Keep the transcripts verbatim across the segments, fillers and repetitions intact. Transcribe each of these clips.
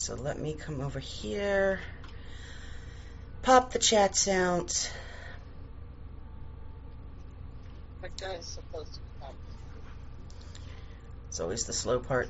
So let me come over here, pop the chat sounds. What guy is supposed to come? It's always the slow part.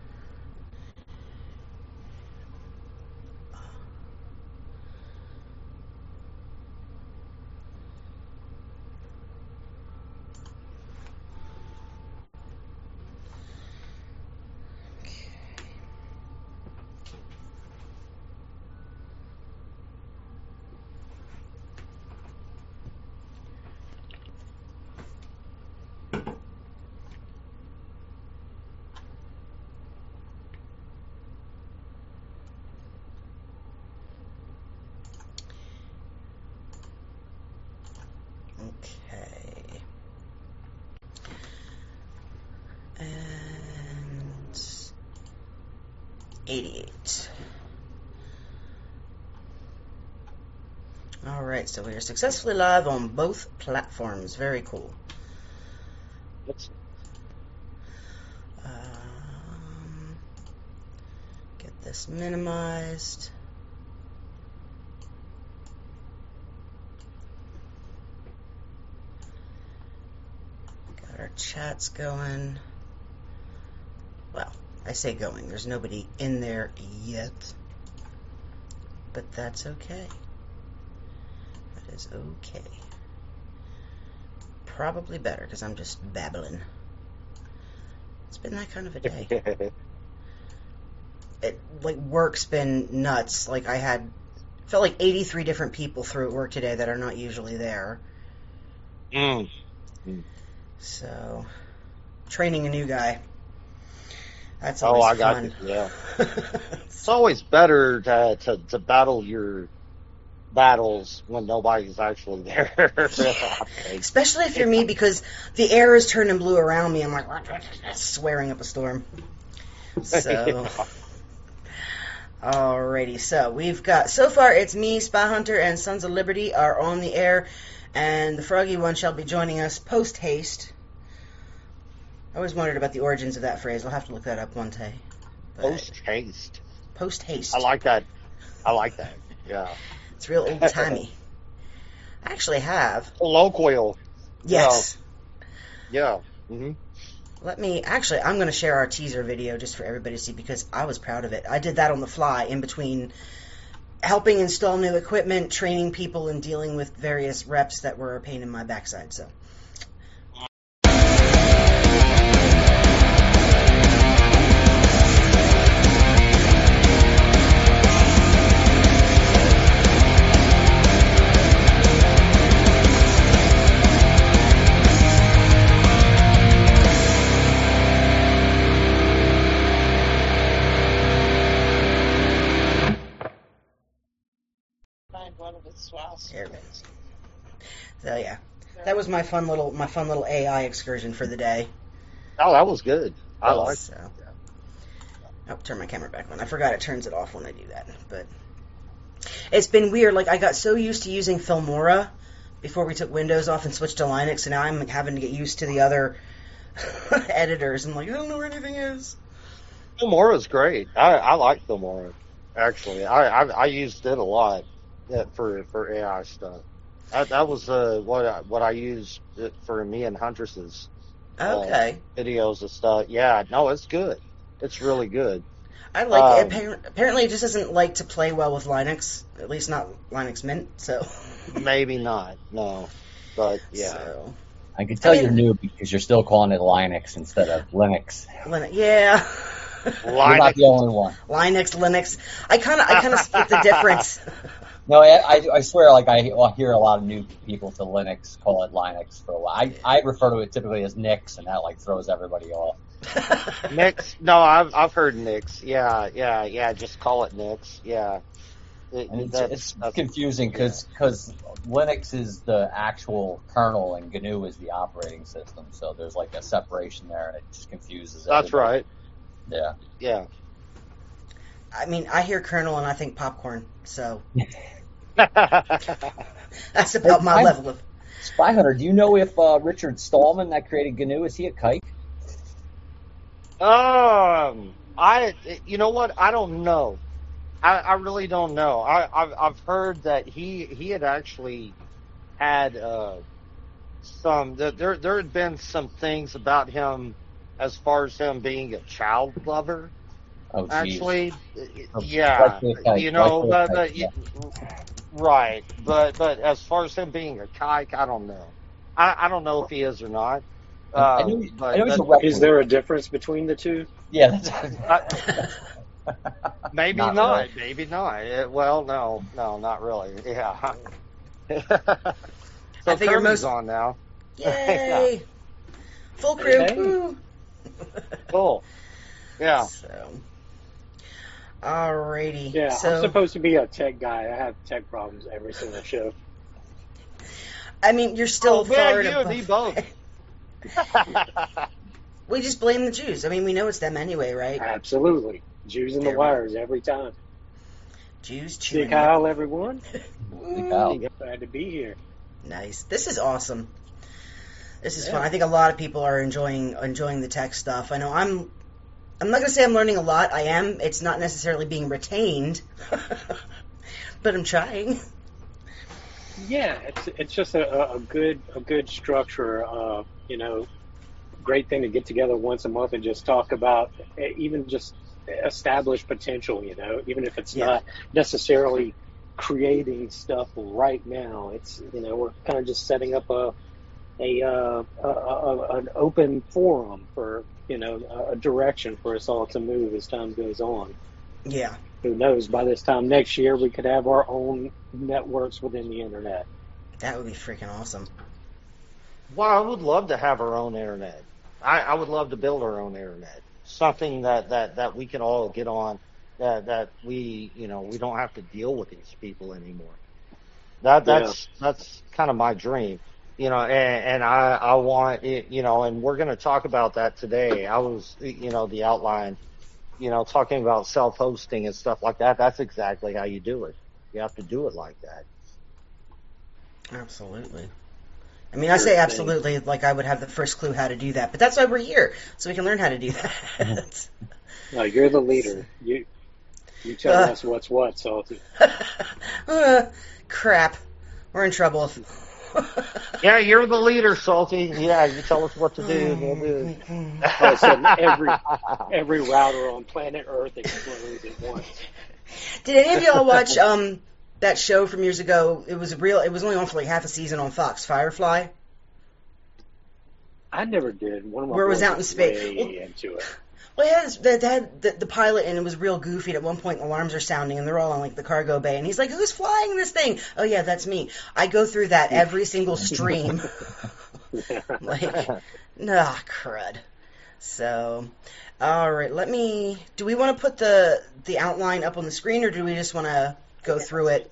Okay. And eighty-eight. All right, so we are successfully live on both platforms. Very cool. Um, get this minimized. Got our chats going. Well, I say going. There's nobody in there yet. But that's okay. That is okay. Probably better because I'm just babbling. It's been that kind of a day. It, like, work's been nuts. Like, I had, felt like eighty-three different people through at work today that are not usually there. Mm. Mm. So, training a new guy. That's always oh, I got fun. it. Yeah. It's always better to, to to battle your battles when nobody's actually there. Especially if you're me, because the air is turning blue around me. I'm like swearing up a storm. So, alrighty. So we've got, so far it's me, Spy Hunter, and Sons of Liberty are on the air, and the Froggy One shall be joining us post haste. I always wondered about the origins of that phrase. I'll have to look that up one day. Post haste. Post haste. I like that. I like that. Yeah. It's real old timey. I actually have. Colloquial. Yes. Yeah. yeah. Mm-hmm. Let me, actually, I'm going to share our teaser video just for everybody to see because I was proud of it. I did that on the fly in between helping install new equipment, training people, and dealing with various reps that were a pain in my backside. So. One of his swells. There it is. So yeah, that was my fun little my fun little A I excursion for the day. Oh, that was good. I liked so. it. I'll turn my camera back on. I forgot it turns it off when I do that. But it's been weird. Like, I got so used to using Filmora before we took Windows off and switched to Linux, and now I'm having to get used to the other editors. I'm like, I don't know where anything is. Filmora's great. I, I like Filmora, actually. I, I I used it a lot for for A I stuff. That, that was uh, what I, what I used for me and Huntress's okay. uh, videos and stuff. Yeah, no, it's good. It's really good. I like um, it. Appar- Apparently, it just doesn't like to play well with Linux. At least not Linux Mint. So maybe not. No, but yeah. So, I can tell I mean, you're new because you're still calling it Linux instead of Linux. Linux, yeah. You're not the only one. Linux, Linux. I kind of, I kind of split the difference. No, I, I swear, like I hear a lot of new people to Linux call it Linux for a while. I, I refer to it typically as Nix, and that like throws everybody off. Nix? No, I've I've heard Nix. Yeah, yeah, yeah. Just call it Nix. Yeah. It, And it's, that's, it's that's, confusing because because Linux is the actual kernel and G N U is the operating system. So there's like a separation there, and it just confuses. That's everybody. right. Yeah. Yeah. I mean, I hear kernel and I think popcorn, so that's about my Spy, level of. Spy Hunter, do you know if uh, Richard Stallman that created G N U, is he a kike? um, I, you know what? I don't know. I, I really don't know. I, I've, I've heard that he he had actually had uh, some. There there had been some things about him as far as him being a child lover. Oh, geez. Actually, Oh, yeah, like the kike, you know, like the but, kike, but yeah. right. But but as far as him being a kike, I don't know. I, I don't know if he is or not. I Um, know, I but know he's a but- recluse. Is there a difference between the two? Yeah, that's I- maybe Not not. really. Maybe not. Eh, well, no, no, not really. Yeah. so I figure Kirby's most- on now. Yay! Full crew. Okay. Woo. Cool. Yeah. So, alrighty. Yeah, so, I'm supposed to be a tech guy. I have tech problems every single show. I mean, you're still Oh, far man, you above- and me both. We just blame the Jews. I mean, we know it's them anyway, right? Absolutely. Jews in the There we- wires every time. Jews Big chewing. Kyle, everyone. Big Kyle. Glad to be here. Nice. This is awesome. This is Yeah. fun. I think a lot of people are enjoying enjoying the tech stuff. I know I'm. I'm not gonna say I'm learning a lot. I am. It's not necessarily being retained, but I'm trying. Yeah, it's it's just a, a good a good structure. Uh, you know, great thing to get together once a month and just talk about eh, even just established potential. You know, even if it's Yeah. not necessarily creating stuff right now. It's you know we're kind of just setting up a a, uh, a, a an open forum for you know a, a direction for us all to move as time goes on. Yeah. Who knows? By this time next year, we could have our own networks within the internet. That would be freaking awesome. Well, I would love to have our own internet. I, I would love to build our own internet. Something that, that, that we can all get on, that that we you know we don't have to deal with these people anymore. That that's that's kind of my dream, you know. And, and I I want it, you know. And we're going to talk about that today. I was you know the outline, you know, talking about self-hosting and stuff like that. That's exactly how you do it. You have to do it like that. Absolutely. I mean, I say absolutely like I would have the first clue how to do that, but that's why we're here, so we can learn how to do that. No, you're the leader. You you tell Uh. us what's what, Salty. uh, crap. We're in trouble. Yeah, you're the leader, Salty. Yeah, you tell us what to do. We'll do it. All of a sudden, every every router on planet Earth explodes at once. Did any of y'all watch um that show from years ago? It was a real. It was only on for like half a season on Fox. Firefly. I never did. One of my Where it was boys out in space. way Well- into it. Well, it has, that had the, the pilot, and it was real goofy. And at one point, alarms are sounding, and they're all on like the cargo bay, and he's like, "Who's flying this thing?" Oh yeah, that's me. I go through that every single stream. Like, nah, crud. So, all right, let me. Do we want to put the the outline up on the screen, or do we just want to go through it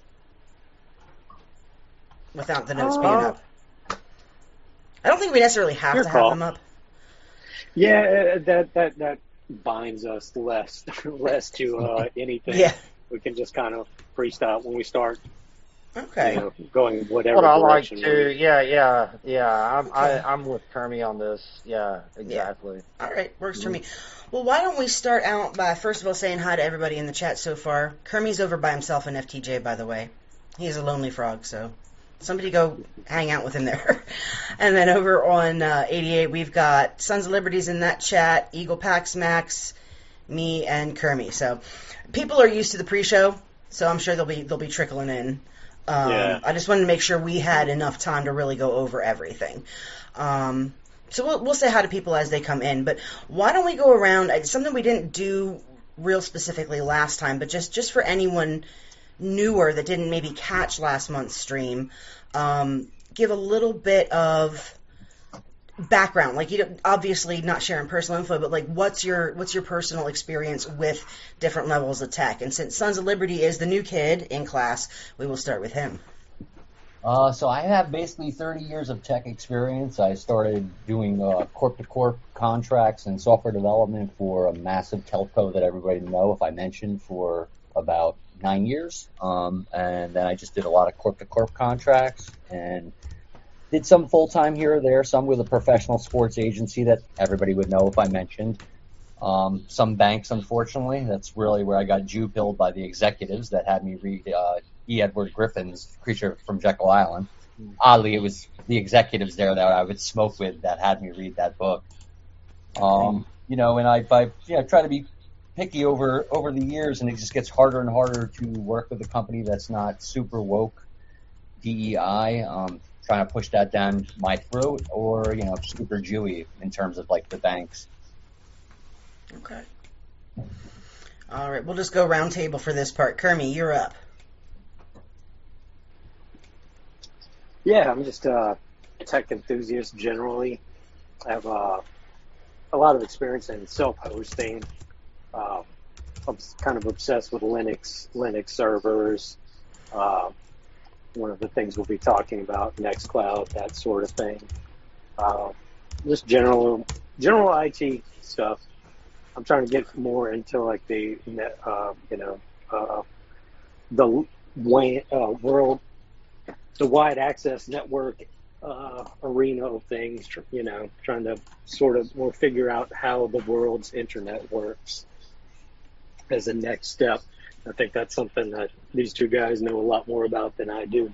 without the notes being up? I don't think we necessarily have Your to call. have them up. Yeah, uh, that that that binds us less less to uh, anything. Yeah. We can just kind of freestyle when we start, Okay. you know, going whatever What I like direction. to, we're- yeah, yeah, yeah. I'm, Okay. I, I'm with Kermie on this. Yeah, exactly. All right, works for me. Well, why don't we start out by first of all saying hi to everybody in the chat so far. Kermie's over by himself in F T J, by the way. He's a lonely frog, so somebody go hang out with him there. And then over on uh, eighty-eight, we've got Sons of Liberties in that chat, Eagle Pax Max, me, and Kermie. So people are used to the pre-show, so I'm sure they'll be they'll be trickling in. Um, Yeah. I just wanted to make sure we had enough time to really go over everything. Um, so we'll, we'll say hi to people as they come in. But why don't we go around? It's something we didn't do real specifically last time, but just, just for anyone newer that didn't maybe catch last month's stream, um, give a little bit of background. Like, you don't, obviously not sharing personal info, but like, what's your what's your personal experience with different levels of tech? And since Sons of Liberty is the new kid in class, we will start with him. Uh, so I have basically thirty years of tech experience. I started doing uh, corp-to-corp contracts and software development for a massive telco that everybody know, if I mentioned, for about nine years. Um, and then I just did a lot of corp-to-corp contracts and did some full-time here or there, some with a professional sports agency that everybody would know if I mentioned. Um, some banks, unfortunately, that's really where I got Jew-pilled by the executives that had me read uh, E. Edward Griffin's Creature from Jekyll Island. Oddly, it was the executives there that I would smoke with that had me read that book. Um, you know, and I, I yeah, try to be picky over, over the years, and it just gets harder and harder to work with a company that's not super woke D E I, um, trying to push that down my throat, or, you know, super Jewy in terms of, like, the banks. Okay. All right, we'll just go round table for this part. Kermie, you're up. Yeah, I'm just a tech enthusiast generally. I have uh, a lot of experience in self-hosting. Uh, I'm kind of obsessed with Linux, Linux servers. Uh, one of the things we'll be talking about, Nextcloud, that sort of thing. Uh, just general, general I T stuff. I'm trying to get more into like the, uh, you know, uh, the way, uh, world, the wide access network uh, arena of things. You know, trying to sort of more figure out how the world's internet works as a next step. I think that's something that these two guys know a lot more about than I do.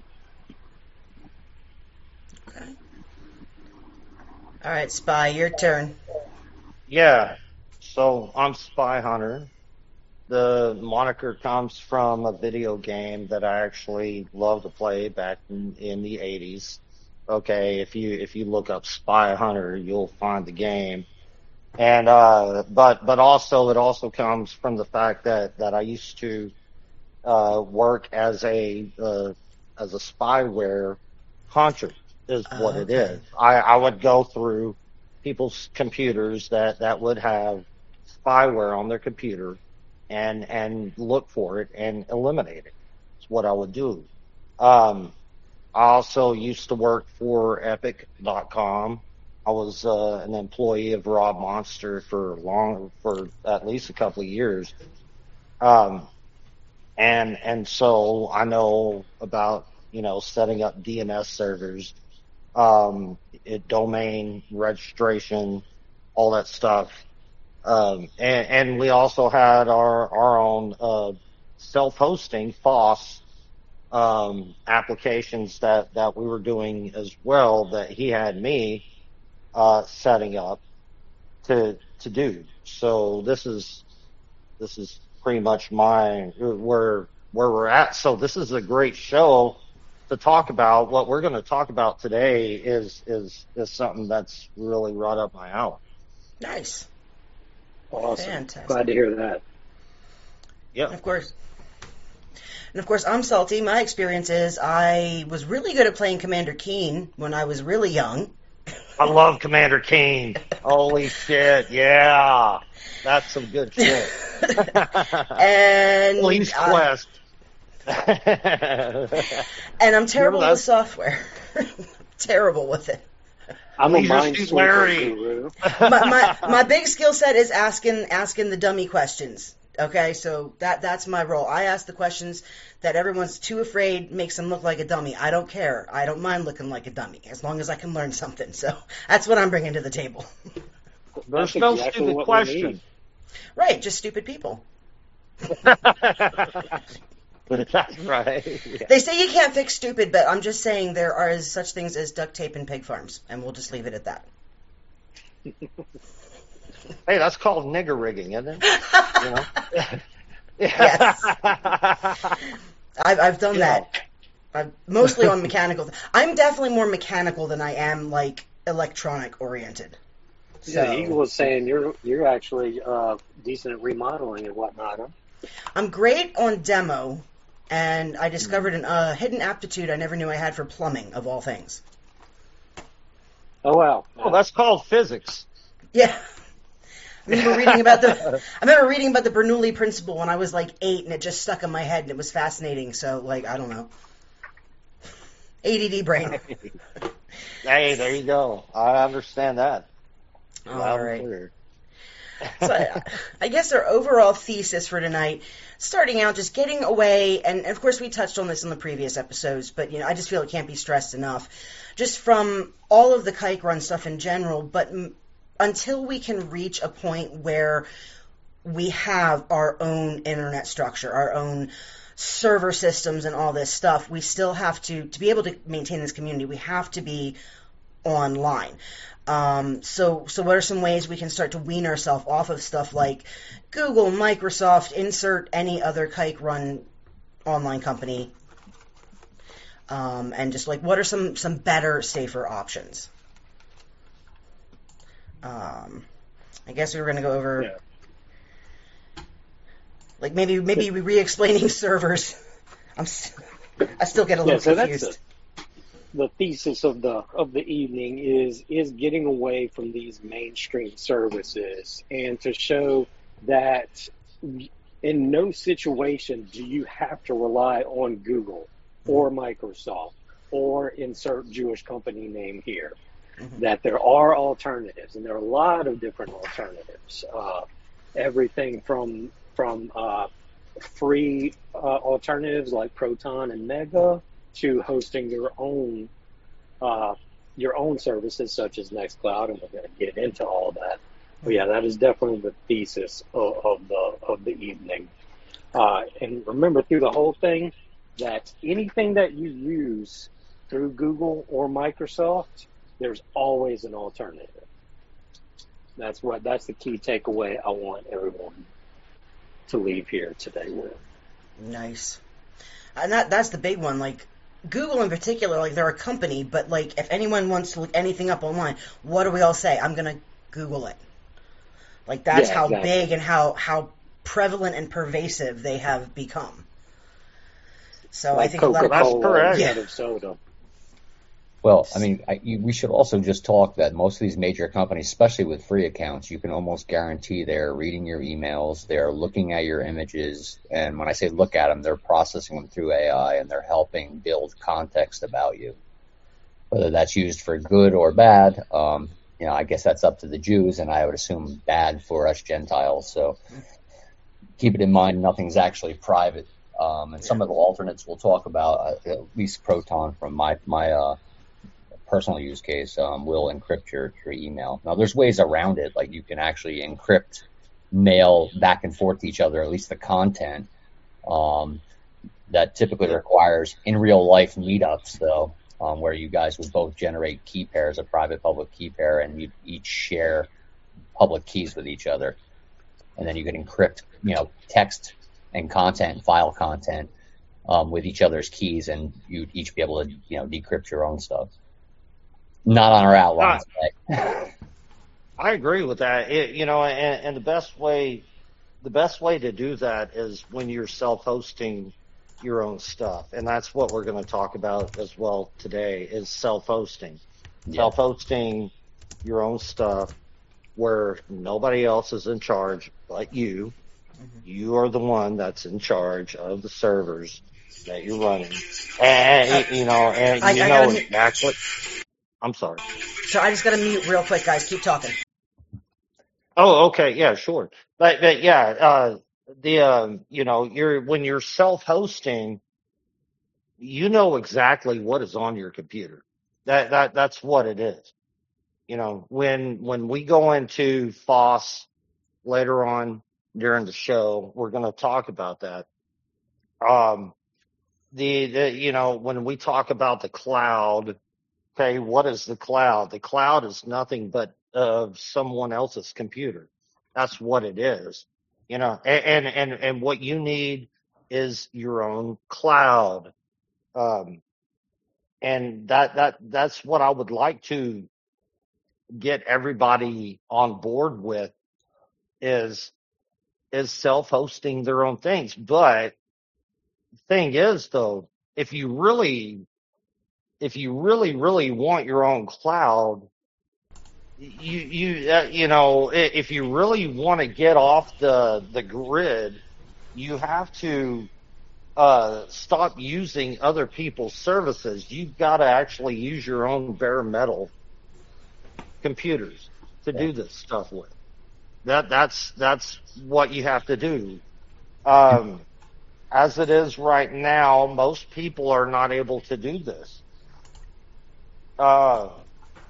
Okay. All right, Spy, your turn. Yeah. So I'm Spy Hunter. The moniker comes from a video game that I actually loved to play back in, in the eighties. Okay, if you if you look up Spy Hunter, you'll find the game. And uh, but but also it also comes from the fact that, that I used to uh, work as a uh, as a spyware hunter is Oh, what it okay. is. I, I would go through people's computers that, that would have spyware on their computer and and look for it and eliminate it. It's what I would do. Um, I also used to work for Epic dot com. I was uh, an employee of Rob Monster for long for at least a couple of years. Um, and and so I know about, you know, setting up D N S servers, um, it, domain registration, all that stuff. Um, and, and we also had our, our own, uh, self-hosting F O S, um, applications that, that we were doing as well that he had me, uh, setting up to, to do. So this is, this is pretty much my, where, where we're at. So this is a great show to talk about. What we're going to talk about today is, is, is something that's really right up my alley. Nice. Awesome. Fantastic. Glad to hear that. Yep. And of course, and of course, I'm Salty. My experience is I was really good at playing Commander Keen when I was really young. I love Commander Keen. Holy shit, yeah. That's some good shit. and Police I- Quest. and I'm terrible Remember with software. terrible with it. I'm a Leisure mind Suit sweeper Larry. guru. my, my my big skill set is asking asking the dummy questions. Okay, so that that's my role. I ask the questions that everyone's too afraid makes them look like a dummy. I don't care. I don't mind looking like a dummy as long as I can learn something. So that's what I'm bringing to the table. There's That's no exactly stupid what we question. need. Right, just stupid people. That's right. Yeah. They say you can't fix stupid, but I'm just saying there are such things as duct tape and pig farms, and we'll just leave it at that. Hey, that's called nigger rigging, isn't it? You know? Yes. I've, I've done Yeah. that. I'm mostly on mechanical. I'm definitely more mechanical than I am like electronic oriented. So Yeah, Eagle was saying you're you're actually uh, decent at remodeling and whatnot, huh? I'm great on demo, and I discovered a uh, hidden aptitude I never knew I had for plumbing, of all things. Oh wow. Oh, that's called physics. Yeah. I remember reading about the I remember reading about the Bernoulli principle when I was like eight, and it just stuck in my head, and it was fascinating. So, like, I don't know. A D D brain. Hey, there you go. I understand that. All Loud and right. clear. So I, I guess our overall thesis for tonight, starting out, just getting away, and of course we touched on this in the previous episodes, but you know I just feel it can't be stressed enough, just from all of the kike run stuff in general, but m- until we can reach a point where we have our own internet structure, our own server systems and all this stuff, we still have to, to be able to maintain this community, we have to be online. Um, so, so what are some ways we can start to wean ourselves off of stuff like Google, Microsoft, insert any other kike run online company, um, and just like, what are some, some better, safer options? Um, I guess we were going to go over, Yeah. like maybe maybe re-explaining servers. I'm s- I still get a little Yeah, so confused. that's the, the thesis of the of the evening is is getting away from these mainstream services and to show that in no situation do you have to rely on Google or Microsoft or insert Jewish company name here. Mm-hmm. That there are alternatives, and there are a lot of different alternatives. Uh, everything from from uh, free uh, alternatives like Proton and Mega to hosting your own uh, your own services such as Nextcloud, and we're going to get into all that. But yeah, that is definitely the thesis of, of the of the evening. Uh, and remember through the whole thing that anything that you use through Google or Microsoft, there's always an alternative. That's what that's the key takeaway I want everyone to leave here today with. Nice. And that that's the big one. Like Google in particular, like they're a company, but like if anyone wants to look anything up online, what do we all say? I'm gonna Google it. Like that's Yeah, how exactly. big and how how prevalent and pervasive they have become. So Like I think a lot of Coca-Cola That's correct. instead Yeah. of soda. Well, I mean, I, you, we should also just talk that most of these major companies, especially with free accounts, you can almost guarantee they're reading your emails, they're looking at your images, and when I say look at them, they're processing them through A I, and they're helping build context about you. Whether that's used for good or bad, um, you know, I guess that's up to the Jews, and I would assume bad for us Gentiles. So keep it in mind, nothing's actually private. Um, and some of the alternates we'll talk about, uh, at least Proton from my my uh, personal use case, um, will encrypt your, your email. Now, there's ways around it, like you can actually encrypt mail back and forth to each other, at least the content. Um, that typically requires in real life meetups, though, um, where you guys would both generate key pairs, a private public key pair, and you each share public keys with each other. And then you can encrypt, you know, text and content, file content, um, with each other's keys, and you'd each be able to, you know, decrypt your own stuff. Not on our outline today. I agree with that. It, you know, and, and the best way, the best way to do that is when you're self-hosting your own stuff, and that's what we're going to talk about as well today. Is self-hosting, Yeah. self-hosting your own stuff, where nobody else is in charge but you. Mm-hmm. You are the one that's in charge of the servers that you're running, and you know, and I- you I know gotta- exactly. I'm sorry. So I just got to mute real quick, guys. Keep talking. Oh, okay, yeah, sure. But, but yeah, uh, the um, you know, you're when you're self-hosting, you know exactly what is on your computer. That that that's what it is. You know, when when we go into F O S later on during the show, we're going to talk about that. Um, the the you know, when we talk about the cloud. Okay, what is the cloud? The cloud is nothing but uh, someone else's computer. That's what it is. You know, and, and, and what you need is your own cloud. Um, and that, that, that's what I would like to get everybody on board with is, is self-hosting their own things. But the thing is though, if you really If you really, really want your own cloud, you you uh, you know, if you really want to get off the the grid, you have to uh, stop using other people's services. You've got to actually use your own bare metal computers to do this stuff with. That that's that's what you have to do. Um, as it is right now, most people are not able to do this. Uh,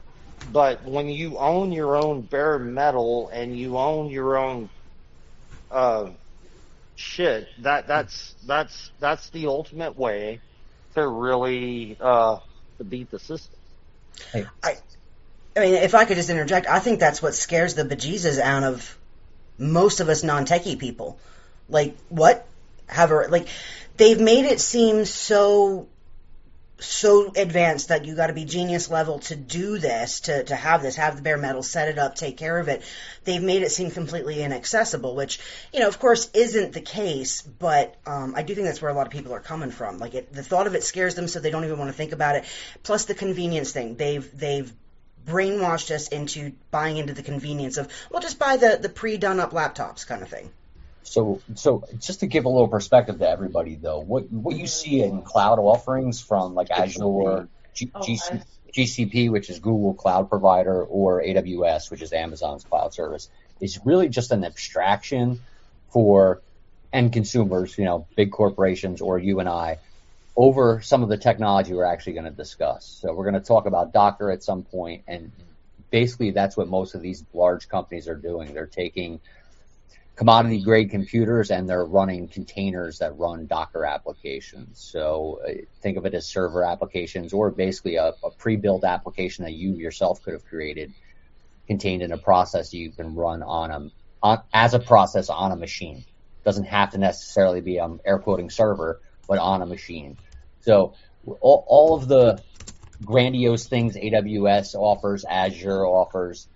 but when you own your own bare metal and you own your own uh, shit, that that's that's that's the ultimate way to really uh, to beat the system. I, I mean, if I could just interject, I think that's what scares the bejesus out of most of us non-techie people. Like, what? Have a, like, they've made it seem so, so advanced that you got to be genius level to do this, to, to have this, have the bare metal, set it up, take care of it. They've made it seem completely inaccessible, which, you know, of course isn't the case, but um, I do think that's where a lot of people are coming from. Like, it, the thought of it scares them, so they don't even want to think about it. Plus the convenience thing. They've, they've brainwashed us into buying into the convenience of, well, just buy the, the pre-done up laptops kind of thing. So, so just to give a little perspective to everybody, though, what what you see in cloud offerings from like Azure, G, G, GCP, which is Google Cloud Provider, or A W S, which is Amazon's cloud service, is really just an abstraction for end consumers, you know, big corporations or you and I, over some of the technology we're actually going to discuss. So we're going to talk about Docker at some point, and basically that's what most of these large companies are doing. They're taking commodity grade computers and they're running containers that run Docker applications. So uh, think of it as server applications, or basically a, a pre-built application that you yourself could have created, contained in a process you can run on a on, as a process on a machine. Doesn't have to necessarily be an air quoting server, but on a machine. So all, all of the grandiose things A W S offers, Azure offers,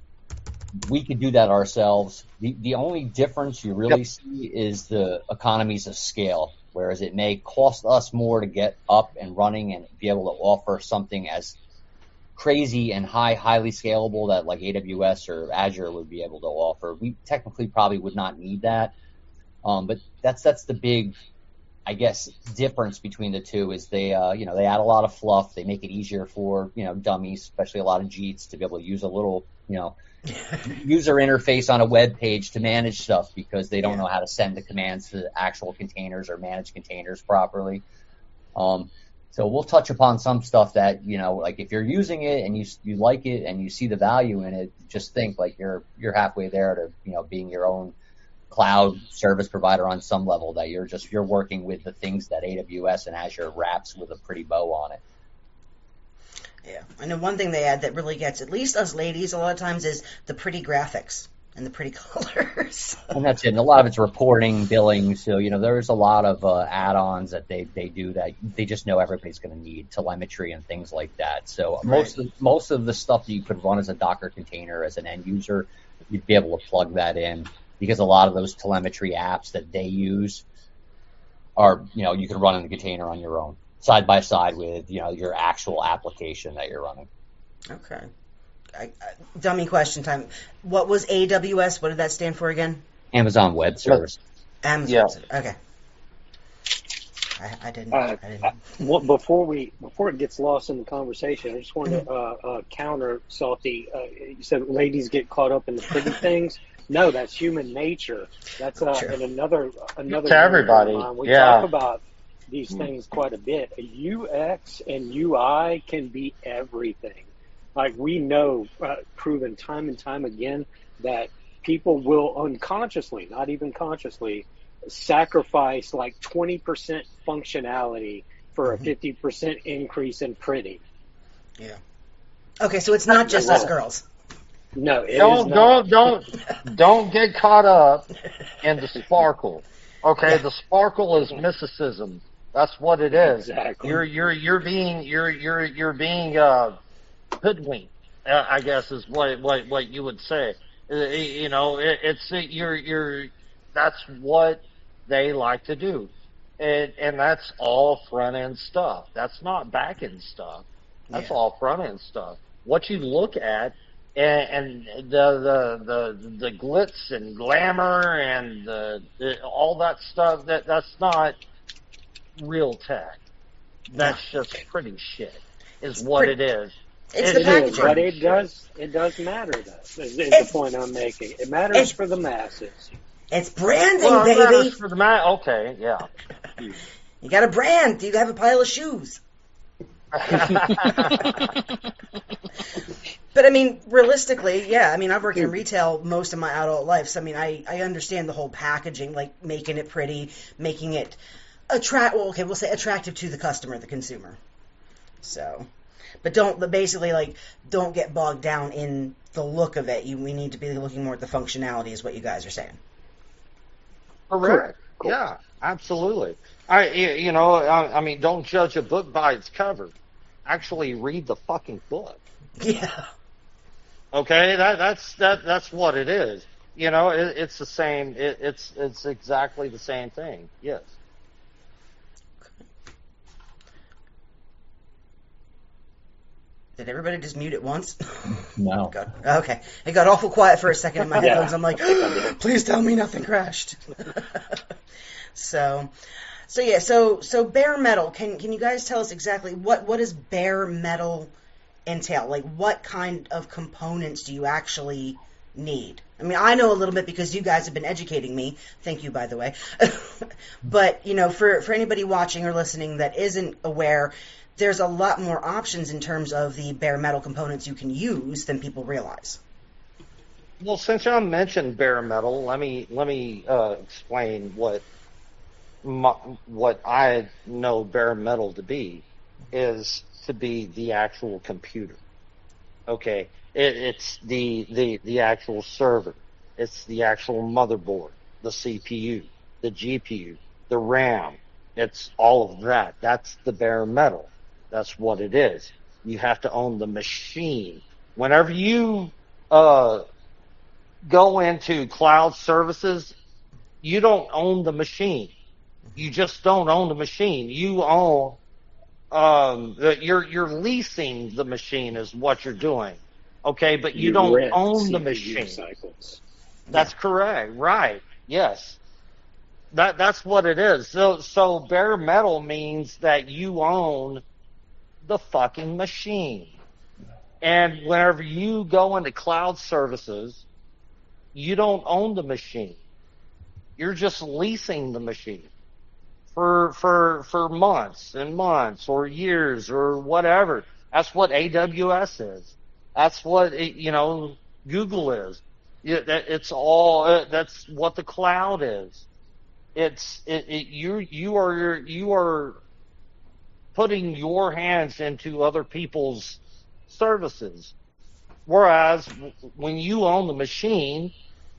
we could do that ourselves. The the only difference you really yep. see is the economies of scale, whereas it may cost us more to get up and running and be able to offer something as crazy and high, highly scalable that like A W S or Azure would be able to offer. We technically probably would not need that. Um, but that's that's the big, I guess, difference between the two is they, uh, you know, they add a lot of fluff. They make it easier for, you know, dummies, especially a lot of G E E Ts, to be able to use a little, you know, user interface on a web page to manage stuff because they don't yeah. know how to send the commands to actual containers or manage containers properly. Um, so we'll touch upon some stuff that, you know, like if you're using it and you you like it and you see the value in it, just think like you're you're halfway there to, you know, being your own cloud service provider on some level, that you're just you're working with the things that A W S and Azure wraps with a pretty bow on it. Yeah, I know one thing they add that really gets at least us ladies a lot of times is the pretty graphics and the pretty colors. And that's it. And a lot of it's reporting, billing. So, you know, there's a lot of uh, add-ons that they, they do that they just know everybody's going to need, telemetry and things like that. So right. most of, most of the stuff that you could run as a Docker container as an end user, you'd be able to plug that in, because a lot of those telemetry apps that they use are, you know, you can run in the container on your own, side by side with, you know, your actual application that you're running. Okay. I, I, dummy question time. What was A W S? What did that stand for again? Amazon Web Service. Amazon. Yeah. Okay. I, I didn't. Uh, I didn't. I, well, before we before it gets lost in the conversation, I just wanted to uh, uh, counter Salty. Uh, you said ladies get caught up in the pretty things. No, that's human nature. That's uh, Sure. and another another. To everybody. We yeah. talk about these things quite a bit. U X and U I can be everything. Like we know, uh, proven time and time again, that people will unconsciously, not even consciously, sacrifice like twenty percent functionality for a fifty percent increase in pretty. Yeah. Okay, so it's not just us girls. No, it don't, is not. Don't, don't, don't get caught up in the sparkle. Okay, yeah. The sparkle is mysticism. That's what it is. Exactly. You're you're you're being you're you're you're being uh, hoodwinked. Uh, I guess is what what what you would say. Uh, you know, it, it's uh, you're you're. That's what they like to do, and and that's all front end stuff. That's not back end stuff. That's Yeah. all front end stuff. What you look at. And, and the, the the the glitz and glamour and the, the all that stuff, that that's not real tech. That's just pretty shit. Is what pretty, it is. It's it, the it packaging. is, But it does it does matter though. Is, is the point I'm making? It matters for the masses. It's branding, well, it baby. matters for the ma- okay, yeah. You got a brand. You have a pile of shoes. But I mean, realistically, yeah. I mean, I've worked in retail most of my adult life, so I mean, I, I understand the whole packaging, like making it pretty, making it attract. Well, okay, we'll say attractive to the customer, the consumer. So, but don't. But basically, like, don't get bogged down in the look of it. You we need to be looking more at the functionality, is what you guys are saying. Correct. Cool. Yeah, absolutely. I, you know, I, I mean, don't judge a book by its cover. Actually, read the fucking book. Yeah. Okay, that that's that that's what it is. You know, it, it's the same. It, it's it's exactly the same thing. Yes. Did everybody just mute at once? No. God. Okay. It got awful quiet for a second in my Yeah. headphones. I'm like, please tell me nothing crashed. so, so yeah. So so bare metal. Can can you guys tell us exactly what what does bare metal entail? Like, what kind of components do you actually need? I mean, I know a little bit because you guys have been educating me. Thank you, by the way. But, you know, for, for anybody watching or listening that isn't aware, there's a lot more options in terms of the bare metal components you can use than people realize. Well, since I mentioned bare metal, let me let me uh, explain what my, what I know bare metal to be is to be the actual computer. Okay, it, it's the, the the actual server. It's the actual motherboard, the C P U, the G P U, the RAM. It's all of that. That's the bare metal. That's what it is. You have to own the machine. Whenever you uh, go into cloud services, you don't own the machine. You just don't own the machine. You own um, the, you're you're leasing the machine is what you're doing. Okay, but you, You don't rent own the C P U machine. cycles. That's correct. Right. Yes. That that's what it is. So so bare metal means that you own the fucking machine. And whenever you go into cloud services, you don't own the machine. You're just leasing the machine for for for months and months or years or whatever. That's what A W S is. That's what it, you know Google is. It, it's all that's what the cloud is. It's it, it you you are you are putting your hands into other people's services. Whereas when you own the machine,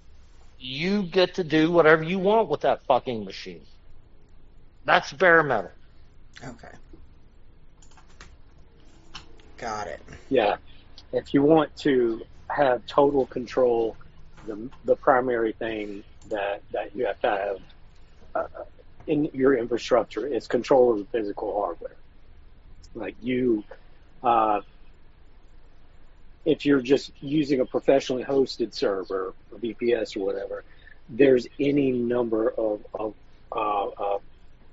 you get to do whatever you want with that fucking machine. That's bare metal. Okay. Got it. Yeah. If you want to have total control, the the primary thing that, that you have to have uh, in your infrastructure is control of the physical hardware. Like you, uh, if you're just using a professionally hosted server, a V P S or whatever, there's any number of, of uh, uh,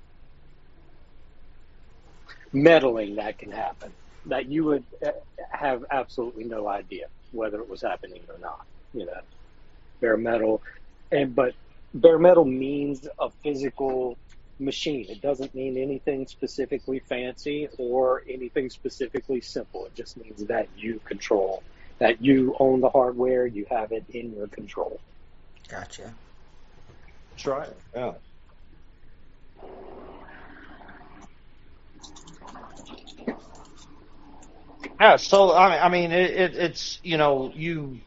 meddling that can happen that you would have absolutely no idea whether it was happening or not. You know, bare metal, and but bare metal means a physical machine. It doesn't mean anything specifically fancy or anything specifically simple. It just means that you control, that you own the hardware, you have it in your control. Gotcha. That's right. Yeah. Yeah, so I I mean, it, it, it's you know you,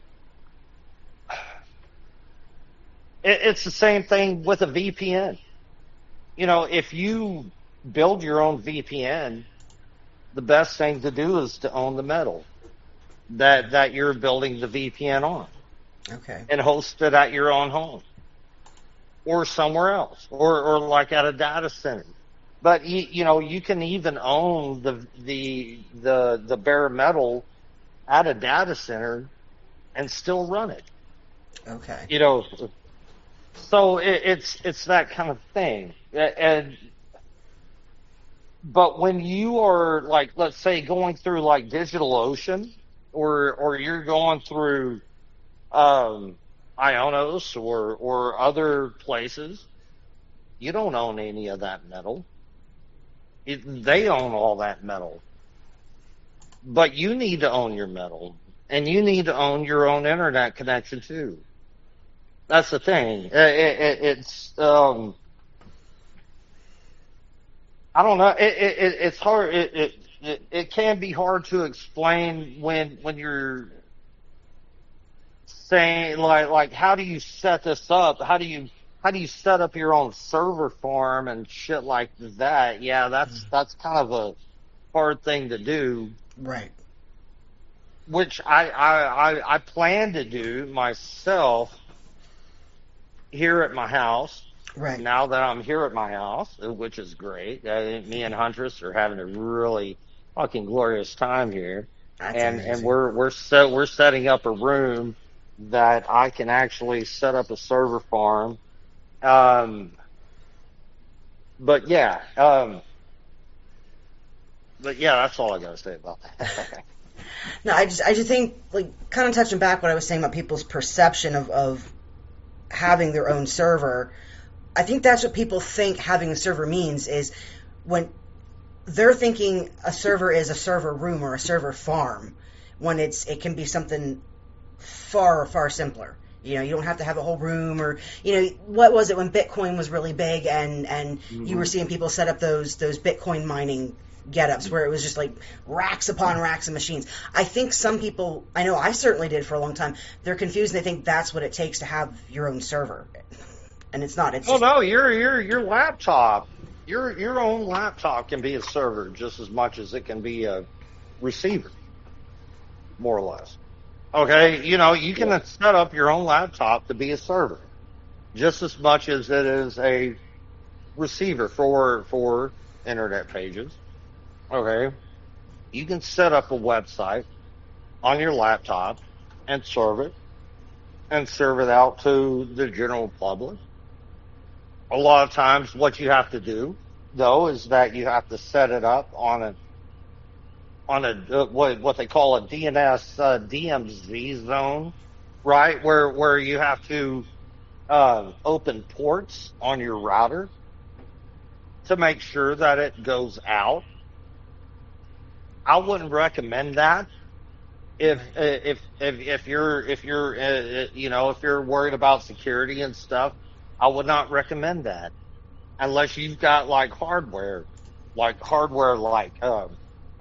it, it's the same thing with a V P N. You know, if you build your own V P N, the best thing to do is to own the metal that that you're building the V P N on, Okay. and host it at your own home or somewhere else, or or like at a data center. But you, you know, you can even own the the the the bare metal at a data center and still run it. Okay. You know, so it, it's it's that kind of thing. And but when you are like, let's say, going through like DigitalOcean, or or you're going through um, Ionos or or other places, you don't own any of that metal. It, they own all that metal. but you need to own your metal, and you need to own your own internet connection too. That's the thing. It, it, it's um, I don't know. It, it, it's hard. It, it it it can be hard to explain when when you're saying like like how do you set this up? How do you how do you set up your own server farm and shit like that? Yeah, that's that's kind of a hard thing to do. Right. Which I I I, I plan to do myself here at my house. Right. Now that I'm here at my house, which is great. Uh, me and Huntress are having a really fucking glorious time here. That's and amazing. and we're we're set we're setting up a room that I can actually set up a server farm. Um but yeah, um but yeah, that's all I gotta say about that. No, I just I just think, like, kind of touching back what I was saying about people's perception of, of having their own server. I think that's what people think having a server means, is when they're thinking a server is a server room or a server farm, when it's it can be something far, far simpler. You know, you don't have to have a whole room, or, you know, what was it when Bitcoin was really big and, and mm-hmm. you were seeing people set up those those Bitcoin mining get-ups where it was just like racks upon racks of machines. I think some people, I know I certainly did for a long time, they're confused and they think that's what it takes to have your own server. And it's not. It's oh just, no, your your your laptop, your your own laptop can be a server just as much as it can be a receiver, more or less. Okay, you know, you can yeah. set up your own laptop to be a server just as much as it is a receiver for for internet pages. Okay, you can set up a website on your laptop and serve it, and serve it out to the general public. A lot of times what you have to do, though, is that you have to set it up on a on a uh, what what they call a D N S uh, D M Z zone, right? Where where you have to uh, open ports on your router to make sure that it goes out. I wouldn't recommend that if if if if you're if you're uh, you know if you're worried about security and stuff. I would not recommend that unless you've got like hardware, like hardware like um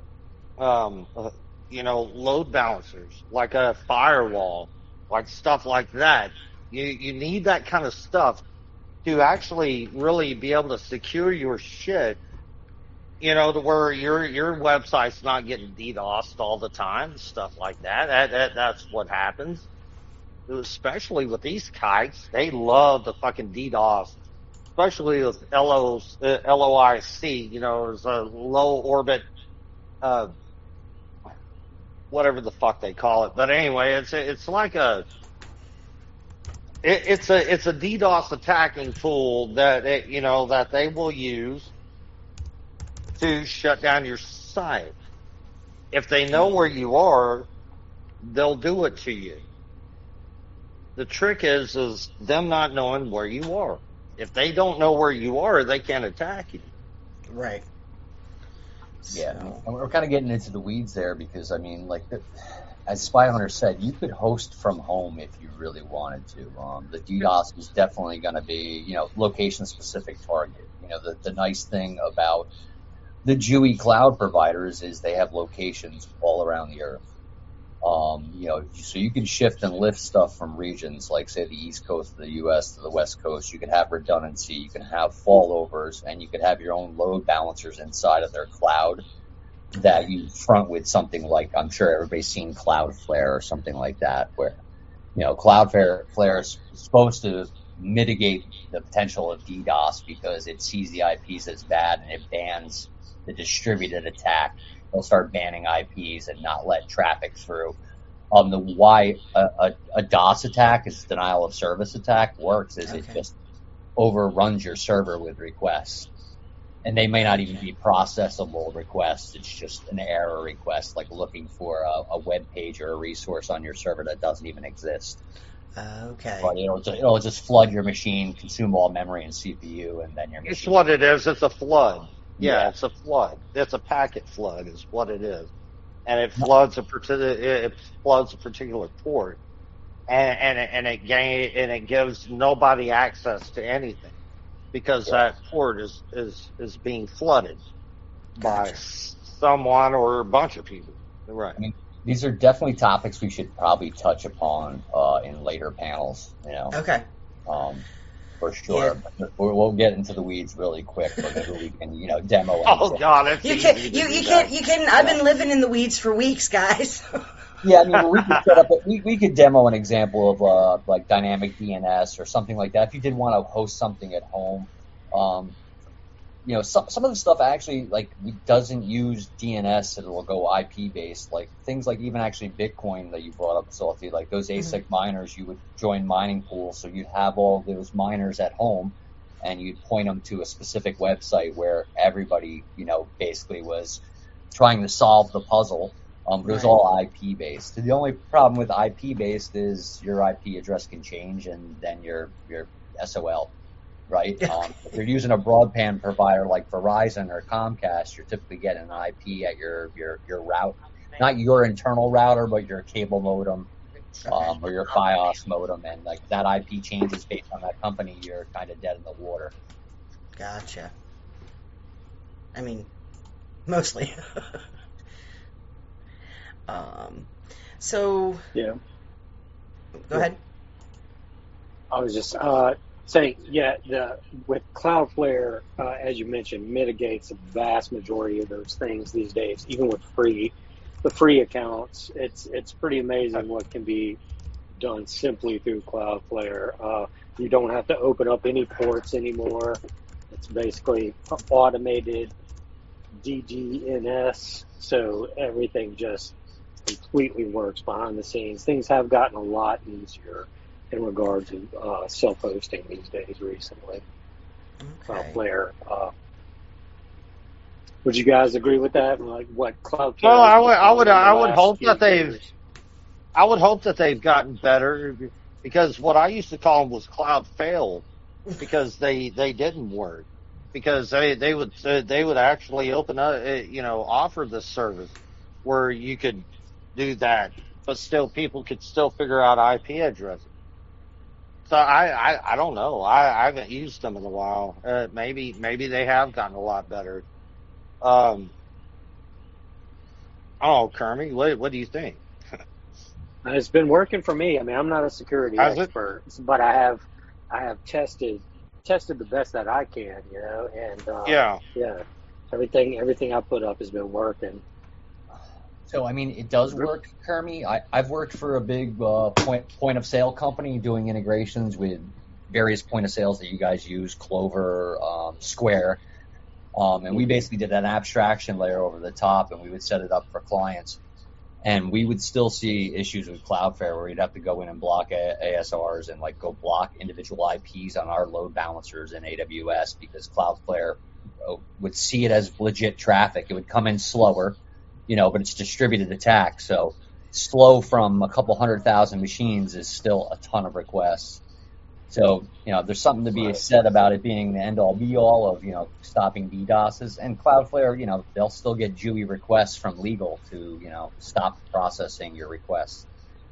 um uh, you know load balancers, like a firewall, like stuff like that. You you need that kind of stuff to actually really be able to secure your shit. You know, to where your your website's not getting DDoSed all the time, stuff like that. That, that that's what happens. Especially with these kites, they love the fucking DDoS. Especially with L O, uh, L O I C, you know, it's a low orbit, uh, whatever the fuck they call it. But anyway, it's a, it's like a, it, it's a it's a DDoS attacking tool that it, you know that they will use to shut down your site. If they know where you are, they'll do it to you. The trick is, is them not knowing where you are. If they don't know where you are, they can't attack you. Right. Yeah, and we're kind of getting into the weeds there because, I mean, like, the, as Spy Hunter said, you could host from home if you really wanted to. Um, the DDoS is definitely going to be, you know, location-specific target. You know, the, the nice thing about the G U I cloud providers is they have locations all around the earth. Um, you know, so you can shift and lift stuff from regions, like say the East Coast of the U S to the West Coast. You can have redundancy, you can have fallovers, and you can have your own load balancers inside of their cloud that you front with something like, I'm sure everybody's seen Cloudflare or something like that, where, you know, Cloudflare Flare is supposed to mitigate the potential of DDoS because it sees the I Ps as bad and it bans the distributed attack. They'll start banning I Ps and not let traffic through. Um, the why a, a, a DOS attack, is denial of service attack, works is okay. It just overruns your server with requests. And they may not even be processable requests. It's just an error request, like looking for a, a web page or a resource on your server that doesn't even exist. Okay. But it'll just, it'll just flood your machine, consume all memory and C P U, and then your machine. It's what it is. It's a flood. Yeah, yeah, it's a flood. It's a packet flood is what it is. and it floods a particular it floods a particular port, and and it, and it gain and it gives nobody access to anything because that port is is is being flooded by someone or a bunch of people. Right. I mean, these are definitely topics we should probably touch upon uh, in later panels. You know. Okay. Um, for sure. Yeah. We'll, we'll get into the weeds really quick, but maybe we can, you know, demo. Oh anything. God, it's You easy can to you do you that. can't you can. I've been living in the weeds for weeks, guys. Yeah, I mean, we could set up. A, we we could demo an example of uh like dynamic D N S or something like that. If you did want to host something at home, um, you know, some some of the stuff actually like doesn't use D N S. It'll go I P based. Like things like even actually Bitcoin that you brought up, Salty. Like those A S I C mm-hmm. miners, you would join mining pools, so you'd have all those miners at home, and you'd point them to a specific website where everybody, you know, basically was trying to solve the puzzle. Um, but it was all I P based. The only problem with I P based is your I P address can change, and then your your S O L, right? Um, if you're using a broadband provider like Verizon or Comcast, you're typically getting an I P at your your your route, not your internal router, but your cable modem um, or your Fios modem, and like that I P changes based on that company, you're kind of dead in the water. Gotcha. I mean, mostly. Um, so Yeah. go ahead. I was just uh, saying, yeah, the with Cloudflare, uh, as you mentioned, mitigates the vast majority of those things these days. Even with free, the free accounts, it's it's pretty amazing what can be done simply through Cloudflare. Uh, you don't have to open up any ports anymore. It's basically automated D D N S, so everything just completely works behind the scenes. Things have gotten a lot easier in regard to uh, self-hosting these days recently. Okay. Cloudflare. Uh, would you guys agree with that? Like what Cloudflare? Well, I has would, I become would, in the I would last hope few that they've, years? I would hope that they've gotten better, because what I used to call them was cloud failed, because they they didn't work, because they they would they would actually open up, uh, you know, offer this service where you could do that, but still people could still figure out I P addresses. So I, I, I don't know. I, I haven't used them in a while. Uh, maybe maybe they have gotten a lot better. Um, oh, Kermie, what what do you think? It's been working for me. I mean, I'm not a security Has it? expert, but I have I have tested tested the best that I can, you know, and uh, Yeah. yeah, everything everything I put up has been working. So, I mean, it does work, Kermie. I, I've worked for a big uh, point point of sale company doing integrations with various point of sales that you guys use, Clover, um, Square. Um, and we basically did an abstraction layer over the top, and we would set it up for clients. And we would still see issues with Cloudflare where you'd have to go in and block A S Rs and like go block individual I Ps on our load balancers in A W S because Cloudflare would see it as legit traffic. It would come in slower, you know, but it's distributed attack. So slow from a couple hundred thousand machines is still a ton of requests. So, you know, there's something to be said about it being the end-all be-all of, you know, stopping DDoSes. And Cloudflare, you know, they'll still get G U I requests from legal to, you know, stop processing your requests.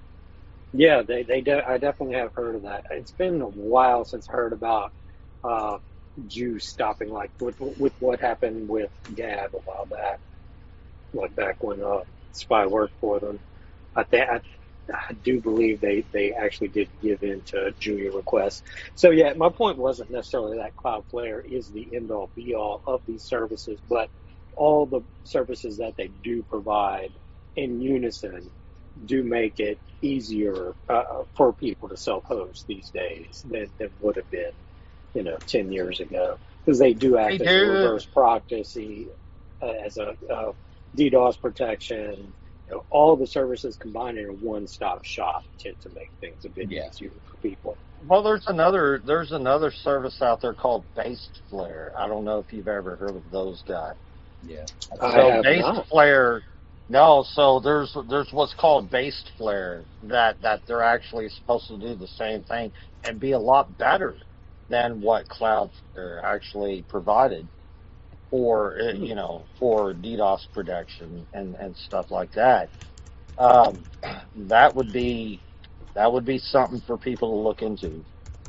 Yeah, they they de- I definitely have heard of that. It's been a while since I heard about uh, Jews stopping, like with with what happened with Gab a while back, like back when uh, Spy worked for them. I think. I, I do believe they, they actually did give in to G U I requests. So, yeah, my point wasn't necessarily that Cloudflare is the end-all, be-all of these services, but all the services that they do provide in unison do make it easier uh, for people to self-host these days than, than would have been, you know, ten years ago. Because they do act They as a do. reverse proxy, uh, as a uh, DDoS protection. You know, all the services combined in a one-stop shop tend to make things a bit Yeah. easier for people. Well, there's another there's another service out there called Baseflare. I don't know if you've ever heard of those guys. Yeah. I So have not. Baseflare, no. So there's there's what's called Baseflare that that they're actually supposed to do the same thing and be a lot better than what Cloudflare actually provided. for uh, you know for DDoS protection and and stuff like that. Um, that would be that would be something for people to look into.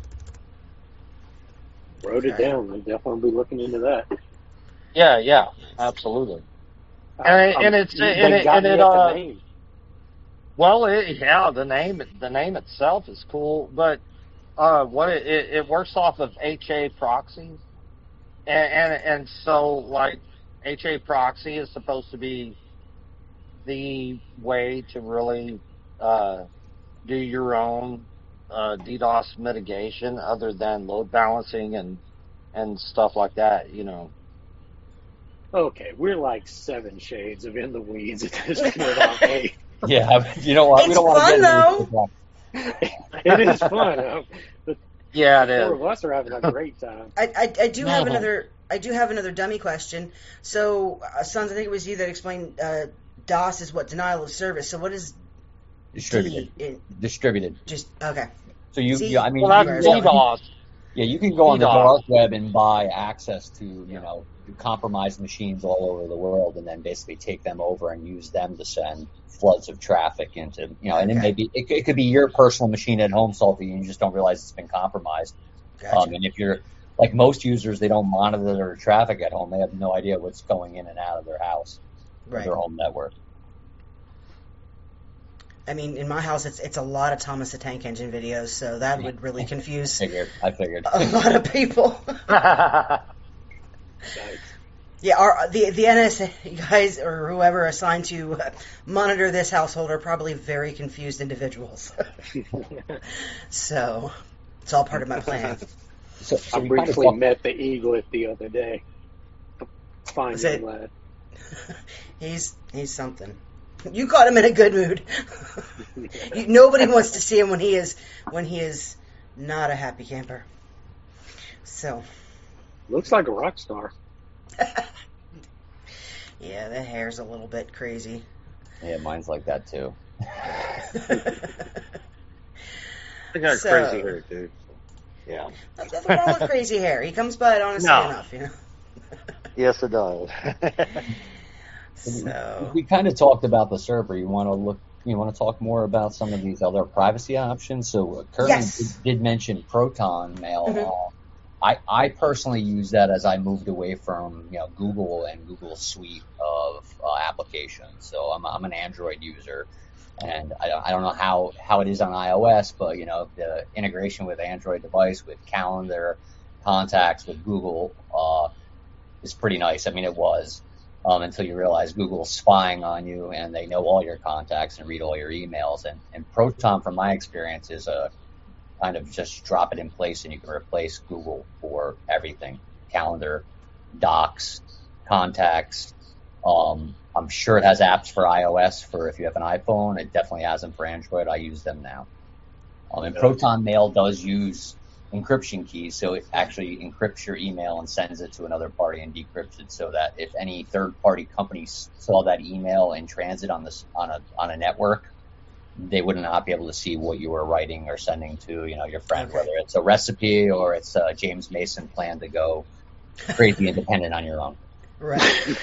Wrote it Okay. down. I'll definitely be looking into that. Yeah, yeah, absolutely. And it, I'm- and it's they and it, got and me it at the uh name. well it, yeah the name the name itself is cool, but uh what it, it, it works off of H A proxies, and, and and so like H A proxy is supposed to be the way to really uh do your own uh DDoS mitigation other than load balancing and and stuff like that, you know. Okay, we're like seven shades of in the weeds at this point on eight. Yeah, you know what? It's we don't want fun, to get into though. this. It is fun. Uh, The Yeah, it four is. of us are having a great time. I, I, I do have Mhm. another I do have another dummy question. So, uh, Sons, I think it was you that explained uh, DOS is what, denial of service. So what is Distributed. D? It, Distributed. just okay. So you, See, you I mean, Well, you- that's Where's that? DDoS. yeah, you can go on the DDoS. dark web and buy access to, you know, compromised machines all over the world, and then basically take them over and use them to send floods of traffic into, you know, and it Okay. may be, it, it could be your personal machine at home, Salty, and you just don't realize it's been compromised. Gotcha. Um, and if you're like most users, they don't monitor their traffic at home. They have no idea what's going in and out of their house, or Right. their home network. I mean, in my house, it's it's a lot of Thomas the Tank Engine videos, so that would really confuse Figured, I figured. a lot of people. Nice. Yeah, our, the the N S A guys or whoever assigned to uh, monitor this household are probably very confused individuals. So it's all part of my plan. So, so I we kind of briefly talked- met the eaglet the other day. Fine Was young it- lad. He's he's something. You caught him in a good mood. You, nobody wants to see him when he is when he is not a happy camper. So Looks like a rock star. yeah, the hair's a little bit crazy. Yeah, mine's like that too. I got So- crazy hair, dude. Yeah. Nothing wrong with crazy hair. He comes by it honestly No. enough, you know. Yes, it does. So We kind of talked about the server. You want to look. You want to talk more about some of these other privacy options. So uh, Curtin Yes. did, did mention Proton Mail. Mhm. Uh, I I personally use that as I moved away from you know Google and Google's suite of uh, applications. So I'm I'm an Android user, and I don't I don't know how how it is on iOS, but you know the integration with Android device with Calendar, contacts with Google uh, is pretty nice. I mean it was. Um, until you realize Google's spying on you and they know all your contacts and read all your emails. And, and Proton, from my experience, is a kind of just drop it in place and you can replace Google for everything. Calendar, docs, contacts. Um, I'm sure it has apps for iOS for if you have an iPhone. It definitely has them for Android. I use them now. Um, and Proton Mail does use encryption keys, so it actually encrypts your email and sends it to another party and decrypts it, so that if any third-party company saw that email in transit on this on a on a network, they would not be able to see what you were writing or sending to you know your friend, Okay. whether it's a recipe or it's a James Mason plan to go crazy independent on your own. right.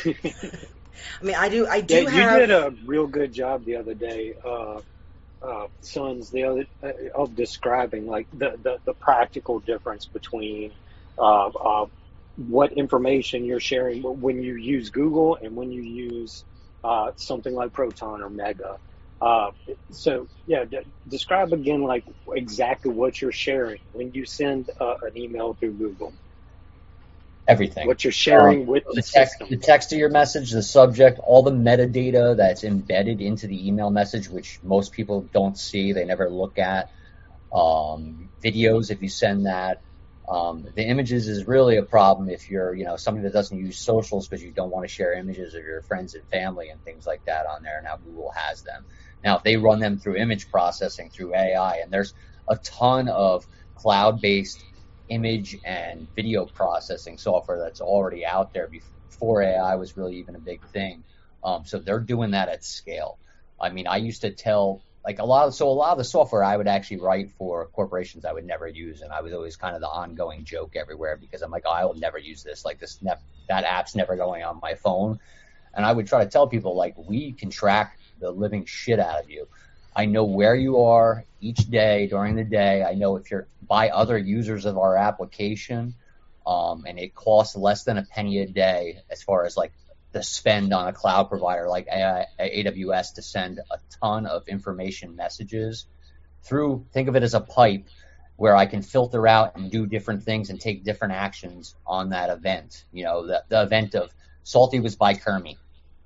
I mean, I do I do Yeah, you have did a real good job the other day, uh, uh, Sons, the other uh, of describing like the, the, the practical difference between uh, uh, what information you're sharing when you use Google and when you use uh, something like Proton or Mega. Uh, so yeah, d- describe again like exactly what you're sharing when you send uh, an email through Google. Everything. What you're sharing Um, with the, the text, system. the text of your message, the subject, all the metadata that's embedded into the email message, which most people don't see, they never look at. Um, videos, if you send that. Um, the images is really a problem if you're, you know, somebody that doesn't use socials because you don't want to share images of your friends and family and things like that on there. Now Google has them. Now if they run them through image processing through A I, and there's a ton of cloud-based image and video processing software that's already out there before A I was really even a big thing. Um, so they're doing that at scale. I mean, I used to tell like a lot of, so a lot of the software I would actually write for corporations I would never use. And I was always kind of the ongoing joke everywhere because I'm like, oh, I will never use this. Like this, ne- that app's never going on my phone. And I would try to tell people like, we can track the living shit out of you. I know where you are each day during the day. I know if you're by other users of our application, um, and it costs less than a penny a day as far as like the spend on a cloud provider like A W S to send a ton of information messages through, think of it as a pipe where I can filter out and do different things and take different actions on that event. You know, the, the event of Salty was by Kermie,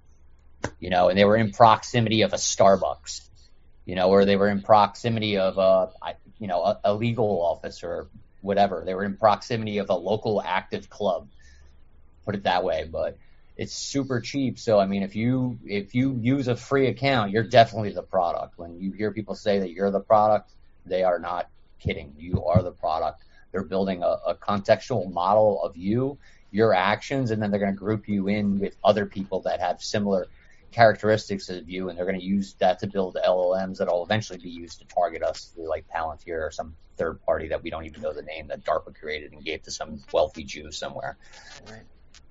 you know, and they were in proximity of a Starbucks, you know, or they were in proximity of a, you know, a, a legal office or whatever. They were in proximity of a local active club, put it that way, but it's super cheap. So, I mean, if you if you use a free account, you're definitely the product. When you hear people say that you're the product, they are not kidding. You are the product. They're building a, a contextual model of you, your actions, and then they're going to group you in with other people that have similar characteristics of you, and they're going to use that to build L L Ms that will eventually be used to target us through like Palantir or some third party that we don't even know the name that DARPA created and gave to some wealthy Jew somewhere. Right.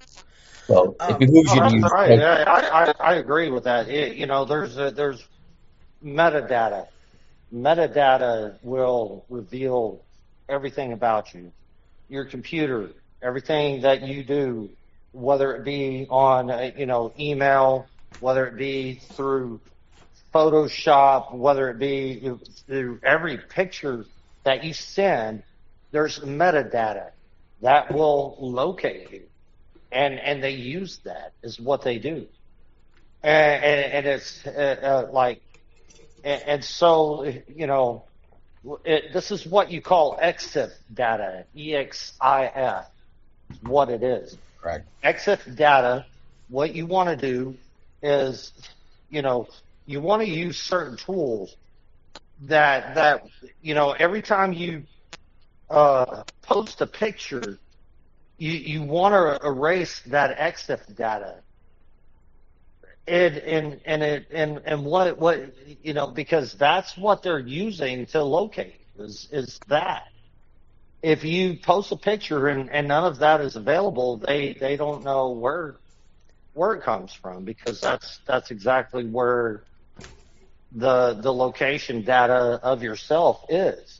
So Um, it behooves you Oh, to use. right. Yeah, I, I, I agree with that. It, you know, there's a, there's metadata. Metadata will reveal everything about you, your computer, everything that you do, whether it be on, uh, you know, email, whether it be through Photoshop, whether it be through every picture that you send, there's metadata that will locate you. And and they use that is what they do, and and, and it's uh, uh, like, and, and so you know, it, this is what you call EXIF data, E X I F, what it is. Correct. EXIF data. What you want to do is, you know, you want to use certain tools that that you know every time you uh, post a picture. You, you want to erase that EXIF data, and and and it and and what what you know because that's what they're using to locate is is that. If you post a picture and, and none of that is available, they they don't know where where it comes from because that's that's exactly where the the location data of yourself is.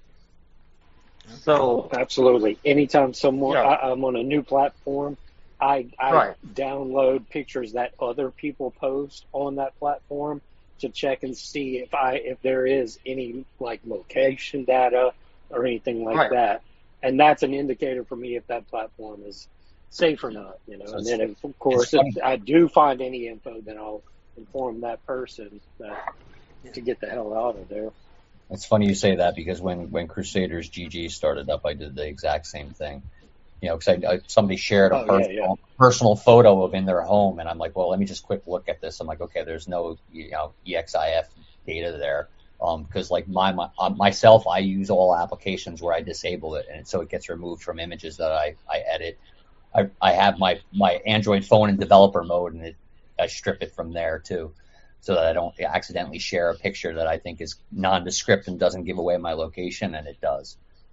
So absolutely, anytime someone Yeah. I, I'm on a new platform, I I Right. download pictures that other people post on that platform to check and see if I if there is any like location data or anything like Right. that, and that's an indicator for me if that platform is safe or not. You know, So and it's- then if, of course funny. if I do find any info, then I'll inform that person that to get the hell out of there. It's funny you say that because when, when Crusaders G G started up, I did the exact same thing. You know, because I, I, somebody shared a Oh, yeah, personal, yeah. personal photo of in their home, and I'm like, well, let me just quick look at this. I'm like, okay, there's no you know E X I F data there, um, because like my, my uh, myself, I use all applications where I disable it, and so it gets removed from images that I, I edit. I I have my my Android phone in developer mode, and it, I strip it from there too, so that I don't accidentally share a picture that I think is nondescript and doesn't give away my location, and it does.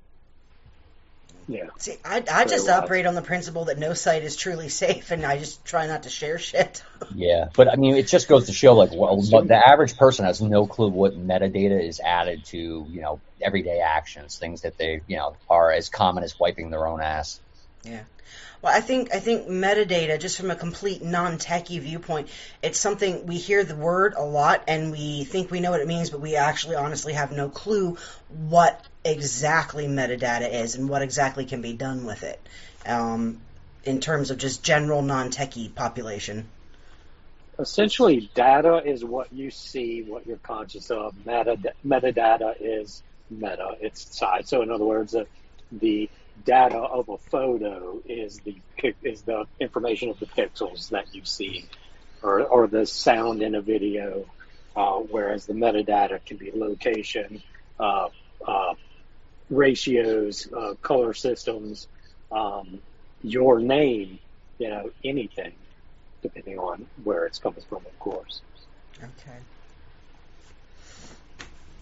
Yeah. See, I, I just Very wise. operate on the principle that no site is truly safe, and I just try not to share shit. Yeah, but I mean, it just goes to show, like, well, but the average person has no clue what metadata is added to, you know, everyday actions, things that they, you know, are as common as wiping their own ass. Yeah. Well, I think I think metadata, just from a complete non-techie viewpoint, it's something we hear the word a lot and we think we know what it means, but we actually honestly have no clue what exactly metadata is and what exactly can be done with it, um, in terms of just general non-techie population. Essentially, data is what you see, what you're conscious of. Meta, metadata is meta, it's size. So, in other words, uh, the data of a photo is the pic- is the information of the pixels that you see, or or the sound in a video. Uh, whereas the metadata can be location, uh, uh, ratios, uh, color systems, um, your name, you know, anything, depending on where it's coming from, of course. Okay.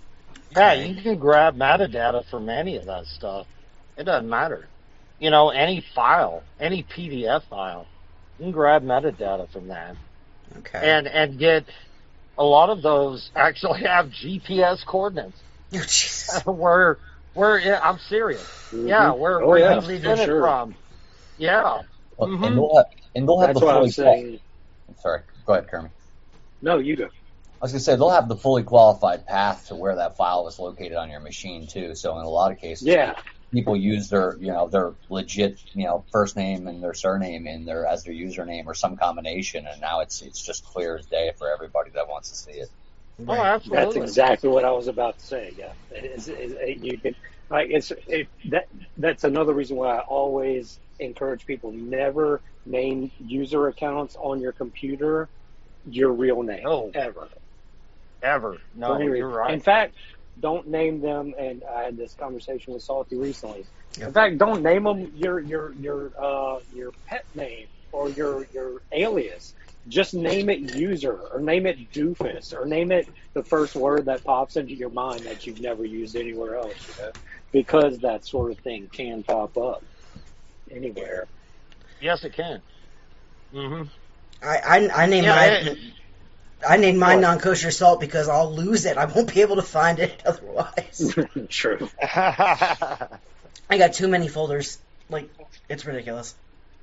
Yeah, Okay. you can grab metadata from any of that stuff. It doesn't matter. You know, any file, any P D F file, you can grab metadata from that, Okay. and and get a lot of those actually have G P S coordinates. Oh, Jesus. where where yeah, I'm serious. Mhm. Yeah, where Oh where yeah, you believe for sent it sure. from. Yeah. Well, hmm and they'll have, and they'll have That's the why I'm fully. saying. Sorry, go ahead, Kermit. No, you go. I was gonna say they'll have the fully qualified path to where that file was located on your machine too. So in a lot of cases, Yeah. people use their, you know, their legit, you know, first name and their surname in their as their username or some combination, and now it's it's just clear as day for everybody that wants to see it. Oh, Right. That's absolutely. exactly what I was about to say. Yeah, it is, it, it, you can like it's it, that. That's another reason why I always encourage people never name user accounts on your computer your real name No. ever. Ever. No, For any you're reason. right. In fact, don't name them. And I had this conversation with Salty recently. Yep. In fact, don't name them your your your uh, your pet name or your your alias. Just name it user or name it doofus or name it the first word that pops into your mind that you've never used anywhere else, you know? Because that sort of thing can pop up anywhere. Yes, it can. hmm I, I, I name Yeah, my it- I named mine What? non-kosher salt because I'll lose it. I won't be able to find it otherwise. True. I got too many folders. Like, it's ridiculous.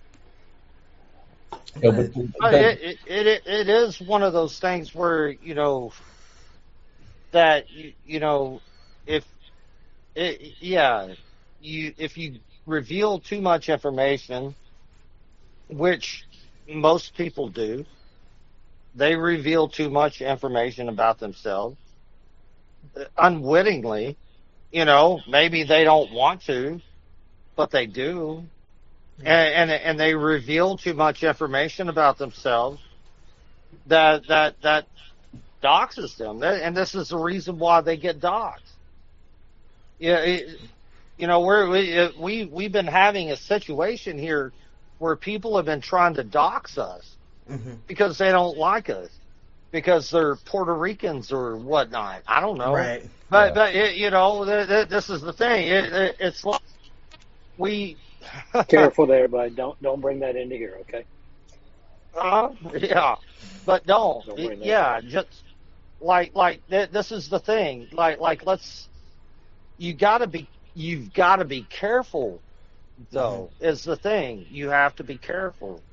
Yeah, but, Uh, but- it, it, it, it is one of those things where, you know, that, you, you know, if, it, yeah, you, if you reveal too much information, which most people do, they reveal too much information about themselves, uh, unwittingly, you know, maybe they don't want to, but they do. And, and and they reveal too much information about themselves that that that doxes them, and this is the reason why they get doxed. Yeah, it, you know, we're, we we we've been having a situation here where people have been trying to dox us Mm-hmm. because they don't like us, because they're Puerto Ricans or whatnot. I don't know, Right. but Yeah. but it, you know, th- th- this is the thing. It, it, it's like we. Careful there, bud. Don't don't bring that into here, okay? Uh, yeah, but don't. Don't bring that yeah, up. just like like th- this is the thing. Like like let's. You gotta be. You've got to be careful, though. Is the thing. You have to be careful.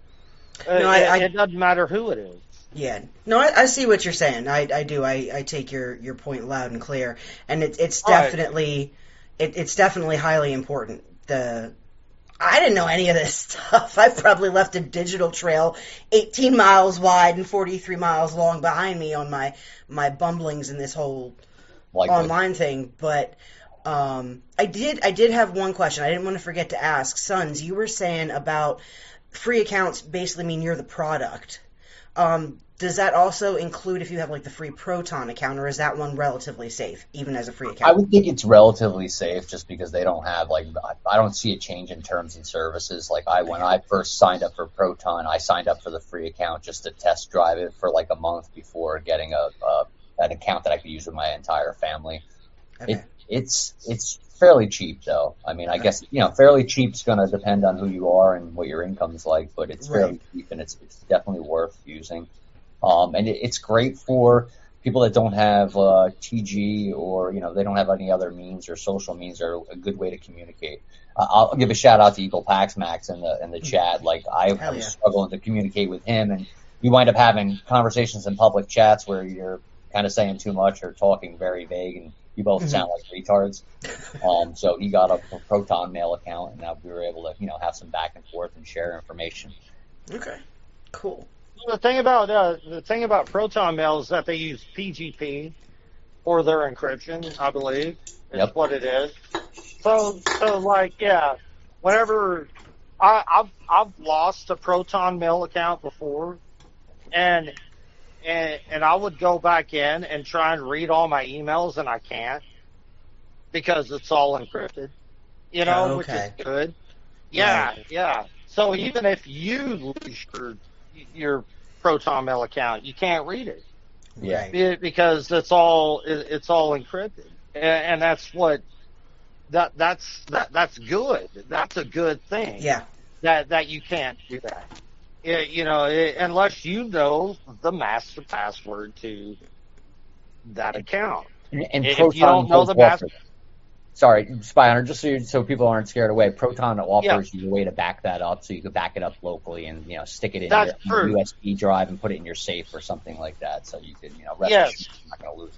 Uh, No, I- it, I- it doesn't matter who it is. Yeah. No, I, I see what you're saying. I, I do. I, I take your, your point loud and clear. And it, it's Right. definitely it, it's definitely highly important. The I didn't know any of this stuff. I probably left a digital trail eighteen miles wide and forty-three miles long behind me on my my bumblings in this whole like online thing. But um, I did I did have one question. I didn't want to forget to ask. Sons, you were saying about free accounts basically mean you're the product. Um, does that also include if you have like the free Proton account, or is that one relatively safe, even as a free account? I would think it's relatively safe just because they don't have like I- I don't see a change in terms and services. Like I when I first signed up for Proton, I signed up for the free account just to test drive it for like a month before getting a, a an account that I could use with my entire family. Okay. It, it's it's fairly cheap though. I mean, I guess you know fairly cheap's going to depend on who you are and what your income's like, but it's fairly Right. cheap and it's it's definitely worth using. Um, and it, it's great for people that don't have uh, T G or you know they don't have any other means or social means are a good way to communicate. Uh, I'll give a shout out to Eagle Pax Max in the in the chat. Like I, I Hell was yeah. struggling to communicate with him, and we wind up having conversations in public chats where you're kind of saying too much or talking very vague, and you both Mhm. sound like retards. Um, so he got a Proton Mail account, and now we were able to you know have some back and forth and share information. Okay. Cool. The thing about uh, the thing about Proton Mail is that they use P G P for their encryption. I believe is Yep. what it is. So so like yeah, whenever I, I've I've lost a Proton Mail account before, and and and I would go back in and try and read all my emails, and I can't because it's all encrypted. You know, which Okay. is good. Yeah, Right. yeah. So even if you lose your your Proton Mail account, you can't read it. Yeah. Right. Be- because it's all it, it's all encrypted, and, and that's what that that's that that's good. That's a good thing. Yeah. That that you can't do that. It, you know, it, unless you know the master password to that account. And, and If Proton you don't know does the master, offer- Sorry, Spy Hunter, just so, you, so people aren't scared away, Proton offers Yeah. you a way to back that up, so you can back it up locally and, you know, stick it in That's your true. U S B drive and put it in your safe or something like that, so you can, you know, rest Yes. assured you're not going to lose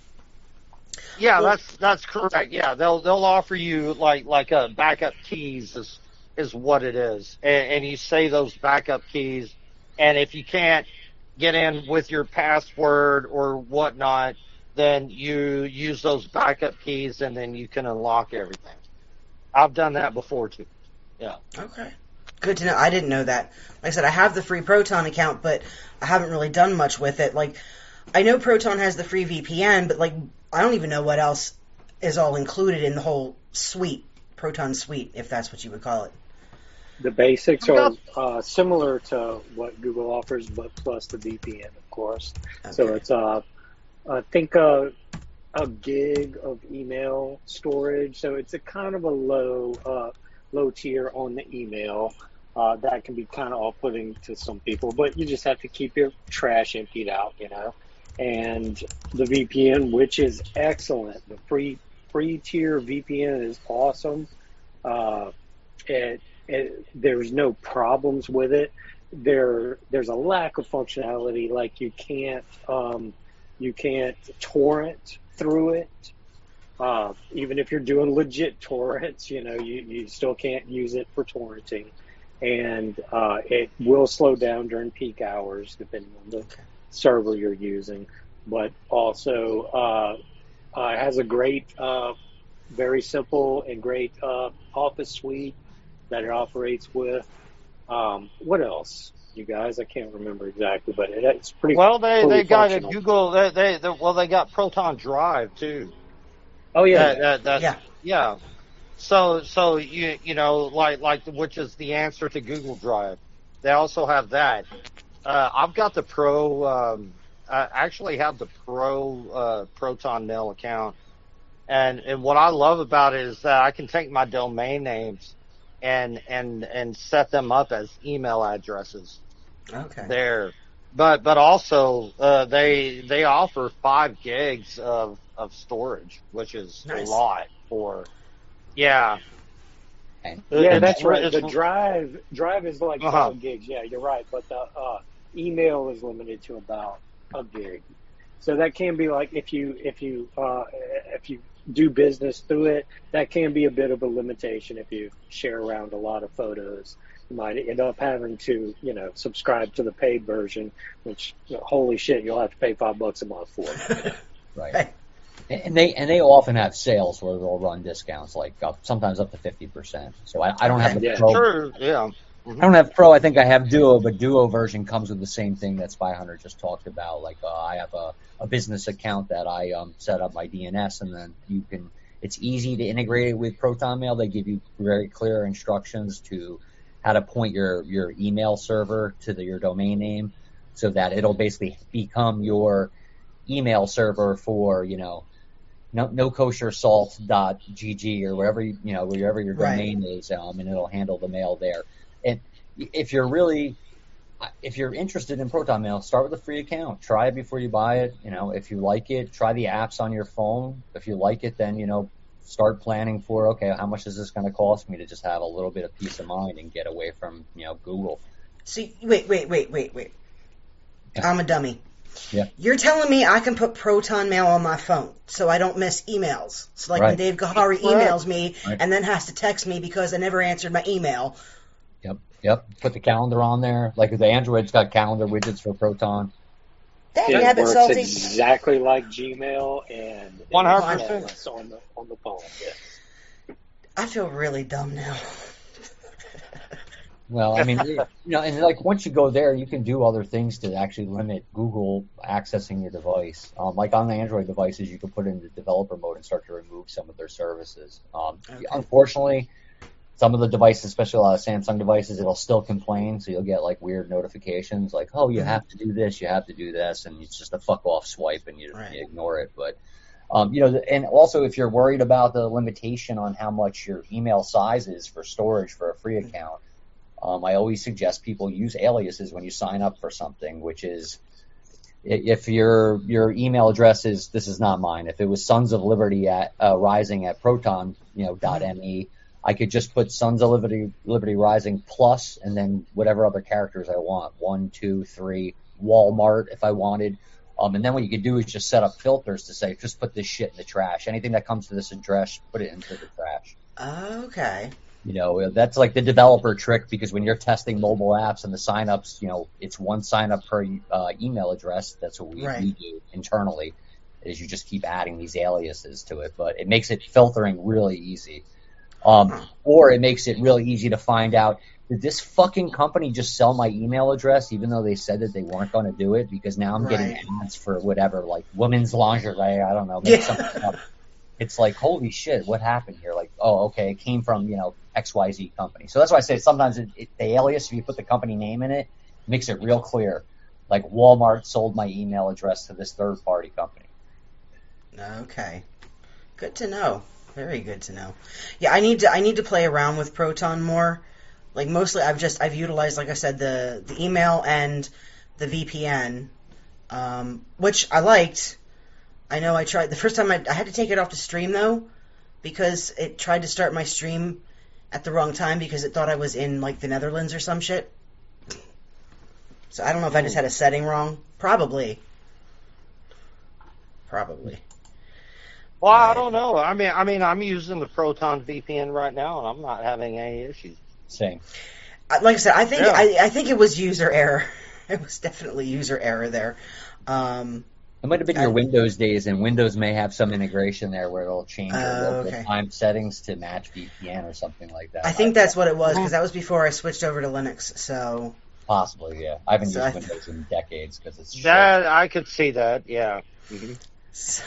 it. yeah, that's that's correct. Yeah, they'll they'll offer you like like a backup keys is is what it is, and, and you say those backup keys, and if you can't get in with your password or whatnot, then you use those backup keys, and then you can unlock everything. I've done that before too. Yeah. Okay. Good to know. I didn't know that. Like I said, I have the free Proton account, but I haven't really done much with it. Like, I know Proton has the free V P N, but like, I don't even know what else is all included in the whole suite, Proton suite, if that's what you would call it. The basics are uh, similar to what Google offers, but plus the V P N, of course. Okay. So it's, uh, I think, uh, a gig of email storage. So it's a kind of a low, uh, low tier on the email. Uh, that can be kind of off-putting to some people, but you just have to keep your trash emptied out, you know. And the V P N, which is excellent, the free free tier V P N is awesome. Uh, it, it, there's no problems with it. There there's a lack of functionality, like you can't um, you can't torrent through it. Uh, even if you're doing legit torrents, you know, you, you still can't use it for torrenting. And uh, it will slow down during peak hours, depending on the server you're using. But also, uh, uh, it has a great, uh, very simple and great uh, Office suite that it operates with. Um, what else, you guys? I can't remember exactly, but it, it's pretty. Well, they fully they got a functional. Google. They, they they well they got Proton Drive too. Oh yeah, That, that, that's, Yeah. yeah. So so you you know like like which is the answer to Google Drive. They also have that. Uh, I've got the Pro. Um, I actually have the Pro uh, Proton Mail account, and and what I love about it is that I can take my domain names and and and set them up as email addresses Okay. there. But but also uh, they they offer five gigs of of storage, which is Nice. a lot for. Yeah. And yeah, It's- that's right. it's- The drive drive is like Uh-huh. five gigs. Yeah, you're right. But the uh, email is limited to about a gig. So that can be like if you if you uh, if you do business through it, that can be a bit of a limitation. If you share around a lot of photos, you might end up having to you know subscribe to the paid version, which you know, holy shit, you'll have to pay five bucks a month for. right. Hey. And they and they often have sales where they'll run discounts, like up, sometimes up to fifty percent. So I, I don't have the Yeah. pro. Sure. Yeah. I don't have Pro. I think I have Duo, but Duo version comes with the same thing that Spy Hunter just talked about. Like uh, I have a, a business account that I um, set up my D N S, and then you can. It's easy to integrate it with Proton Mail. They give you very clear instructions to how to point your your email server to the, your domain name, so that it'll basically become your email server for you know no no kosher salt dot g g or wherever you, you know wherever your Right. domain is, um, and it'll handle the mail there. And if you're really, if you're interested in Proton Mail, start with a free account. Try it before you buy it. You know, if you like it, try the apps on your phone. If you like it, then, you know, start planning for, okay, how much is this going to cost me to just have a little bit of peace of mind and get away from, you know, Google. See, wait, wait, wait, wait, wait. Yeah. I'm a dummy. Yeah. You're telling me I can put Proton Mail on my phone so I don't miss emails. So like when Right. Dave Gahari Right. emails me Right. and then has to text me because I never answered my email. Yep. Yep. Put the calendar on there. Like the Android's got calendar widgets for Proton. Dang, It Abbott works Salty. exactly like Gmail and it one hundred is percent. seamless on the on the phone. Yeah. I feel really dumb now. Well, I mean, you know, and like once you go there, you can do other things to actually limit Google accessing your device. Um, like on the Android devices, you can put it into developer mode and start to remove some of their services. Um, Okay. Unfortunately, some of the devices, especially a lot of Samsung devices, it'll still complain, so you'll get like weird notifications like, oh, you Mhm. have to do this, you have to do this, and it's just a fuck off swipe and you, Right. you ignore it. But um, you know, and also if you're worried about the limitation on how much your email size is for storage for a free account, um, I always suggest people use aliases when you sign up for something, which is if your your email address is, this is not mine, if it was Sons of Liberty at uh, Rising at Proton, you know, dot me, I could just put Sons of Liberty Liberty Rising plus and then whatever other characters I want, one, two, three, Walmart if I wanted, um, and then what you could do is just set up filters to say just put this shit in the trash. Anything that comes to this address, put it into the trash. Okay. You know, that's like the developer trick, because when you're testing mobile apps and the signups, you know, it's one sign up per uh, email address. That's what we, Right. we do internally, is you just keep adding these aliases to it. But it makes it filtering really easy. Um, Huh. Or it makes it really easy to find out, did this fucking company just sell my email address even though they said that they weren't going to do it? Because now I'm getting Right. ads for whatever, like women's lingerie, I don't know, make Yeah. something up. It's like, holy shit, what happened here? Like, oh, okay, it came from, you know, X Y Z company. So that's why I say sometimes it, it, the alias, if you put the company name in it, makes it real clear. Like, Walmart sold my email address to this third-party company. Okay. Good to know. Very good to know. Yeah, I need to I need to play around with Proton more. Like mostly I've just I've utilized, like I said, the the email and the V P N, um, which I liked. I know I tried the first time I, I had to take it off to stream though, because it tried to start my stream at the wrong time because it thought I was in like the Netherlands or some shit. So I don't know if I just had a setting wrong. Probably. Probably. Well, I Right. don't know. I mean, I mean, I'm using the Proton V P N right now, and I'm not having any issues. Same. I- Like I said, I think Yeah. I, I think it was user error. It was definitely user error there. Um, It might have been I- your Windows days, and Windows may have some integration there where it'll change your Oh, local okay. time settings to match V P N or something like that. I think that's what it was because that was before I switched over to Linux. So, Possibly, yeah. I haven't So used I- Windows in decades because it's shit. That I could see that. Yeah. Mhm. so,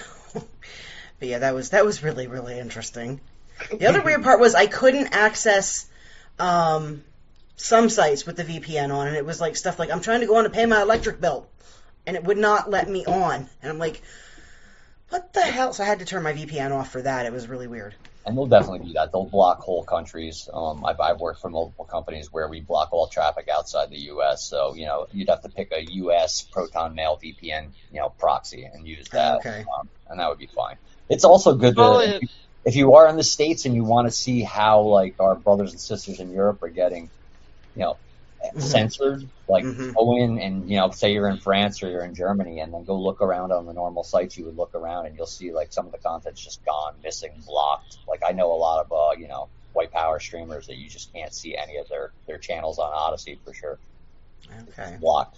but yeah, that was that was really really interesting. The other weird part was I couldn't access um, some sites with the V P N on, and it was like stuff like I'm trying to go on to pay my electric bill, and it would not let me on, and I'm like, what the hell? So I had to turn my V P N off for that. It was really weird. And they'll definitely do that. They'll block whole countries. Um, I've, I've worked for multiple companies where we block all traffic outside the U S. So, you know, you'd have to pick a U S Proton Mail V P N, you know, proxy and use that. Okay. Um, and that would be fine. It's also good to, Well, if, it- you, if you are in the States and you want to see how, like, our brothers and sisters in Europe are getting, you know, Mhm. censored, like, Mhm. go in and, you know, say you're in France or you're in Germany and then go look around on the normal sites you would look around and you'll see, like, some of the content's just gone, missing, blocked. Like, I know a lot of, uh, you know, white power streamers that you just can't see any of their, their channels on Odyssey for sure. Okay. Blocked.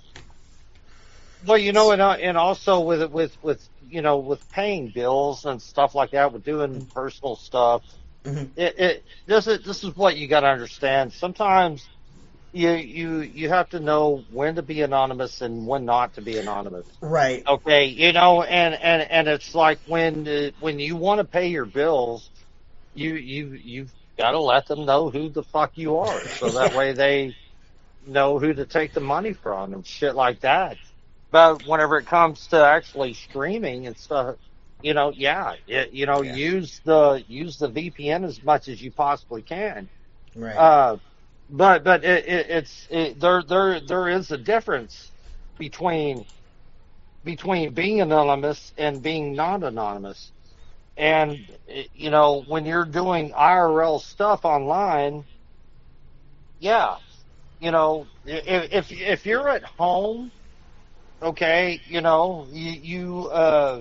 Well, you know, and uh, and also with with with you know with paying bills and stuff like that, with doing personal stuff, Mhm. it, it this is this is what you got to understand. Sometimes you you you have to know when to be anonymous and when not to be anonymous. Right. Okay, you know, and and and it's like when uh, when you want to pay your bills, you you you've got to let them know who the fuck you are, so that way they know who to take the money from and shit like that. But whenever it comes to actually streaming and stuff, you know, yeah, it, you know, Yeah. use the use the V P N as much as you possibly can. Right. Uh, but but it, it, it's it, there there there is a difference between between being anonymous and being not anonymous. And it- you know, when you're doing I R L stuff online, yeah, you know, if if, if you're at home, okay, you know, you, you uh,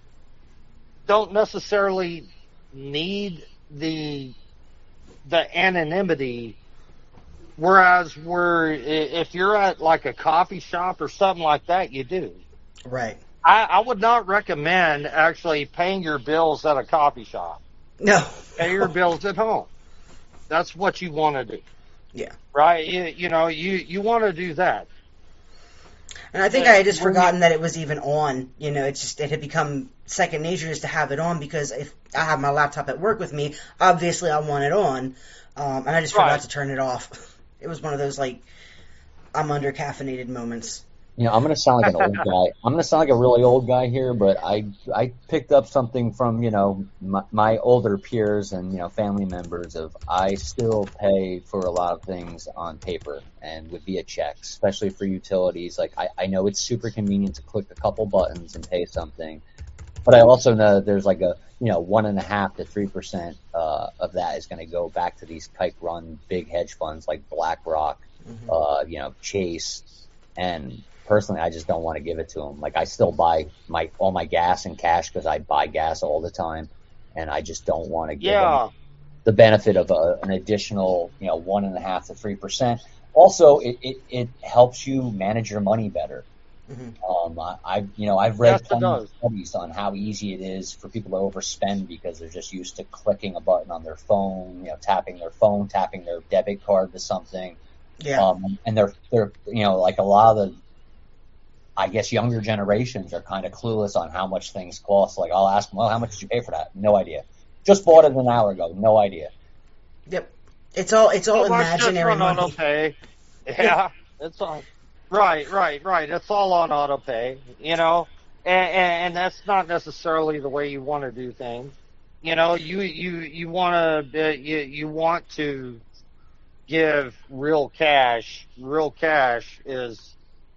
don't necessarily need the the anonymity. Whereas, where if you're at like a coffee shop or something like that, you do. Right. I, I would not recommend actually paying your bills at a coffee shop. No. Pay your bills at home. That's what you want to do, Yeah. right? You, you know, you you want to do that. And I think Yeah, I had just when forgotten that it was even on. You know, it's just it had become second nature just to have it on because if I have my laptop at work with me, obviously I want it on. um, and I just Right. forgot to turn it off. It was one of those like I'm under caffeinated moments. You know, I'm gonna sound like an old guy. I'm gonna sound like a really old guy here, but I I picked up something from you know my, my older peers and you know family members of I still pay for a lot of things on paper and with via checks, especially for utilities. Like I, I know it's super convenient to click a couple buttons and pay something, but I also know that there's like a you know one and a half to three percent uh, of that is going to go back to these kite run big hedge funds like BlackRock, Mm-hmm. uh, you know Chase, and personally, I just don't want to give it to them. Like I still buy my all my gas in cash because I buy gas all the time, and I just don't want to give Yeah. them the benefit of a, an additional, you know, one and a half to three percent. Also, it, it, it helps you manage your money better. Mhm. Um, I, I've you know I've read Yes, it tons of does. studies on how easy it is for people to overspend because they're just used to clicking a button on their phone, you know, tapping their phone, tapping their debit card to something. Yeah. Um, and they're they're you know like a lot of the I guess younger generations are kind of clueless on how much things cost. Like I'll ask them, well, how much did you pay for that? No idea. Just bought it an hour ago. No idea. Yep. It's all it's all Well, that's just imaginary on money. auto pay. Yeah, it's on. Right, right, right. It's all on auto pay, you know, and, and, and that's not necessarily the way you want to do things. You know, you you you want to uh, you you want to give real cash. Real cash is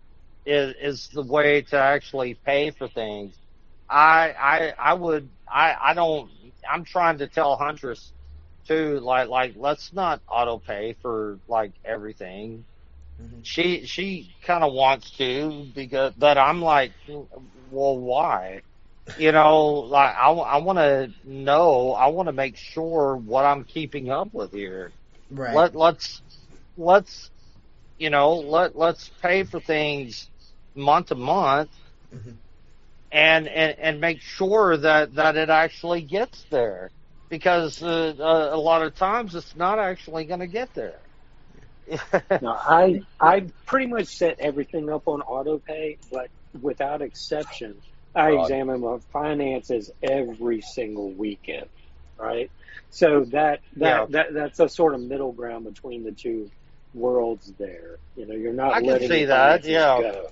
is is the way to actually pay for things. I I I would I I don't. I'm trying to tell Huntress too, like like let's not auto pay for like everything. Mhm. She she kind of wants to because, but I'm like, well, why? You know, like I, I want to know, I want to make sure what I'm keeping up with here. Right. Let let's let's you know let let's pay for things month to month, Mhm. and and and make sure that that it actually gets there, because uh, a, a lot of times it's not actually going to get there. No, I I pretty much set everything up on auto pay, but without exception, I Right. examine my finances every single weekend, right? So that that, Yeah. that that's a sort of middle ground between the two worlds there. You know, you're not I can letting see your that, finances yeah. go.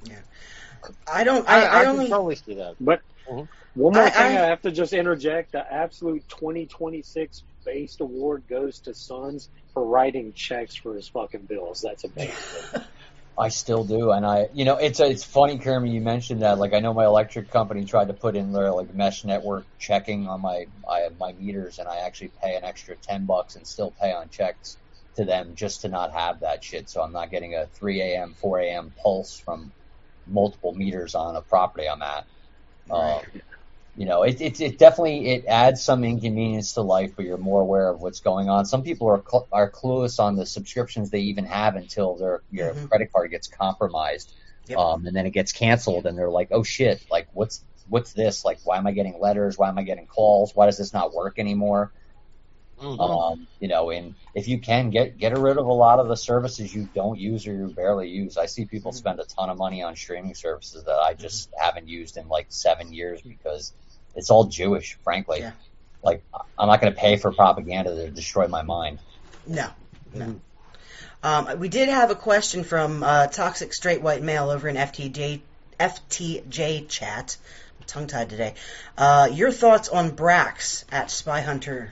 I don't. I, I, I, I can only. totally see that. But Mhm. one more I- thing I, I- have to just interject: the absolute twenty twenty-six based award goes to Sons for writing checks for his fucking bills. That's amazing. I still do, and I, you know, it's it's funny, Kermit, you mentioned that. Like, I know my electric company tried to put in their like mesh network checking on my I, my meters, and I actually pay an extra ten bucks and still pay on checks to them just to not have that shit. So I'm not getting a three a.m., four a.m. pulse from multiple meters on a property I'm at. Right. Um, you know, it, it it definitely it adds some inconvenience to life, but you're more aware of what's going on. Some people are cl- are clueless on the subscriptions they even have until their your Mhm. credit card gets compromised, Yep. um, and then it gets canceled, and they're like, "Oh shit! Like, what's what's this? Like, why am I getting letters? Why am I getting calls? Why does this not work anymore?" Mhm. Um, you know, and if you can get get rid of a lot of the services you don't use or you barely use. I see people Mhm. spend a ton of money on streaming services that I just haven't used in like seven years because it's all Jewish, frankly. Yeah. Like, I'm not going to pay for propaganda to destroy my mind. No. No. Um, we did have a question from uh, Toxic Straight White Male over in F T J F T J chat. I'm tongue tied today. Uh, your thoughts on Brax at Spy Hunter?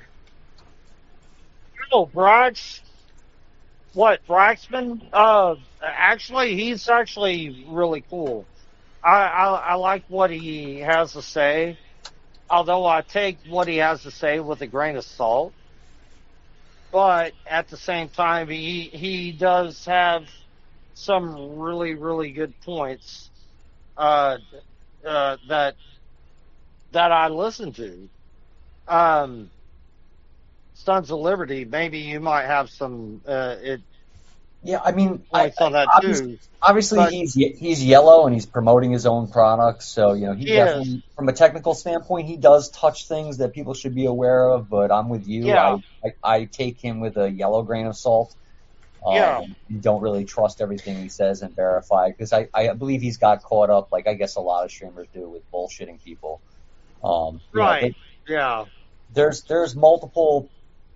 Oh, Brax. What, Braxman? Uh, actually, he's actually really cool. I, I I like what he has to say, although I take what he has to say with a grain of salt. But at the same time, he he does have some really really good points uh, uh, that that I listen to. Um, Sons of Liberty, maybe you might have some uh, it Yeah, I mean, I, points on that obviously, too. obviously But- he's ye- he's yellow and he's promoting his own products, so you know he He is. definitely, from a technical standpoint, he does touch things that people should be aware of. But I'm with you. Yeah. I, I I take him with a yellow grain of salt. Um, Yeah. You don't really trust everything he says and verify because I I believe he's got caught up, like I guess a lot of streamers do, with bullshitting people. Um, you know, Right. but Yeah. there's there's multiple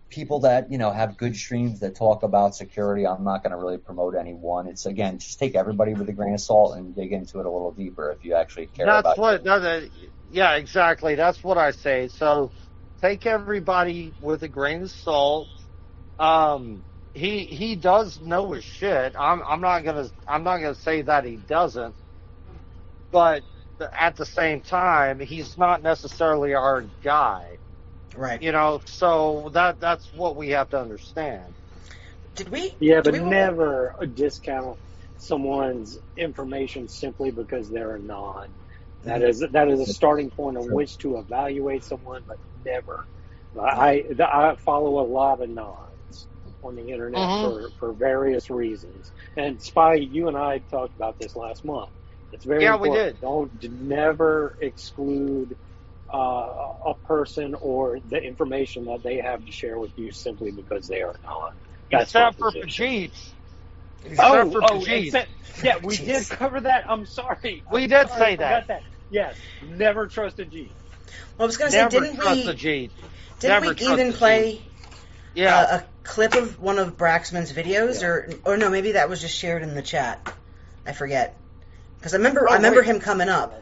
people that, you know, have good streams that talk about security. I'm not going to really promote any one. It's, again, just take everybody with a grain of salt and dig into it a little deeper if you actually care That's about what, it. no, that, yeah, exactly. That's what I say. So take everybody with a grain of salt. Um, he he does know his shit. I'm I'm not gonna I'm not gonna say that he doesn't, but at the same time, he's not necessarily our guy. Right. You know, so that that's what we have to understand. Did we? Yeah, did but we never discount someone's information simply because they're a non. That is that is a starting point on Sure. which to evaluate someone, but never. I I follow a lot of nons on the internet Mhm. for, for various reasons. And Spy, you and I talked about this last month. It's very Yeah, we important. did. Don't never exclude uh, a person or the information that they have to share with you simply because they are not. That's Except my for position. Pajeets. Oh, Except for oh, Pajeets. except, yeah, we Jeez. did cover that. I'm sorry. We I'm did sorry, say I forgot that. Yes, never trust a G. Well, I was going to say, Never didn't trust we? a Jeet. Didn't Never we trust even a play Yeah. uh, a clip of one of Braxman's videos, Yeah. or or no, maybe that was just shared in the chat. I forget because I remember Oh, I remember wait. him coming up.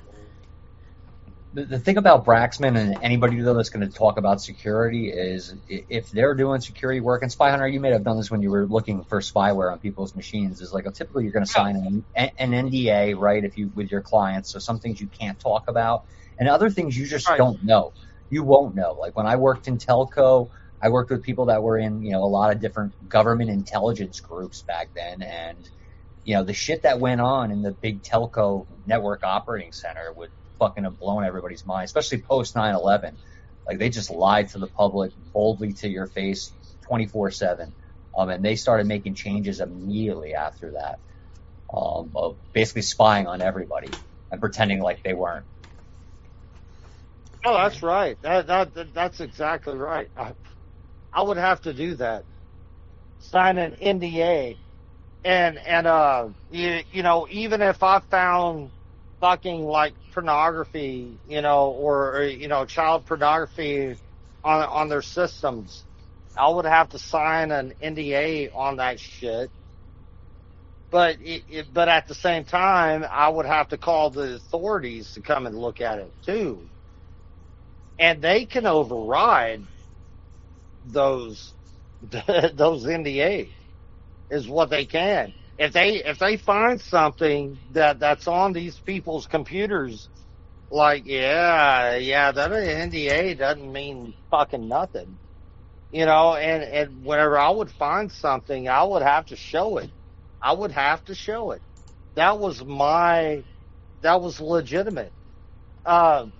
The, the thing about Braxman and anybody that's going to talk about security is i- if they're doing security work, and Spy Hunter, you may have done this when you were looking for spyware on people's machines, is like a, typically you're going to sign an, an N D A, right, if you with your clients, so some things you can't talk about, and other things you just Right. don't know. You won't know. Like when I worked in telco, I worked with people that were in, you know, a lot of different government intelligence groups back then, and you know, the shit that went on in the big telco network operating center would fucking have blown everybody's mind, especially post nine eleven. Like they just lied to the public boldly to your face twenty-four seven. Um, and they started making changes immediately after that, um, of basically spying on everybody and pretending like they weren't. Oh, that's right. That, that, that that's exactly right. I, I would have to do that. Sign an N D A, and and uh, you, you know, even if I found fucking like pornography, you know, or, or you know, child pornography on on their systems, I would have to sign an N D A on that shit. But it, it, but at the same time, I would have to call the authorities to come and look at it too. And they can override those those N D As is what they can. If they if they find something that that's on these people's computers, like yeah yeah that N D A doesn't mean fucking nothing, you know. And and whenever I would find something, I would have to show it. I would have to show it. That was my that was legitimate. Um.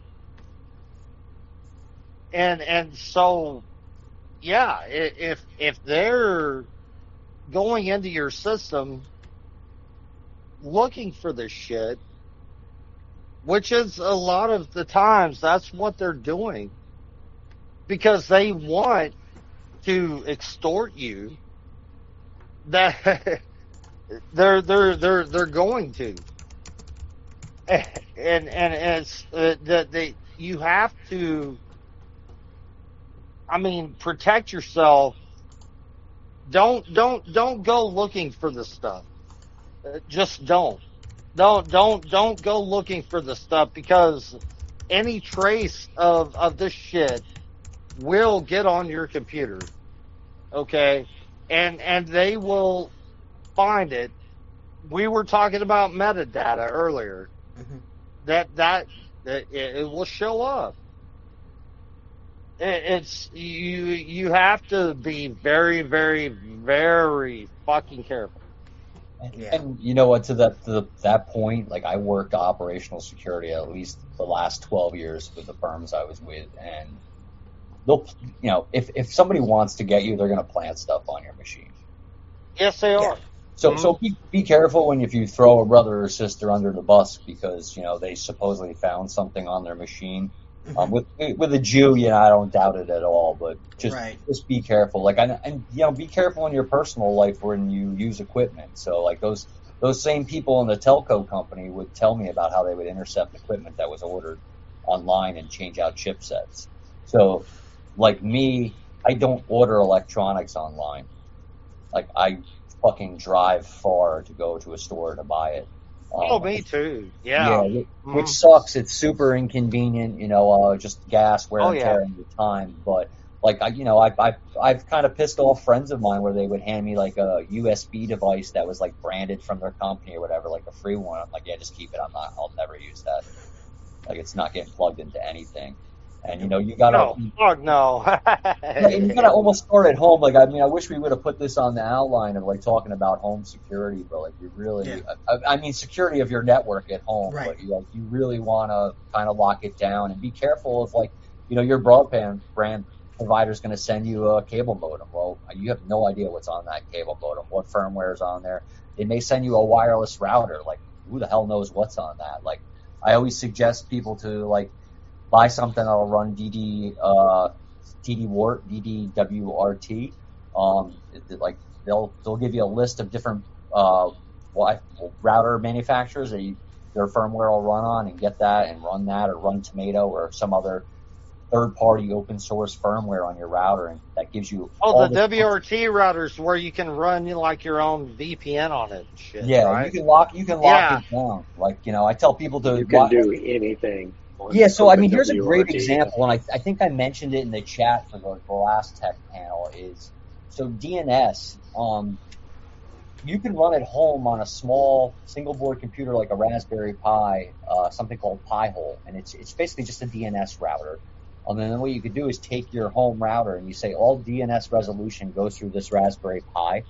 And and so, yeah, i- if if they're going into your system looking for this shit, which is a lot of the times that's what they're doing, because they want to extort you, that they're they're they're they're going to, and and it's uh, that they you have to. I mean, protect yourself. Don't don't don't go looking for this stuff. Uh, Just don't. Don't don't don't go looking for the stuff, because any trace of of this shit will get on your computer. Okay? And and they will find it. We were talking about metadata earlier. Mhm. That that, that it, it will show up. It's you. You have to be very, very, very fucking careful. And, Yeah. and you know what? To that to the, that point, like I worked operational security at least the last twelve years with the firms I was with, and they'll, you know, if if somebody wants to get you, they're going to plant stuff on your machine. Yes, they are. So Mhm. so be be careful when if you throw a brother or sister under the bus because you know they supposedly found something on their machine. Um, with with a Jew, you know, I don't doubt it at all, but just Right. just be careful. Like, and, and you know, be careful in your personal life when you use equipment. So, like those those same people in the telco company would tell me about how they would intercept equipment that was ordered online and change out chipsets. So, like me, I don't order electronics online. Like, I fucking drive far to go to a store to buy it. Um, Oh, me too. Yeah. yeah, Mhm. which sucks. It's super inconvenient, you know, uh, just gas, wear Oh, and yeah. tear, and your time. But like, I, you know, I, I, I've kind of pissed off friends of mine where they would hand me like a U S B device that was like branded from their company or whatever, like a free one. I'm like, yeah, just keep it. I'm not. I'll never use that. Like, it's not getting plugged into anything. And you know, you gotta. No. Oh, no. Yeah, and you gotta almost start at home. Like, I mean, I wish we would have put this on the outline of like talking about home security, but like, you really, Yeah. I, I mean, security of your network at home. Right. But you like, you really want to kind of lock it down and be careful of like, you know, your broadband brand provider's going to send you a cable modem. Well, you have no idea what's on that cable modem, what firmware is on there. They may send you a wireless router. Like, who the hell knows what's on that? Like, I always suggest people to like buy something that'll run D D, uh, D D Wart, D D W R T. Um, it, it, like they'll they'll give you a list of different uh, wi- router manufacturers that you, their firmware will run on, and get that and run that, or run Tomato or some other third-party open source firmware on your router, and that gives you Oh, all the W R T routers where you can run like your own V P N on it and shit. yeah, right? you can lock you can lock Yeah. it down. Like, you know, I tell people to You can wa- do anything. on Yeah, so I mean, Open here's a great W R T. example, and I, I think I mentioned it in the chat for the, the last tech panel. Is so D N S. Um, you can run at home on a small single board computer like a Raspberry Pi, uh, something called Pi-hole, and it's it's basically just a D N S router. And then what you could do is take your home router and you say all D N S resolution goes through this Raspberry Pi.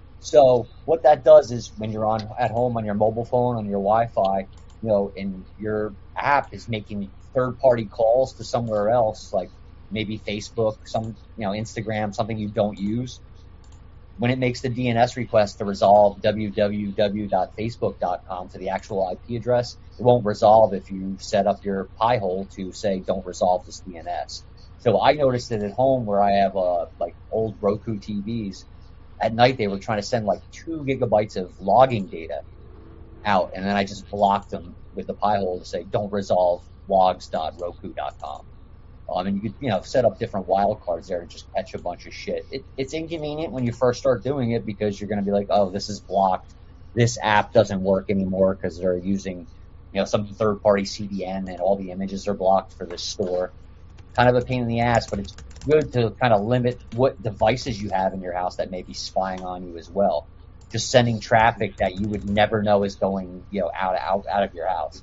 So what that does is when you're on at home on your mobile phone on your Wi-Fi, you know, and your app is making third-party calls to somewhere else, like maybe Facebook, some, you know, Instagram, something you don't use. When it makes the D N S request to resolve w w w dot facebook dot com to the actual I P address, it won't resolve if you set up your Pi-hole to say don't resolve this D N S. So I noticed it at home where I have uh, like old Roku T Vs. At night they were trying to send like two gigabytes of logging data out, and then I just blocked them with the Pi-hole to say don't resolve logs dot roku dot com. Um, and you could, you know, set up different wildcards there to just catch a bunch of shit. It, it's inconvenient when you first start doing it because you're going to be like, oh, this is blocked. This app doesn't work anymore because they're using, you know, some third-party C D N and all the images are blocked for this store. Kind of a pain in the ass, but it's good to kind of limit what devices you have in your house that may be spying on you as well. Just sending traffic that you would never know is going, you know, out out out of your house.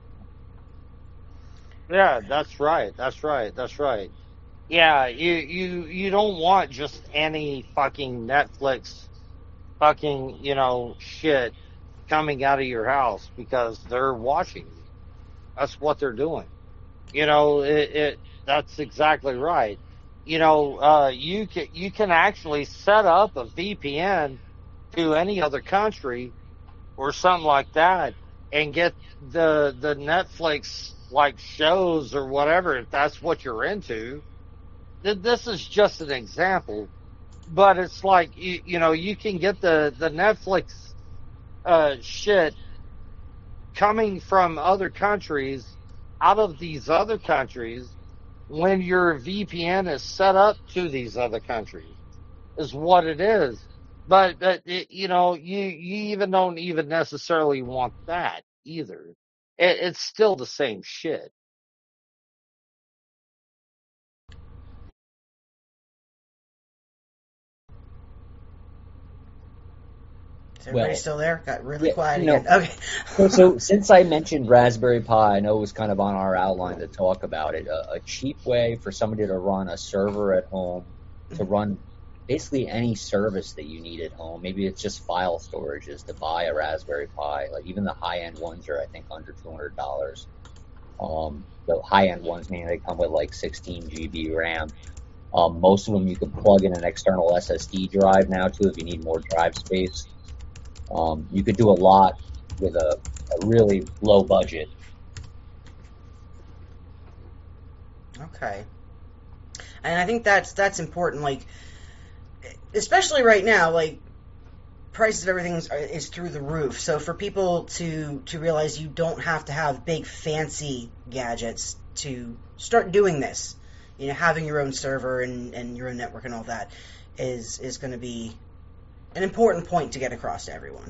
Yeah, that's right. That's right. That's right. Yeah, you you you don't want just any fucking Netflix fucking, you know, shit coming out of your house because they're watching you. That's what they're doing. You know, it, it that's exactly right. You know, uh you can you can actually set up a V P N to any other country or something like that and get the the Netflix like shows or whatever, if that's what you're into. Th- This is just an example, but it's like, you, you know, you can get the, the Netflix uh, shit coming from other countries out of these other countries when your V P N is set up to these other countries, is what it is. But, but it, you know, you, you even don't even necessarily want that either. It, it's still the same shit. Is everybody Well, still there? Got really yeah, quiet you know, again. Okay. So, so since I mentioned Raspberry Pi, I know it was kind of on our outline to talk about it. A, a cheap way for somebody to run a server at home, to run basically any service that you need at home. Maybe it's just file storage, is to buy a Raspberry Pi. Like even the high-end ones are, I think, under two hundred dollars. Um, the high-end ones, meaning they come with like sixteen gigabytes RAM. Um, most of them you can plug in an external S S D drive now too if you need more drive space. Um, you could do a lot with a, a really low budget. Okay. And I think that's that's important, like, especially right now, like, prices of everything is, is through the roof. So for people to to realize you don't have to have big fancy gadgets to start doing this. you know, having your own server and, and your own network and all that is is going to be an important point to get across to everyone.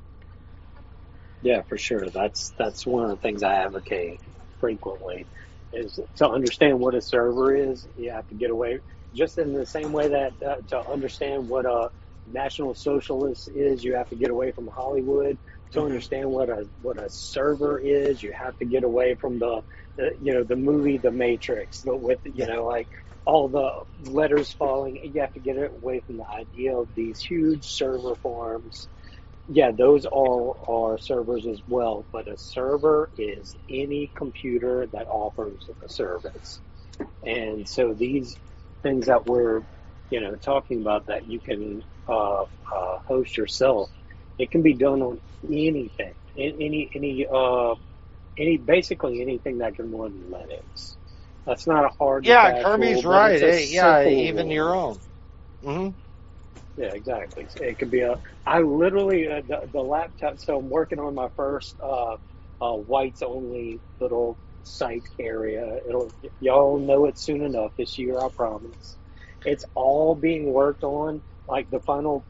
Yeah, for sure. That's that's one of the things I advocate frequently, is to understand what a server is. You have to get away, just in the same way that uh, to understand what a National Socialist is, you have to get away from Hollywood. To Mhm. understand what a what a server is, you have to get away from the, the you know the movie The Matrix, the, with you Yeah. know like all the letters falling. You have to get away from the idea of these huge server farms. Yeah, those all are servers as well, but a server is any computer that offers a service. And so these things that we're, you know, talking about that you can uh, uh, host yourself, it can be done on anything, a- any any uh, any basically anything that can run Linux. That's not a hard Yeah, and fast Kirby's rule, but right. it's a Eh, yeah, simple even rule. your own. hmm Yeah, exactly. It could be a. I literally uh, the, the laptop. So I'm working on my first uh, uh, whites only little site area. It'll y'all know it soon enough this year. I promise. It's all being worked on. Like the final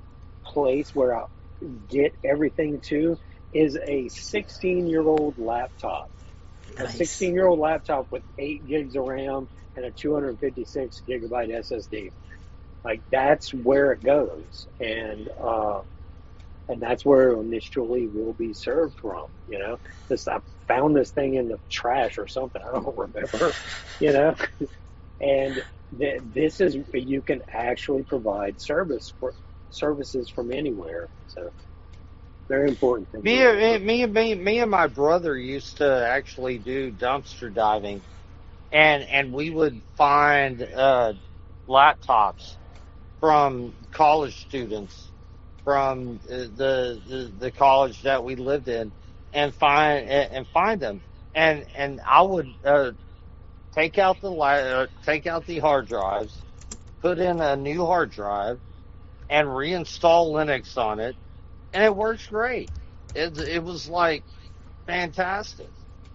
place where I get everything to is a sixteen year old laptop. A Nice. sixteen year old laptop with eight gigs of RAM and a two hundred fifty-six gigabyte S S D. Like that's where it goes, and uh, and that's where it initially will be served from. You know, this I found this thing in the trash or something. I don't remember. You know, and th- this is you can actually provide service for services from anywhere. So very important thing. Me, to me, remember. me, me, me and my brother used to actually do dumpster diving, and and we would find uh, laptops from college students from uh, the, the the college that we lived in, and find and, and find them, and and I would uh, take out the li- uh, take out the hard drives, put in a new hard drive, and reinstall Linux on it, and it works great. It it was like fantastic.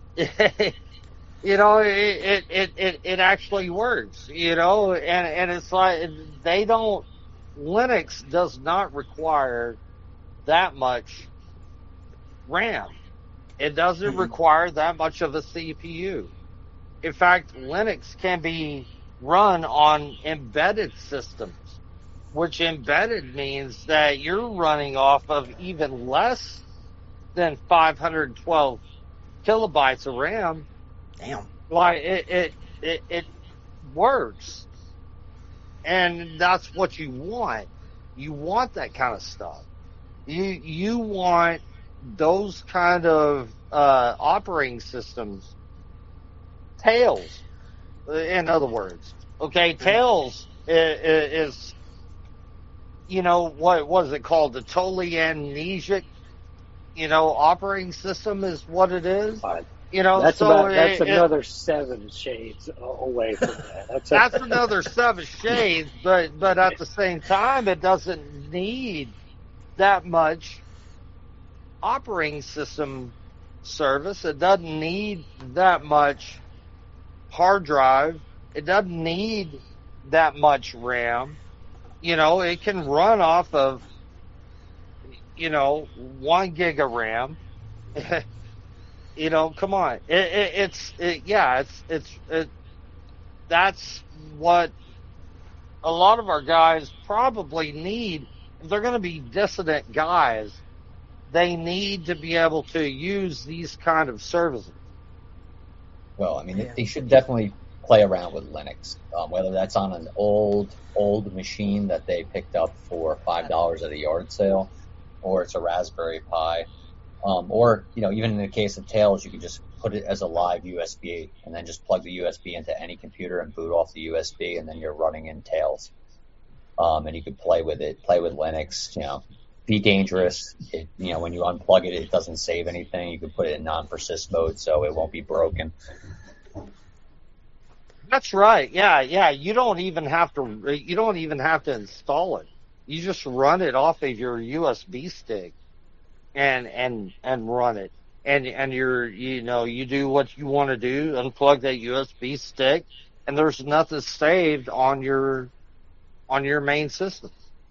You know, it, it, it, it, it actually works, you know, and, and it's like they don't, Linux does not require that much RAM. It doesn't Mhm. require that much of a C P U. In fact, Linux can be run on embedded systems, which embedded means that you're running off of even less than five hundred twelve kilobytes of RAM. Damn. Like it, it, it, it works, and that's what you want. You want that kind of stuff. You you want those kind of uh, operating systems. Tails, in other words, okay. Tails is, is you know what was it called? The totally amnesiac, you know, operating system is what it is. But You know, that's so about that's it, it, another seven shades away from that. That's, a, that's another seven shades, but but at the same time, it doesn't need that much operating system service. It doesn't need that much hard drive. It doesn't need that much RAM. You know, it can run off of, you know, one gig of RAM. You know, come on. It, it, it's, it, yeah, it's, it's, it, that's what a lot of our guys probably need. If they're going to be dissident guys, they need to be able to use these kind of services. Well, I mean, Yeah. they should definitely play around with Linux, um, whether that's on an old, old machine that they picked up for five dollars at a yard sale, or it's a Raspberry Pi, um, or, you know, even in the case of Tails, you can just put it as a live U S B and then just plug the U S B into any computer and boot off the U S B, and then you're running in Tails. Um, and you could play with it, play with Linux, you know, be dangerous. It, you know, when you unplug it, it doesn't save anything. You can put it in non-persist mode so it won't be broken. That's right. Yeah, yeah. You don't even have to. You don't even have to install it. You just run it off of your U S B stick, and and and run it. And and you're you know you do what you want to do. Unplug that U S B stick, and there's nothing saved on your on your main system.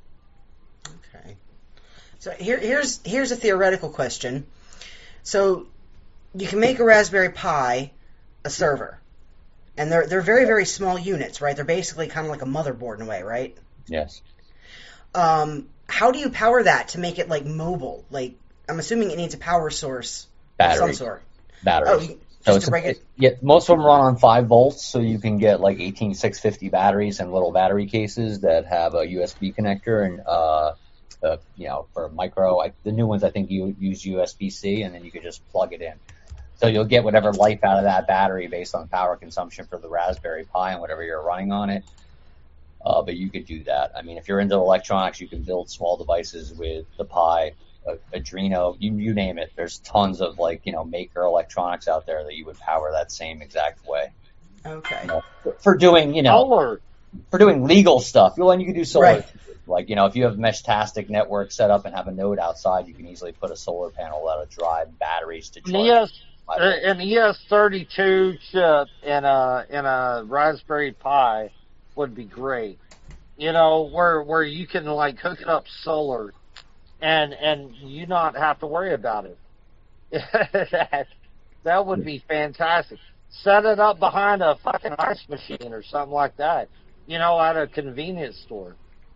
Okay. So here, here's here's a theoretical question. So you can make a Raspberry Pi a server, and they're they're very very small units, right? They're basically kind of like a motherboard in a way, right? Yes. Um, how do you power that to make it like mobile? Like I'm assuming it needs a power source of some Batteries. sort. Batteries. Oh, you- So just it's to break a, it. yeah, most of them run on five volts, so you can get like eighteen six fifty batteries and little battery cases that have a U S B connector and uh, uh you know for micro. I, the new ones I think you use U S B C, and then you can just plug it in. So you'll get whatever life out of that battery based on power consumption for the Raspberry Pi and whatever you're running on it. Uh, but you could do that. I mean, if you're into electronics, you can build small devices with the Pi. Uh, Adreno, you, you name it. There's tons of like you know maker electronics out there that you would power that same exact way. Okay. You know, for, for doing you know Solar. for doing legal stuff. Well, and you can do solar. Right. Like you know if you have Meshtastic network set up and have a node outside, you can easily put a solar panel that'll drive batteries to An charge. E S, my uh, phone. an E S thirty-two chip in a in a Raspberry Pi would be great. You know, where where you can like hook it up solar, and and you not have to worry about it. that, that would be fantastic. Set it up behind a fucking ice machine or something like that. You know, at a convenience store.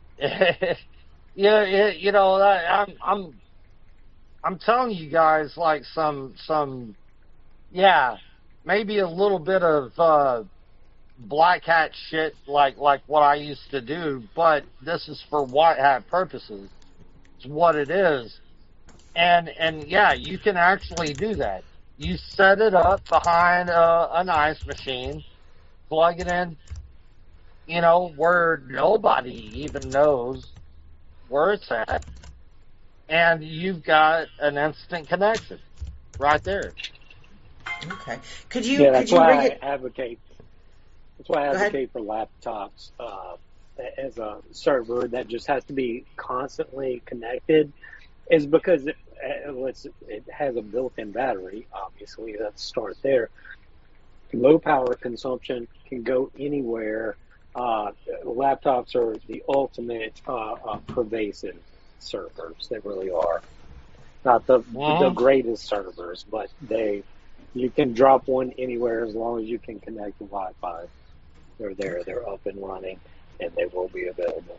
yeah, it, you know, that, I'm I'm I'm telling you guys like some some yeah, maybe a little bit of uh black hat shit like like what I used to do, but this is for white hat purposes. It's what it is. And and yeah, you can actually do that. You set it up behind a, an ice machine, plug it in, you know, where nobody even knows where it's at, and you've got an instant connection right there. Okay. Could you yeah, could that's you why ring I it? advocate. That's why I Go ahead. advocate for laptops uh, as a server that just has to be constantly connected. Is because it, it, it has a built-in battery. Obviously, let's start there. Low power consumption can go anywhere. Uh, laptops are the ultimate uh, uh, pervasive servers. They really are. Not the Wow. the greatest servers, but they you can drop one anywhere as long as you can connect to Wi-Fi. They're there. They're up and running, and they will be available.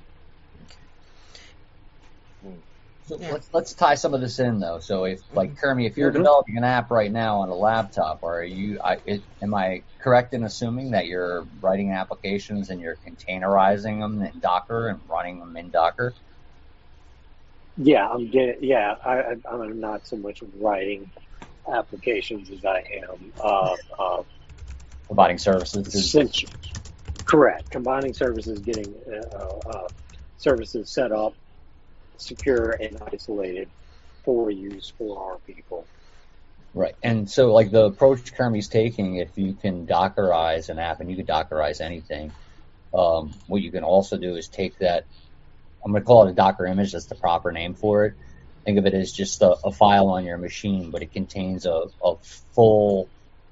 So Yeah. let's let's tie some of this in though. So if like Kermie, if you're Mhm. developing an app right now on a laptop, or are you? I, it, am I correct in assuming that you're writing applications and you're containerizing them in Docker and running them in Docker? Yeah, I'm getting. Yeah, I, I, I'm not so much writing applications as I am. Uh, uh, Providing services to since, correct, combining services, getting uh, uh, services set up, secure and isolated for use for our people. Right. And so like the approach Kermie's taking, if you can Dockerize an app, and you can Dockerize anything, um, what you can also do is take that, I'm going to call it a Docker image, that's the proper name for it. Think of it as just a, a file on your machine, but it contains a, a full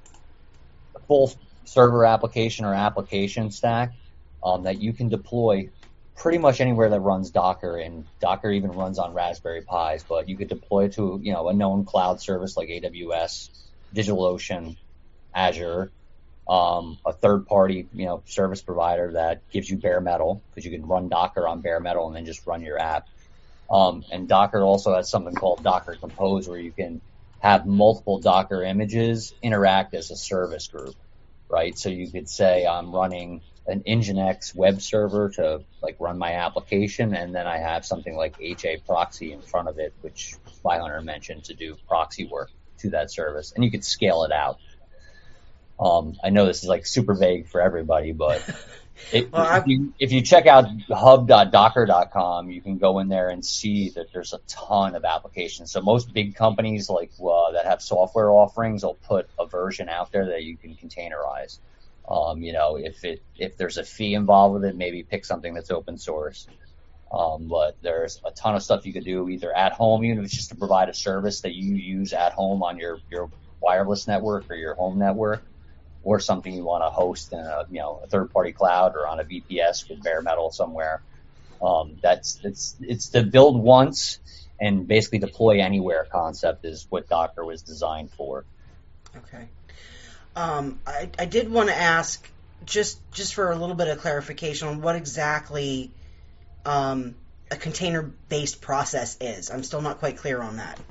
a full server application or application stack um, that you can deploy pretty much anywhere that runs Docker, and Docker even runs on Raspberry Pis, but you could deploy it to, you know, a known cloud service like A W S, DigitalOcean, Azure, um, a third-party, you know, service provider that gives you bare metal, because you can run Docker on bare metal and then just run your app. Um, and Docker also has something called Docker Compose, where you can have multiple Docker images interact as a service group, right? So you could say I'm running an Nginx web server to like run my application, and then I have something like H A proxy in front of it, which Spyhunter mentioned, to do proxy work to that service, and you could scale it out. Um, I know this is like super vague for everybody, but it, Well, I- if, you, if you check out hub dot docker dot com, you can go in there and see that there's a ton of applications. So most big companies like uh, that have software offerings will put a version out there that you can containerize. Um, you know, if it if there's a fee involved with it, maybe pick something that's open source. Um, but there's a ton of stuff you could do either at home, even if it's just to provide a service that you use at home on your, your wireless network or your home network, or something you want to host in a, you know, a third-party cloud or on a V P S with bare metal somewhere. Um, that's it's it's the build once and basically deploy anywhere concept is what Docker was designed for. Okay. Um, I, I did want to ask, just just for a little bit of clarification on what exactly um, a container-based process is. I'm still not quite clear on that.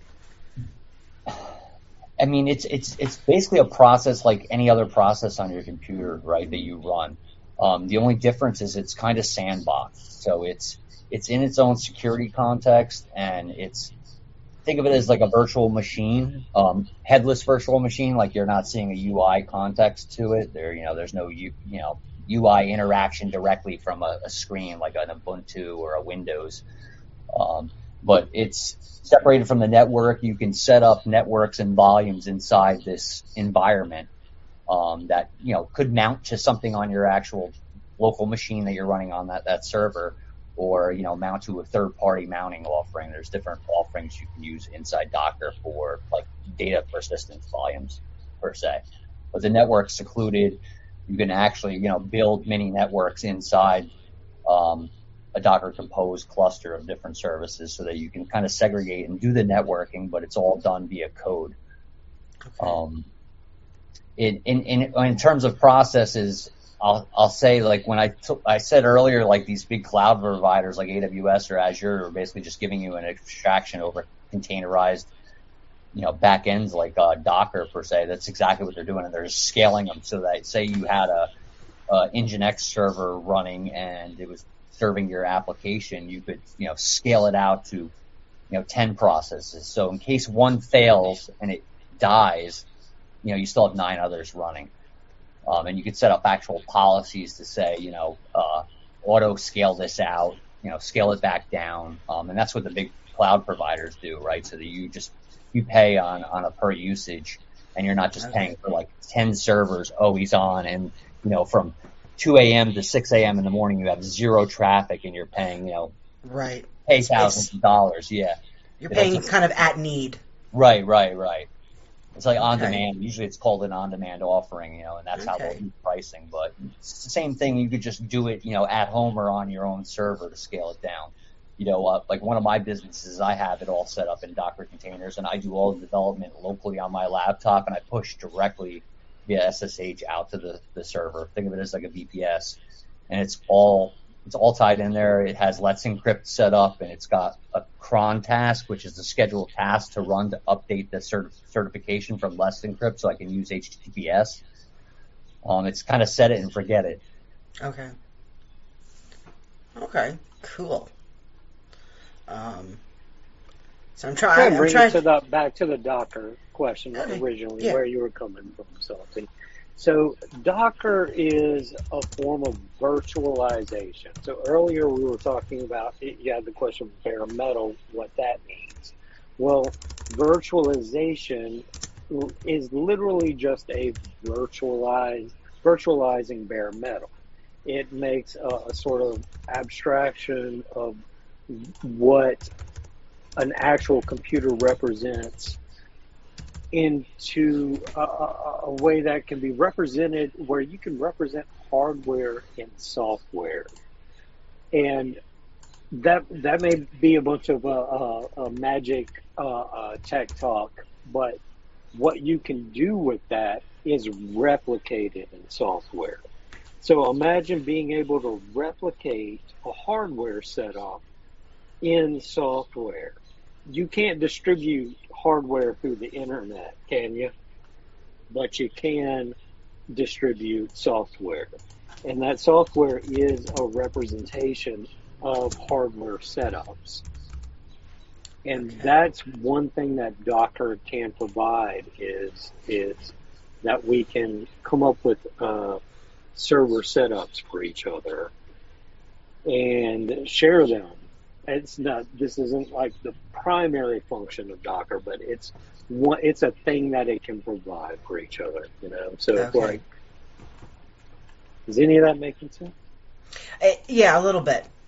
I mean, it's it's it's basically a process like any other process on your computer, right, that you run. Um, the only difference is it's kind of sandboxed. So it's it's in its own security context, and it's think of it as like a virtual machine, um, headless virtual machine. Like you're not seeing a U I context to it. There, you know, there's no U, you know U I interaction directly from a, a screen like an Ubuntu or a Windows. Um, but it's separated from the network. You can set up networks and volumes inside this environment um, that, you know, could mount to something on your actual local machine that you're running on that, that server, or, you know, mount to a third-party mounting offering. There's different offerings you can use inside Docker for, like, data persistence volumes, per se. But the network's secluded. You can actually, you know, build mini networks inside um, a Docker Compose cluster of different services so that you can kind of segregate and do the networking, but it's all done via code. Okay. Um, in, in, in, in terms of processes, I'll, I'll say, like, when I, t- I said earlier, like, these big cloud providers like A W S or Azure are basically just giving you an abstraction over containerized, you know, back ends like uh, Docker, per se. That's exactly what they're doing, and they're just scaling them so that, say you had a, a Nginx server running and it was serving your application, you could, you know, scale it out to, you know, ten processes. So in case one fails and it dies, you know, you still have nine others running. Um, and you could set up actual policies to say, you know, uh, auto scale this out, you know, scale it back down. Um, and that's what the big cloud providers do, right? So that you just, you pay on, on a per usage, and you're not just Okay. paying for like ten servers always on. And, you know, from two a.m. to six a.m. in the morning, you have zero traffic and you're paying, you know, Right. pay It's- thousands it's- of dollars. Yeah. You're It paying also- kind of at need. Right, right, right. It's like on Okay. demand. Usually it's called an on demand offering, you know, and that's how Okay. they'll do pricing. But it's the same thing. You could just do it, you know, at home or on your own server to scale it down. You know, uh, like one of my businesses, I have it all set up in Docker containers, and I do all the development locally on my laptop, and I push directly via S S H out to the, the server. Think of it as like a V P S, and it's all it's all tied in there. It has Let's Encrypt set up, and it's got a cron task, which is the scheduled task to run to update the cert- certification from Let's Encrypt, so I can use H T T P S. Um, it's kind of set it and forget it. Okay. Okay. Cool. Um, so I'm Try trying. and I'm bring trying. it to the back to the Docker question Okay. originally, Yeah. where you were coming from, Salty. So Docker is a form of virtualization. So earlier we were talking about, you had the question of bare metal, what that means. Well, virtualization is literally just a virtualized, virtualizing bare metal. It makes a, a sort of abstraction of what an actual computer represents into a, a, a way that can be represented where you can represent hardware and software. And that that may be a bunch of uh, uh, uh, magic uh, uh, tech talk, but what you can do with that is replicate it in software. So imagine being able to replicate a hardware setup in software. You can't distribute hardware through the internet, can you? But you can distribute software. And that software is a representation of hardware setups. And Okay. that's one thing that Docker can provide is, is that we can come up with uh, server setups for each other and share them. It's not, this isn't like the primary function of Docker, but it's one, it's a thing that it can provide for each other, you know? So it's Okay. like, is any of that making sense? Uh, yeah, a little bit.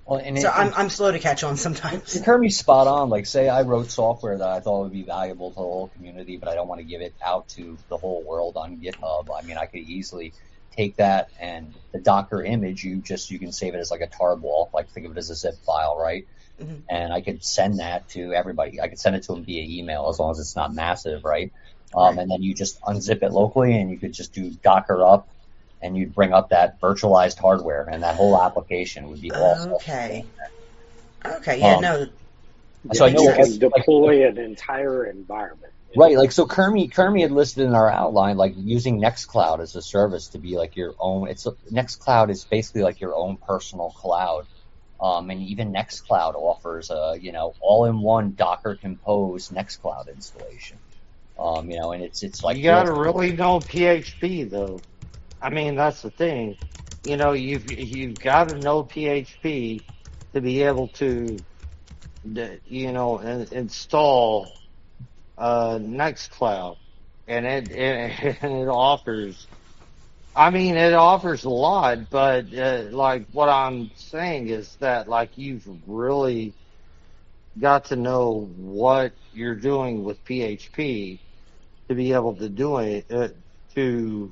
Well, and So it, I'm I'm slow to catch on sometimes. Kermie's spot on. Like, say I wrote software that I thought would be valuable to the whole community, but I don't want to give it out to the whole world on GitHub. I mean, I could easily take that and the Docker image, you just you can save it as like a tarball, like think of it as a zip file, right? Mm-hmm. And I could send that to everybody. I could send it to them via email as long as it's not massive, right? Um, Right. And then you just unzip it locally, and you could just do Docker up, and you'd bring up that virtualized hardware, and that whole application would be all. Okay. Okay. Yeah. Um, no. So I you know can it's- deploy an entire environment. you know? Right, like so Kermie Kermie had listed in our outline like using Nextcloud as a service to be like your own. It's Nextcloud is basically like your own personal cloud, um, and even Nextcloud offers a you know all-in-one Docker Compose Nextcloud installation. Um, you know, and it's it's like You gotta really know P H P though. I mean, that's the thing. You know, you've you've got to know P H P to be able to, you know, in, install uh, Nextcloud, and it, it and it offers. I mean, it offers a lot, but uh, like what I'm saying is that like you've really got to know what you're doing with P H P to be able to do it uh, to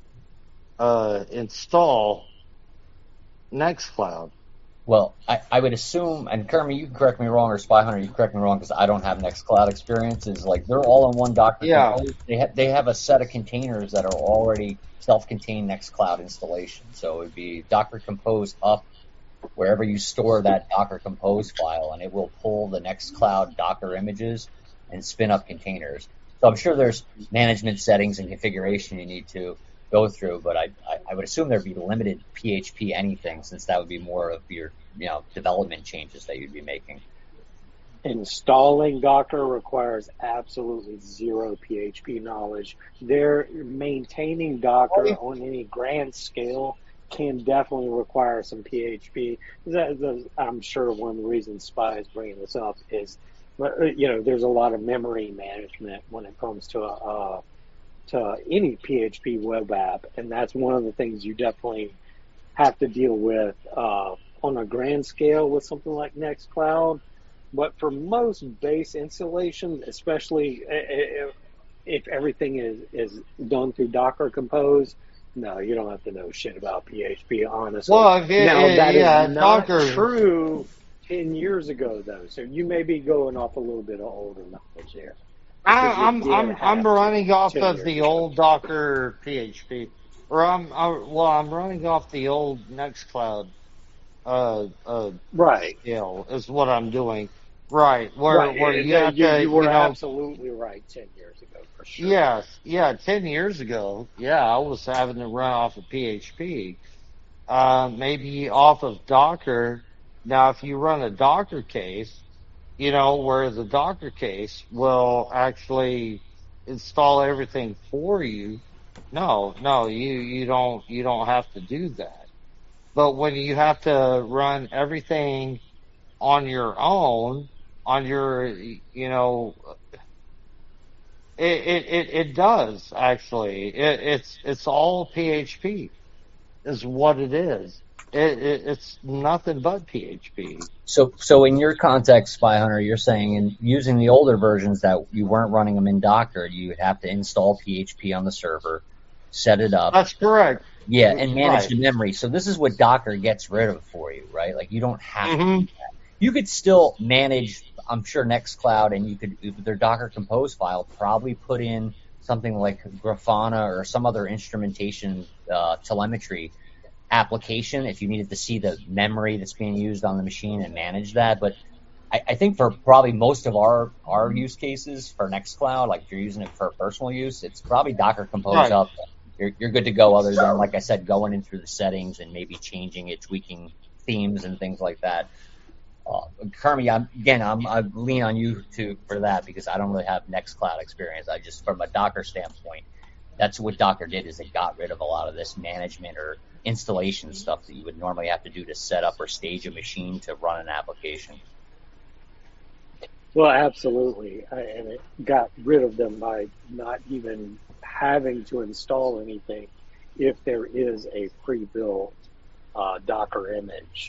uh, install Nextcloud. Well, I, I would assume, and Kermie, you can correct me wrong, or Spy Hunter, you can correct me wrong because I don't have Nextcloud experience. Is like they're all in one Docker Yeah. Compose. They have they have a set of containers that are already self-contained Nextcloud installation. So it would be Docker Compose up wherever you store that Docker Compose file, and it will pull the Nextcloud Docker images and spin up containers. So I'm sure there's management settings and configuration you need to go through, but I, I, I would assume there'd be limited P H P anything, since that would be more of your you know development changes that you'd be making. Installing Docker requires absolutely zero P H P knowledge. They're maintaining Docker on any grand scale can definitely require some P H P. That, that, I'm sure one of the reasons Spy is bringing this up is, you know, there's a lot of memory management when it comes to a, uh, to any P H P web app, and that's one of the things you definitely have to deal with uh, on a grand scale with something like Nextcloud. But for most base installations, especially if, if everything is, is done through Docker Compose, no, you don't have to know shit about P H P, honestly. Well, if it, now, it, that yeah, is not Docker. true ten years ago, though. So you may be going off a little bit of older knowledge there. I, Because you I'm did I'm have I'm to running off ten of years the ago. old Docker P H P, or I'm I, well, I'm running off the old Nextcloud. Uh, uh, Right. you know, is what I'm doing. Right, where right. where And, you uh, have you, to, you were know, absolutely right ten years ago, for sure. yes, yeah, ten years ago, yeah, I was having to run off of P H P, uh, maybe off of Docker. Now, if you run a Docker case, you know, where the Docker case will actually install everything for you. No, no, you, you don't, you don't have to do that. But when you have to run everything on your own, on your, you know, it, it, it, it does actually. It, it's, it's all P H P is what it is. It, it, it's nothing but P H P. So, so in your context, Spy Hunter, you're saying in using the older versions that you weren't running them in Docker, you would have to install P H P on the server, set it up. That's correct. Yeah, and manage Right. the memory. So this is what Docker gets rid of for you, right? Like you don't have to Mhm. do that. You could still manage, I'm sure, Nextcloud, and you could, with their Docker Compose file, probably put in something like Grafana or some other instrumentation uh, telemetry application if you needed to see the memory that's being used on the machine and manage that. But I, I think for probably most of our, our use cases for Nextcloud, like if you're using it for personal use, it's probably Docker Compose Right. up. You're, you're good to go, other than, like I said, going in through the settings and maybe changing it, tweaking themes and things like that. Uh, Kermie, I'm, again, I'm, I lean on you to for that because I don't really have Nextcloud experience. I just, from a Docker standpoint, that's what Docker did, is it got rid of a lot of this management or installation stuff that you would normally have to do to set up or stage a machine to run an application. Well, absolutely. I, and it got rid of them by not even having to install anything if there is a pre-built uh, Docker image.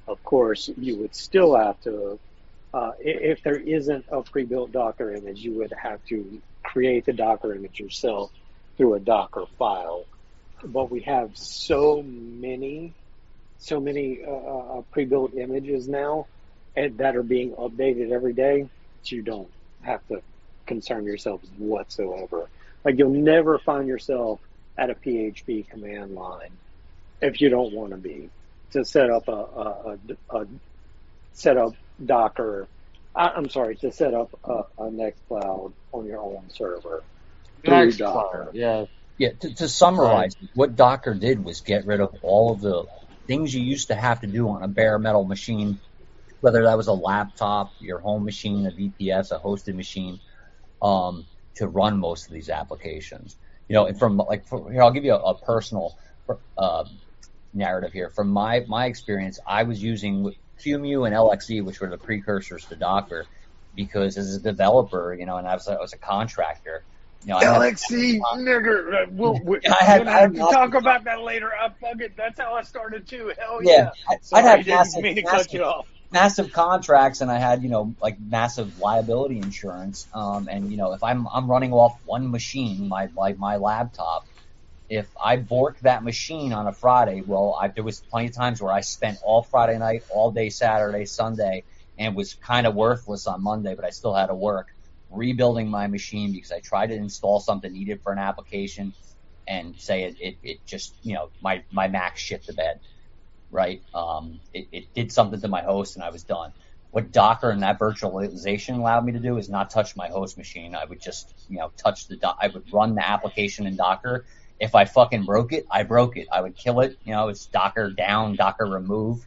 of course, you would still have to, uh, if there isn't a pre-built Docker image, you would have to create the Docker image yourself through a Docker file. But we have so many, so many uh, uh, pre-built images now and that are being updated every day that you don't have to concern yourselves whatsoever. Like, you'll never find yourself at a P H P command line if you don't want to be to set up a, a, a, a set up Docker. I, I'm sorry, to set up a, a Nextcloud on your own server through Docker. Yeah. Yeah, to, to summarize, what Docker did was get rid of all of the things you used to have to do on a bare metal machine, whether that was a laptop, your home machine, a V P S, a hosted machine, um, to run most of these applications. You know, and from like, for, here, I'll give you a, a personal uh, narrative here. From my my experience, I was using Q M U and L X E, which were the precursors to Docker, because as a developer, you know, and I was, I was a contractor. You know, L X E, nigger. Uh, we'll, we're I had, gonna I have had to talk about that later. I fuck it. That's how I started too. Hell yeah. yeah. I, Sorry, I'd have didn't massive, mean to massive, cut you off. massive contracts, and I had, you know, like massive liability insurance. Um, and you know, if I'm I'm running off one machine, my like my laptop, if I bork that machine on a Friday, well, I, there was plenty of times where I spent all Friday night, all day Saturday, Sunday, and was kind of worthless on Monday, but I still had to work rebuilding my machine because I tried to install something needed for an application and say it, it, it just, you know, my, my Mac shit the bed, right? Um, it, it did something to my host and I was done. What Docker and that virtualization allowed me to do is not touch my host machine. I would just, you know, touch the, I would run the application in Docker. If I fucking broke it, I broke it. I would kill it. You know, it's Docker down, Docker remove.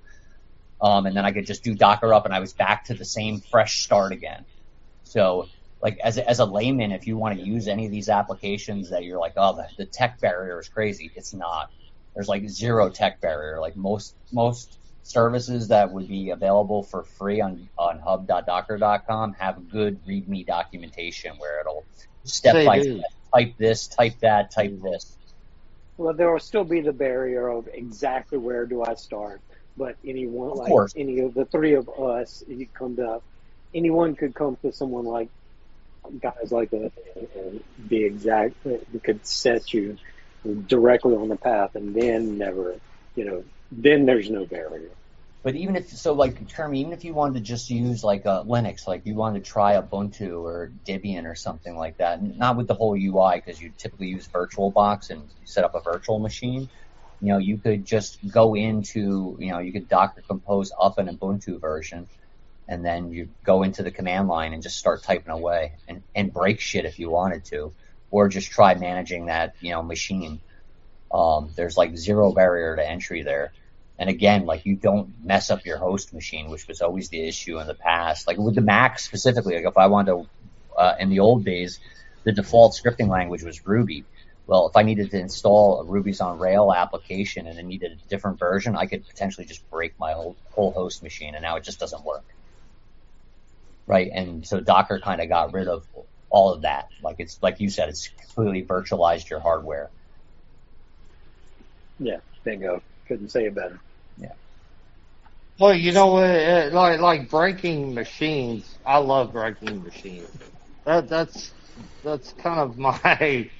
Um, and then I could just do Docker up and I was back to the same fresh start again. So, like, as a, as a layman, if you want to use any of these applications that you're like, oh, the, the tech barrier is crazy, it's not. There's like zero tech barrier. Like most most services that would be available for free on, on hub dot docker dot com have good README documentation where it'll step They by do. step, type this, type that, type this. Well, there will still be the barrier of exactly where do I start. But anyone, Of like course. any of the three of us, you come to, anyone could come to someone like guys like that and be exact, it could set you directly on the path, and then never, you know, then there's no barrier. But even if, so like, Kermit, even if you wanted to just use like uh, Linux, like you wanted to try Ubuntu or Debian or something like that, not with the whole U I because you typically use VirtualBox and set up a virtual machine, you know, you could just go into, you know, you could Docker compose up an Ubuntu version and then you go into the command line and just start typing away and, and break shit if you wanted to, or just try managing that, you know, machine. Um, there's like zero barrier to entry there. And again, like you don't mess up your host machine, which was always the issue in the past. Like with the Mac specifically, like if I wanted to, uh, in the old days, the default scripting language was Ruby. Well, if I needed to install a Ruby's on Rail application and it needed a different version, I could potentially just break my whole, whole host machine, and now it just doesn't work. Right? And so Docker kind of got rid of all of that. Like it's, like you said, it's completely virtualized your hardware. Yeah, bingo. Couldn't say it better. Yeah. Well, you know, uh, like like breaking machines. I love breaking machines. That that's that's kind of my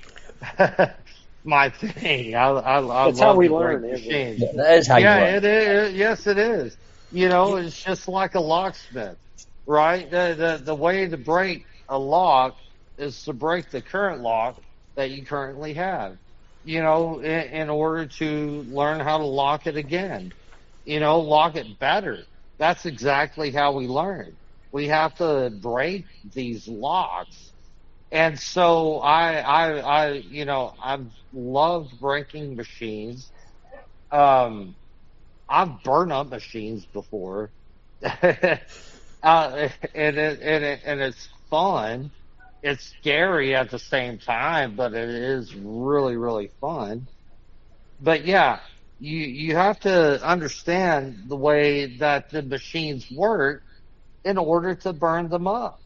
my thing. I I, I That's love how we to learn, break isn't it? machines. Yeah, that is how Yeah, you learn. it is. Yes, it is. You know, it's just like a locksmith, right? The the the way to break a lock is to break the current lock that you currently have. You know, in, in order to learn how to lock it again. You know, lock it better. That's exactly how we learn. We have to break these locks. And so I, I, I, you know, I've loved breaking machines. Um, I've burned up machines before. uh, and it, and it, and it's fun. It's scary at the same time, but it is really, really fun. But yeah, you you have to understand the way that the machines work in order to burn them up.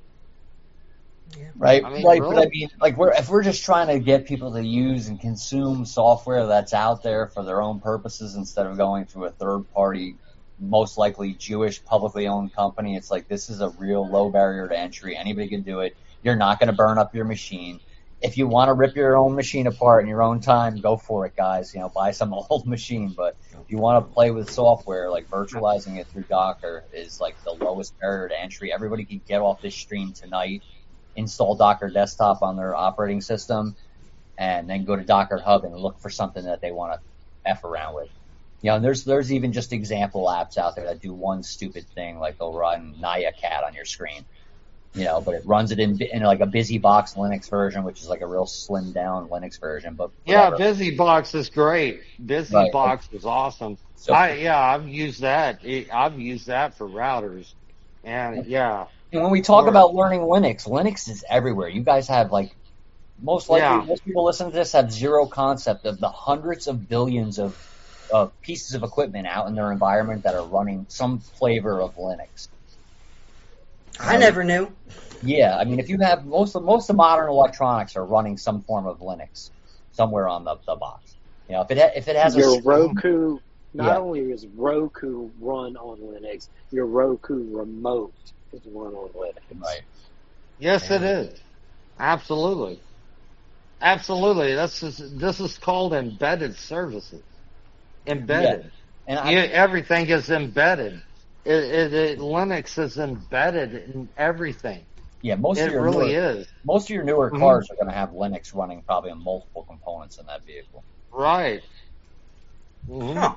Right, I mean, right. really? But I mean, like, we're if we're just trying to get people to use and consume software that's out there for their own purposes instead of going through a third party most likely Jewish, publicly owned company. It's like, this is a real low barrier to entry. Anybody can do it. You're not going to burn up your machine. If you want to rip your own machine apart in your own time, go for it, guys. You know, buy some old machine. But if you want to play with software, like virtualizing it through Docker is like the lowest barrier to entry. Everybody can get off this stream tonight, install Docker Desktop on their operating system, and then go to Docker Hub and look for something that they want to F around with. You know, and there's there's even just example apps out there that do one stupid thing, like they'll run NiaCat on your screen. You know, but it runs it in, in like a BusyBox Linux version, which is like a real slimmed down Linux version. But yeah, whatever. BusyBox is great. BusyBox Right. is awesome. So, I yeah, I've used that. I've used that for routers, and yeah. And when we talk Sure. about learning Linux, Linux is everywhere. You guys have like most likely Yeah. most people listening to this have zero concept of the hundreds of billions of of pieces of equipment out in their environment that are running some flavor of Linux. I never knew. Yeah, I mean, if you have most of most of modern electronics are running some form of Linux somewhere on the, the box. You know, if it ha- if it has a Your screen- Roku, not Yeah. only is Roku run on Linux, your Roku remote is run on Linux. right. Yes, it is. Absolutely. Absolutely. This is this is called embedded services. Embedded. And I, You, everything is embedded. It, it, it, Linux is embedded in everything. yeah, most It of your really newer, is. most of your newer Mhm. cars are going to have Linux running probably on multiple components in that vehicle. Right. Mhm. Huh.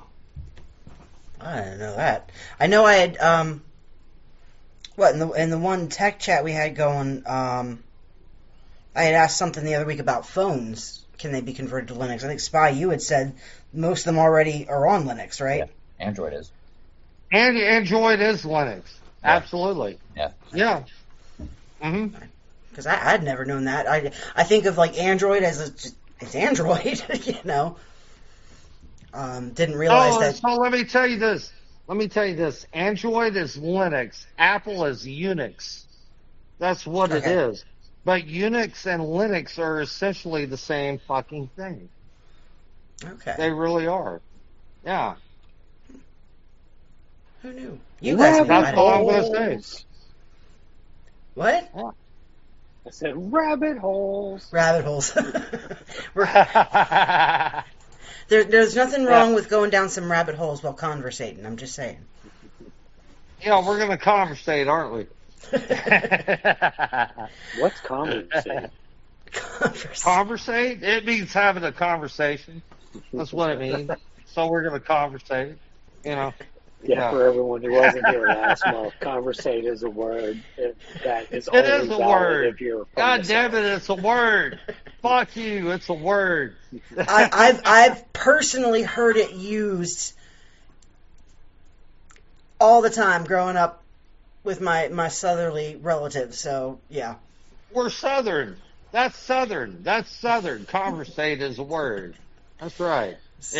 I didn't know that. I know I had um what in the in the one tech chat we had going, um I had asked something the other week about phones. Can they be converted to Linux? I think Spy, you had said most of them already are on Linux, right? Yeah, Android is. And Android is Linux. Absolutely. Yeah. Yeah. hmm Because I I'd never known that. I I think of like Android as a, just, it's Android, you know. Um, didn't realize Oh, that. so let me tell you this. Let me tell you this. Android is Linux. Apple is Unix. That's what it Okay. is. But Unix and Linux are essentially the same fucking thing. Okay. They really are. Yeah. Who knew? You guys knew. That's I all I'm didn't. going to say. What? I said rabbit holes. Rabbit holes. We're- there, there's nothing wrong with going down some rabbit holes while conversating. I'm just saying. Yeah, we're going to conversate, aren't we? What's conversation? Converse. Conversate? It means having a conversation. That's what it means. So we're going to conversate, you know. Yeah, Yeah. for everyone who wasn't here last month, conversate is a word that- that is It only is a valid word. if you're from God the damn South. it, it's a word. Fuck you, it's a word. I, I've I've personally heard it used all the time growing up with my, my southerly relatives. So yeah. We're Southern. That's Southern. That's Southern. Conversate is a word. That's right.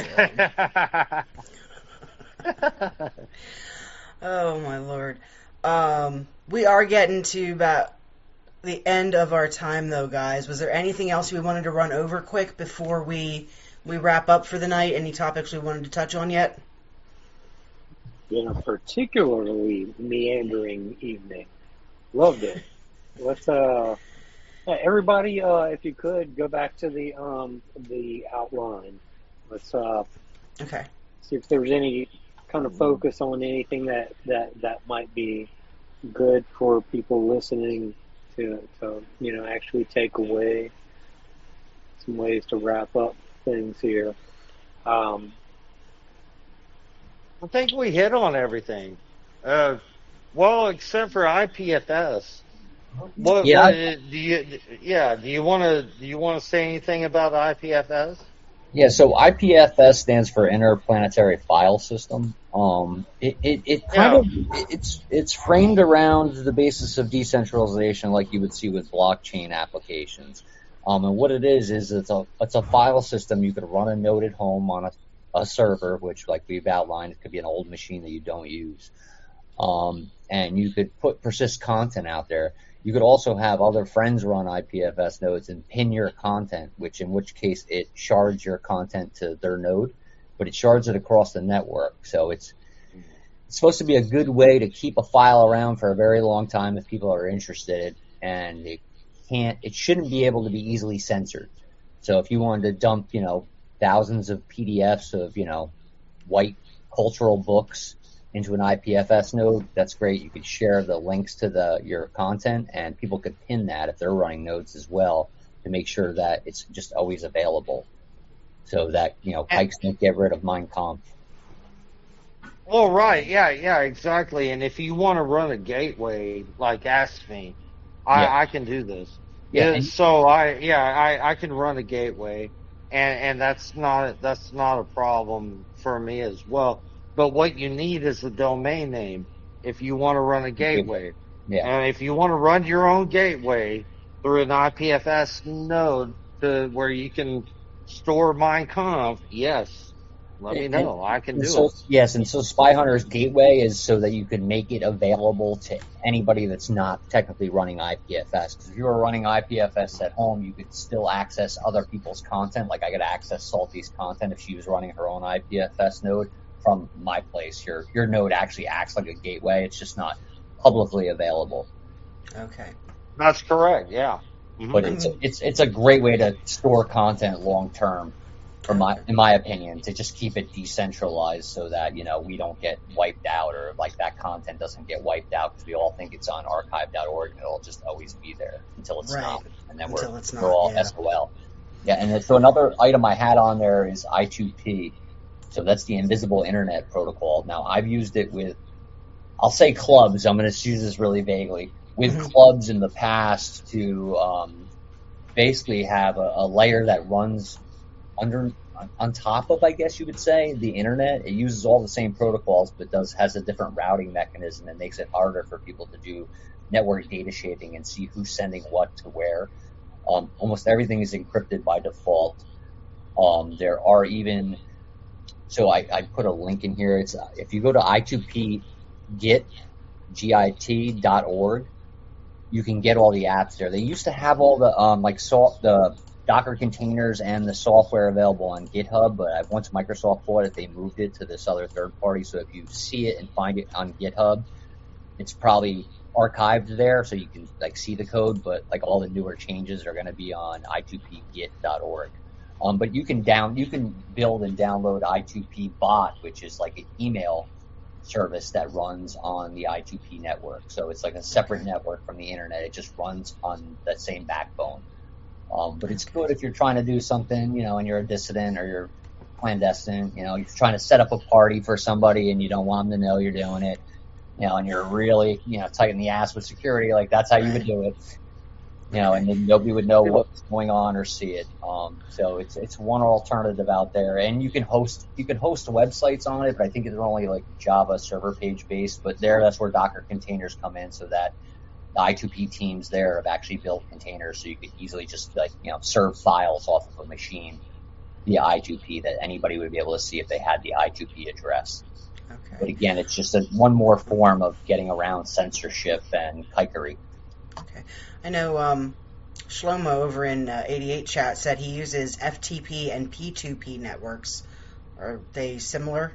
Oh my lord. Um, we are getting to about the end of our time though, guys. Was there anything else we wanted to run over quick before we we wrap up for the night? Any topics we wanted to touch on yet? Been a particularly meandering evening. Loved it. Let's uh, yeah, everybody, uh, if you could go back to the um the outline. Let's uh Okay. see if there's any kind of focus on anything that that that might be good for people listening to to you know actually take away some ways to wrap up things here. Um, I think we hit on everything. Uh, well, except for I P F S. What, Yeah. what, do you? Yeah. Do you want to? Do you want to say anything about I P F S? Yeah, so I P F S stands for Interplanetary File System. Um, it, it, it kind of it's it's framed around the basis of decentralization, like you would see with blockchain applications. Um, and what it is is it's a it's a file system. You could run a node at home on a, a server, which, like we've outlined, it could be an old machine that you don't use. Um, and you could put persist content out there. You could also have other friends run I P F S nodes and pin your content, which in which case it shards your content to their node, but it shards it across the network. So it's it's supposed to be a good way to keep a file around for a very long time if people are interested, and it can't, it shouldn't be able to be easily censored. So if you wanted to dump, you know, thousands of P D Fs of, you know, white cultural books into an I P F S node, that's great. You could share the links to the your content, and people could pin that if they're running nodes as well to make sure that it's just always available, so that, you know, Pikes don't get rid of Mein Kampf. Well, right, yeah, yeah, exactly. And if you want to run a gateway, like ask me, I, Yeah. I can do this. Yeah, Yeah, and- so I, yeah, I, I can run a gateway, and and that's not that's not a problem for me as well. But what you need is a domain name if you want to run a gateway. Yeah. And if you want to run your own gateway through an I P F S node to where you can store Mein Kampf, yes, let me know. I can And do so, it. yes, and so Spy Hunter's gateway is so that you can make it available to anybody that's not technically running I P F S. Because if you were running I P F S at home, you could still access other people's content. Like I could access Salty's content if she was running her own I P F S node from my place. Your your node actually acts like a gateway. It's just not publicly available. Okay. That's correct. Yeah. Mhm. But it's a, it's it's a great way to store content long term, for my in my opinion, to just keep it decentralized so that, you know, we don't get wiped out, or like that content doesn't get wiped out because we all think it's on archive dot org and it'll just always be there until it's Right. not, and then Until we're, it's we're not, all yeah. S O L. Yeah, and then, so another item I had on there is I two P. So that's the Invisible Internet Protocol. Now I've used it with, I'll say clubs. I'm going to use this really vaguely. With Mhm. clubs in the past to um, basically have a, a layer that runs under on top of, I guess you would say, the internet. It uses all the same protocols, but does has a different routing mechanism that makes it harder for people to do network data shaping and see who's sending what to where. Um, almost everything is encrypted by default. Um, there are even, so I, I put a link in here. It's if you go to I two P Git, G I T dot org, you can get all the apps there. They used to have all the um, like so, the Docker containers and the software available on GitHub, but once Microsoft bought it, they moved it to this other third party. So if you see it and find it on GitHub, it's probably archived there, so you can like see the code. But like all the newer changes are going to be on I two P Git dot org. Um, but you can down, you can build and download I two P bot, which is like an email service that runs on the I two P network. So it's like a separate network from the internet. It just runs on that same backbone. Um, but it's good if you're trying to do something, you know, and you're a dissident or you're clandestine, you know, you're trying to set up a party for somebody and you don't want them to know you're doing it, you know, and you're really, you know, tight in the ass with security. Like that's how you would do it, you know, and then nobody would know what's going on or see it. Um, so it's it's one alternative out there, and you can host you can host websites on it, but I think it's only like Java server page based. But there, that's where Docker containers come in, so that the I two P teams there have actually built containers, so you could easily just like, you know, serve files off of a machine via I two P that anybody would be able to see if they had the I two P address. Okay. But again, it's just a, one more form of getting around censorship and kikery. Okay. I know um, Shlomo over in uh, eighty-eight chat said he uses F T P and P two P networks. Are they similar?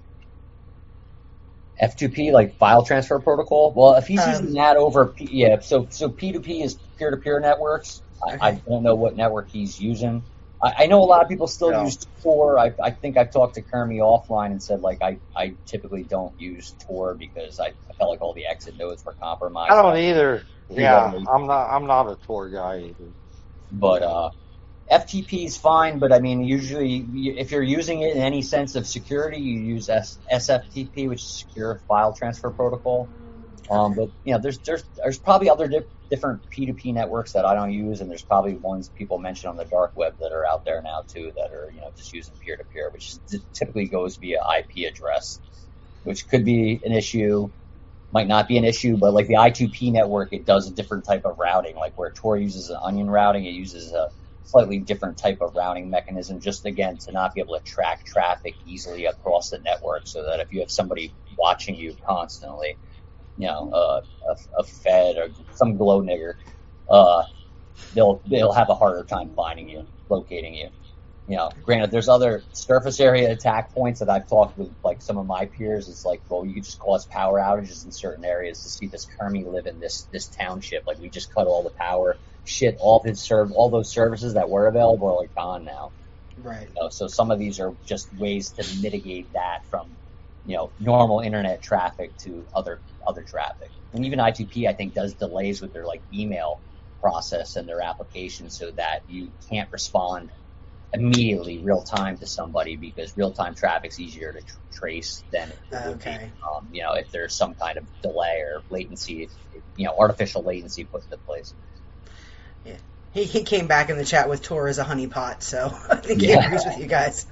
F two P, like file transfer protocol. Well, if he's Um, using that over, P, yeah. So so P two P is peer-to-peer networks. I, I Okay. don't know what network he's using. I, I know a lot of people still Yeah. use Tor. I, I think I've talked to Kermie offline and said like I, I typically don't use Tor because I, I felt like all the exit nodes were compromised. I don't either. Yeah, Really? I'm not. I'm not a tour guy either. But uh, F T P is fine. But I mean, usually if you're using it in any sense of security, you use S- SFTP, which is Secure File Transfer Protocol. Um, but you know, there's there's there's probably other di- different P two P networks that I don't use, and there's probably ones people mention on the dark web that are out there now too that are, you know, just using peer to peer, which t- typically goes via I P address, which could be an issue, might not be an issue, but like the I two P network, it does a different type of routing. Like where Tor uses an onion routing, it uses a slightly different type of routing mechanism, just again to not be able to track traffic easily across the network, so that if you have somebody watching you constantly, you know, uh, a, a Fed or some glow nigger, uh, they'll they'll have a harder time finding you, locating you. you know, granted, there's other surface area attack points that I've talked with, like, some of my peers. It's like, well, you could just cause power outages in certain areas to see this Kermie live in this this township. Like, we just cut all the power. Shit, all his serv- all those services that were available are, like, gone now. Right. You know, so some of these are just ways to mitigate that from, you know, normal internet traffic to other other traffic. And even I two P, I think, does delays with their, like, email process and their application so that you can't respond immediately real time to somebody, because real time traffic's easier to tr- trace than it would Okay. be, um, you know, if there's some kind of delay or latency, you know, artificial latency put into place. Yeah. He, he came back in the chat with Tor as a honeypot, so I think he Yeah. agrees with you guys.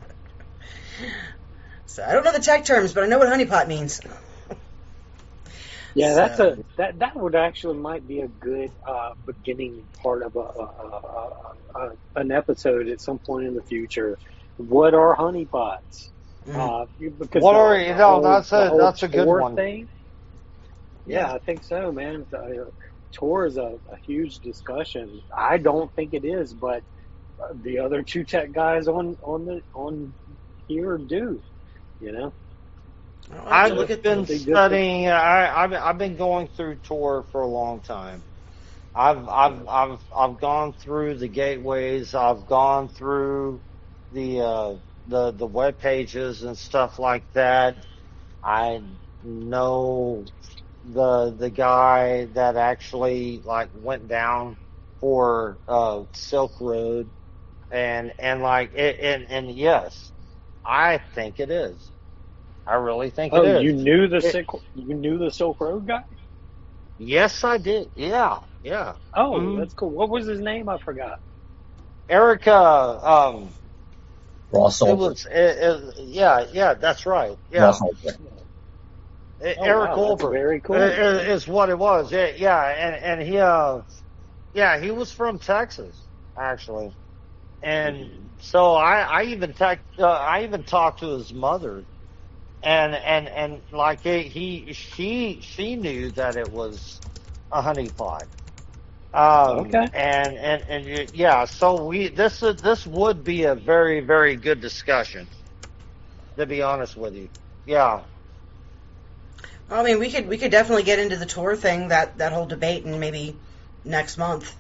So I don't know the tech terms, but I know what honeypot means. Yeah, that's So- a that that would actually might be a good uh, beginning part of a, a, a, a, a an episode at some point in the future. What are honeypots? Mm. Uh, because What the- are- the you know, whole- that's the a- whole that's a good Tor one. Thing. Yeah, Yeah. I think so, man. Uh, Tor is a, a huge discussion. I don't think it is, but uh, the other two tech guys on on the on here do. You know. I'll have to I've look at been the good studying. I, I've I've been going through Tor for a long time. I've I've I've I've gone through the gateways. I've gone through the uh, the the web pages and stuff like that. I know the the guy that actually like went down for uh, Silk Road, and and like it, and and yes, I think it is. I really think Oh, it is. you knew the It- Silk, you knew the Silk Road guy? Yes, I did. Yeah, yeah. Oh, Mhm. that's cool. What was his name? I forgot. Erica, um, Raw it sulfur. was, it, it, yeah, yeah, that's right. Yeah, Raw sulfur. E- Oh, Eric wow, that's Goldberg very cool. i- i- is what it was. Yeah, yeah, and and he, uh, yeah, he was from Texas actually, and so I, I even tech, uh, I even talked to his mother, and and and like he, he she she knew that it was a honeypot. Um, Okay. And and and y- yeah, so we this is this would be a very very good discussion. To be honest with you, yeah. I mean, we could we could definitely get into the Tor thing, that that whole debate, and maybe next month.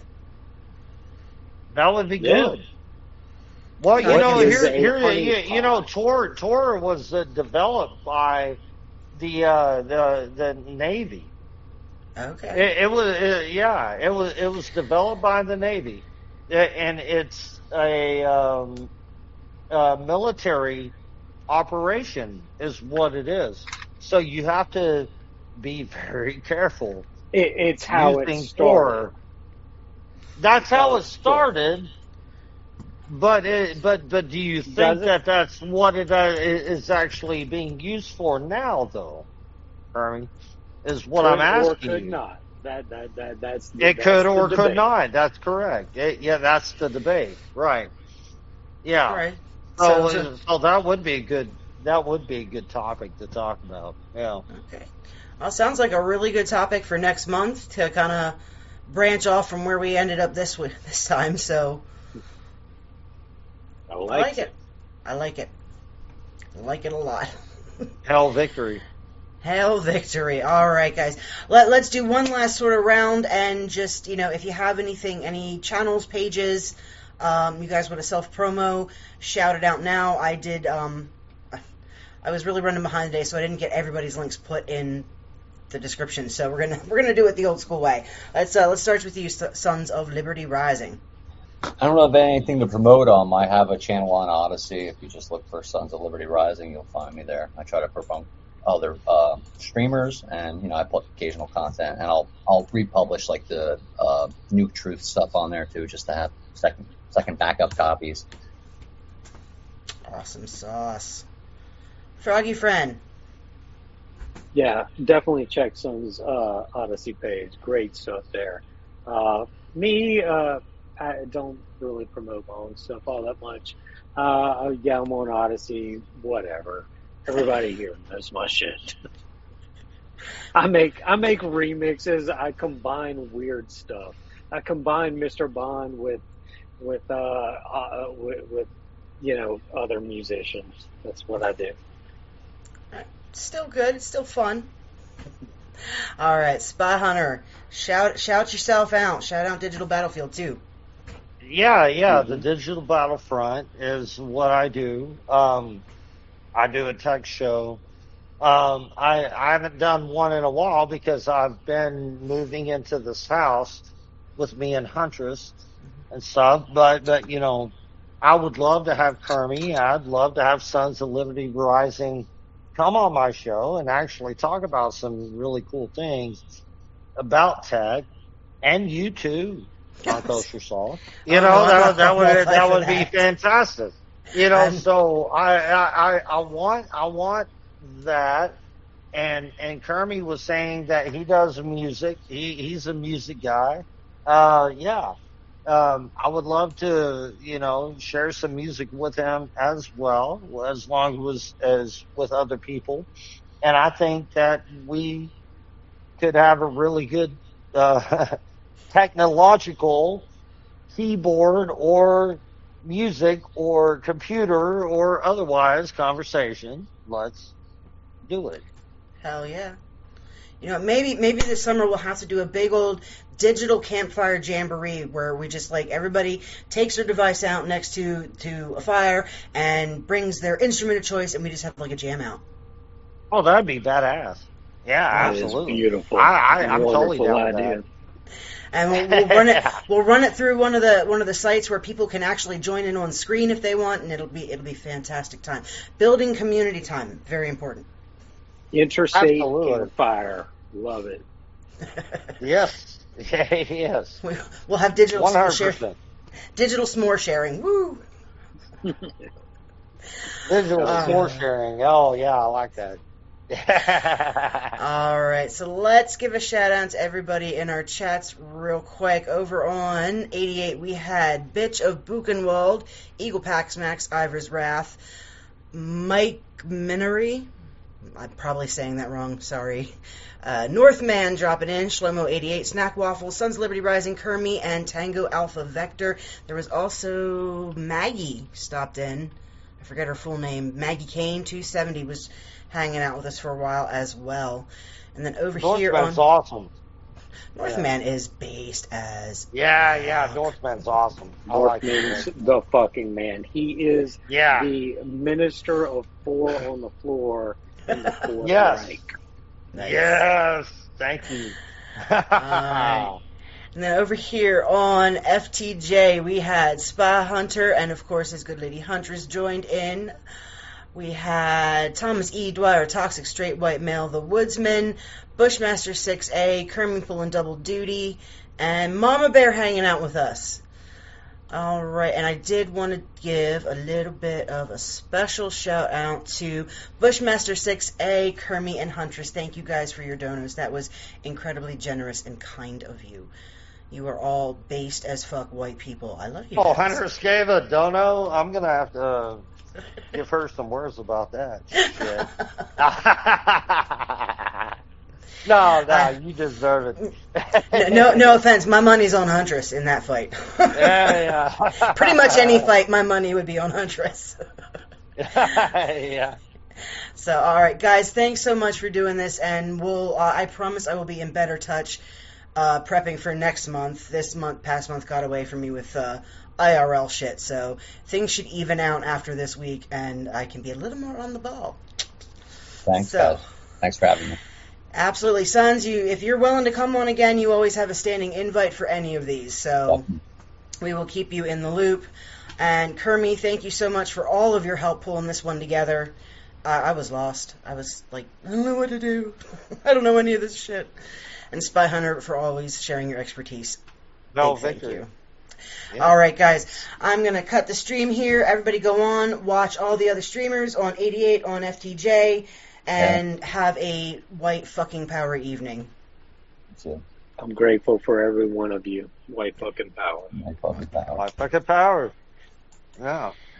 That would be Yeah. good. Well, you What know, is here, a here, honey you, you know, pot? Tor, Tor was uh, developed by the uh, the the Navy. Okay. It, it was, uh yeah, it was, it was developed by the Navy, Uh, and it's a um, uh, military operation, is what it is. So you have to be very careful. It, it's how it using started. Tor. That's how how it it started. started. But it, but but do you think Does it? that that's what it uh, is actually being used for now, though? Hermie, is what Could I'm asking or could you. not. That that that that's the, It that's could the or could debate. not. That's correct. It, yeah, that's the debate, right? Yeah. All right. So, So- uh, so that would be a good. That would be a good topic to talk about. Yeah. Okay. Well, sounds like a really good topic for next month to kind of branch off from where we ended up this week, this time. So I I like, like it. I like it. I like it a lot. Hell, victory. Hail victory. All right, guys. Let, let's do one last sort of round, and just, you know, if you have anything, any channels, pages, um, you guys want to self-promo, shout it out now. I did, um, I was really running behind today, so I didn't get everybody's links put in the description, so we're gonna we're gonna do it the old school way. Let's uh, let's start with you, Sons of Liberty Rising. I don't know if anything to promote on. I have a channel on Odyssey. If you just look for Sons of Liberty Rising, you'll find me there. I try to promote other uh, streamers, and you know I put occasional content, and I'll I'll republish like the uh, Nuke Truth stuff on there too, just to have second second backup copies. Awesome sauce. Froggy friend. Yeah, definitely check Son's uh, Odyssey page. Great stuff there. Uh, me, uh, I don't really promote my own stuff all that much. Uh, yeah, I'm on Odyssey, whatever. Everybody here knows my shit. I make I make remixes. I combine weird stuff. I combine Mister Bond with with uh, uh with, with you know, other musicians. That's what I do. Still good. It's still fun. All right, Spy Hunter, shout shout yourself out. Shout out Digital Battlefield too. Yeah, yeah. Mhm. The Digital Battlefront is what I do. Um, I do a tech show. Um, I, I haven't done one in a while because I've been moving into this house with me and Huntress and stuff. But, but you know, I would love to have Kermie. I'd love to have Sons of Liberty Rising come on my show and actually talk about some really cool things about tech, and you too, John Kosher Saul. You Oh, know, no, I'm that not- would that I'm would not that ready for would be that. fantastic. You know, I'm- so I, I I I want I want that. And and Kermie was saying that he does music. He he's a music guy. Uh, yeah. Um, I would love to, you know, share some music with him as well, as long as as with other people. And I think that we could have a really good uh, technological keyboard or music or computer or otherwise conversation. Let's do it. Hell yeah. You know, maybe maybe this summer we'll have to do a big old digital campfire jamboree where we just like everybody takes their device out next to to a fire and brings their instrument of choice, and we just have like a jam out. Oh, that'd be badass. Yeah, That is absolutely. beautiful. I, I, I'm totally Wonderful down with idea. that. And we'll, we'll run it. We'll run it through one of the one of the sites where people can actually join in on screen if they want, and it'll be it'll be fantastic time. Building community time, very important. Interstate Absolutely. campfire. Love it. Yes. yes. We- We'll have digital One hundred share, percent. digital s'more sharing. Woo! Digital Uh, score sharing. Oh yeah, I like that. All right, so let's give a shout out to everybody in our chats real quick. Over on eighty-eight, we had Bitch of Buchenwald, Eagle Pax Max, Ivor's Wrath, Mike Minery. I'm probably saying that wrong, sorry. Uh, Northman dropping in, Shlomo eighty-eight, Snack Waffle, Sons of Liberty Rising, Kermie, and Tango Alpha Vector. There was also Maggie stopped in. I forget her full name. Maggie Kane, two seventy, was hanging out with us for a while as well. And then over here on Northman's awesome. Northman is based as Yeah, yeah, Northman's awesome. I like Northman's it. the fucking man. He is Yeah. the minister of four on the floor in the Fourth Yes. Reich. nice. Yes. Thank you. Alright. And then over here on F T J, we had Spy Hunter and, of course, his good lady Huntress joined in. We had Thomas E. Dwyer, Toxic Straight White Male, The Woodsman, Bushmaster six A, Kermie pulling double duty, and Mama Bear hanging out with us. All right, and I did want to give a little bit of a special shout out to Bushmaster six A, Kermie, and Huntress. Thank you guys for your donos. That was incredibly generous and kind of you. You are all based as fuck white people. I love you Oh, guys. Huntress gave a dono. I'm gonna have to uh, give her some words about that. Shit. no, no, you deserve it. no, no, no offense. My money's on Huntress in that fight. yeah, yeah. Pretty much any fight, my money would be on Huntress. yeah. So, all right, guys, thanks so much for doing this, and we'll. Uh, I promise I will be in better touch, uh, prepping for next month. This month, past month, got away from me with uh, I R L shit, so things should even out after this week, and I can be a little more on the ball. Thanks, So- guys. Thanks for having me. Absolutely, Sons. You, if you're willing to come on again, you always have a standing invite for any of these. So we will keep you in the loop. And Kermie, thank you so much for all of your help pulling this one together. Uh, I was lost. I was like, I don't know what to do. I don't know any of this shit. And Spy Hunter for always sharing your expertise. No, Big thank Victor. you. Yeah. All right, guys. I'm going to cut the stream here. Everybody go on, watch all the other streamers on eighty-eight on F T J, and have a white fucking power evening. So, I'm grateful for every one of you. White fucking power. my fucking power. My fucking power. Yeah.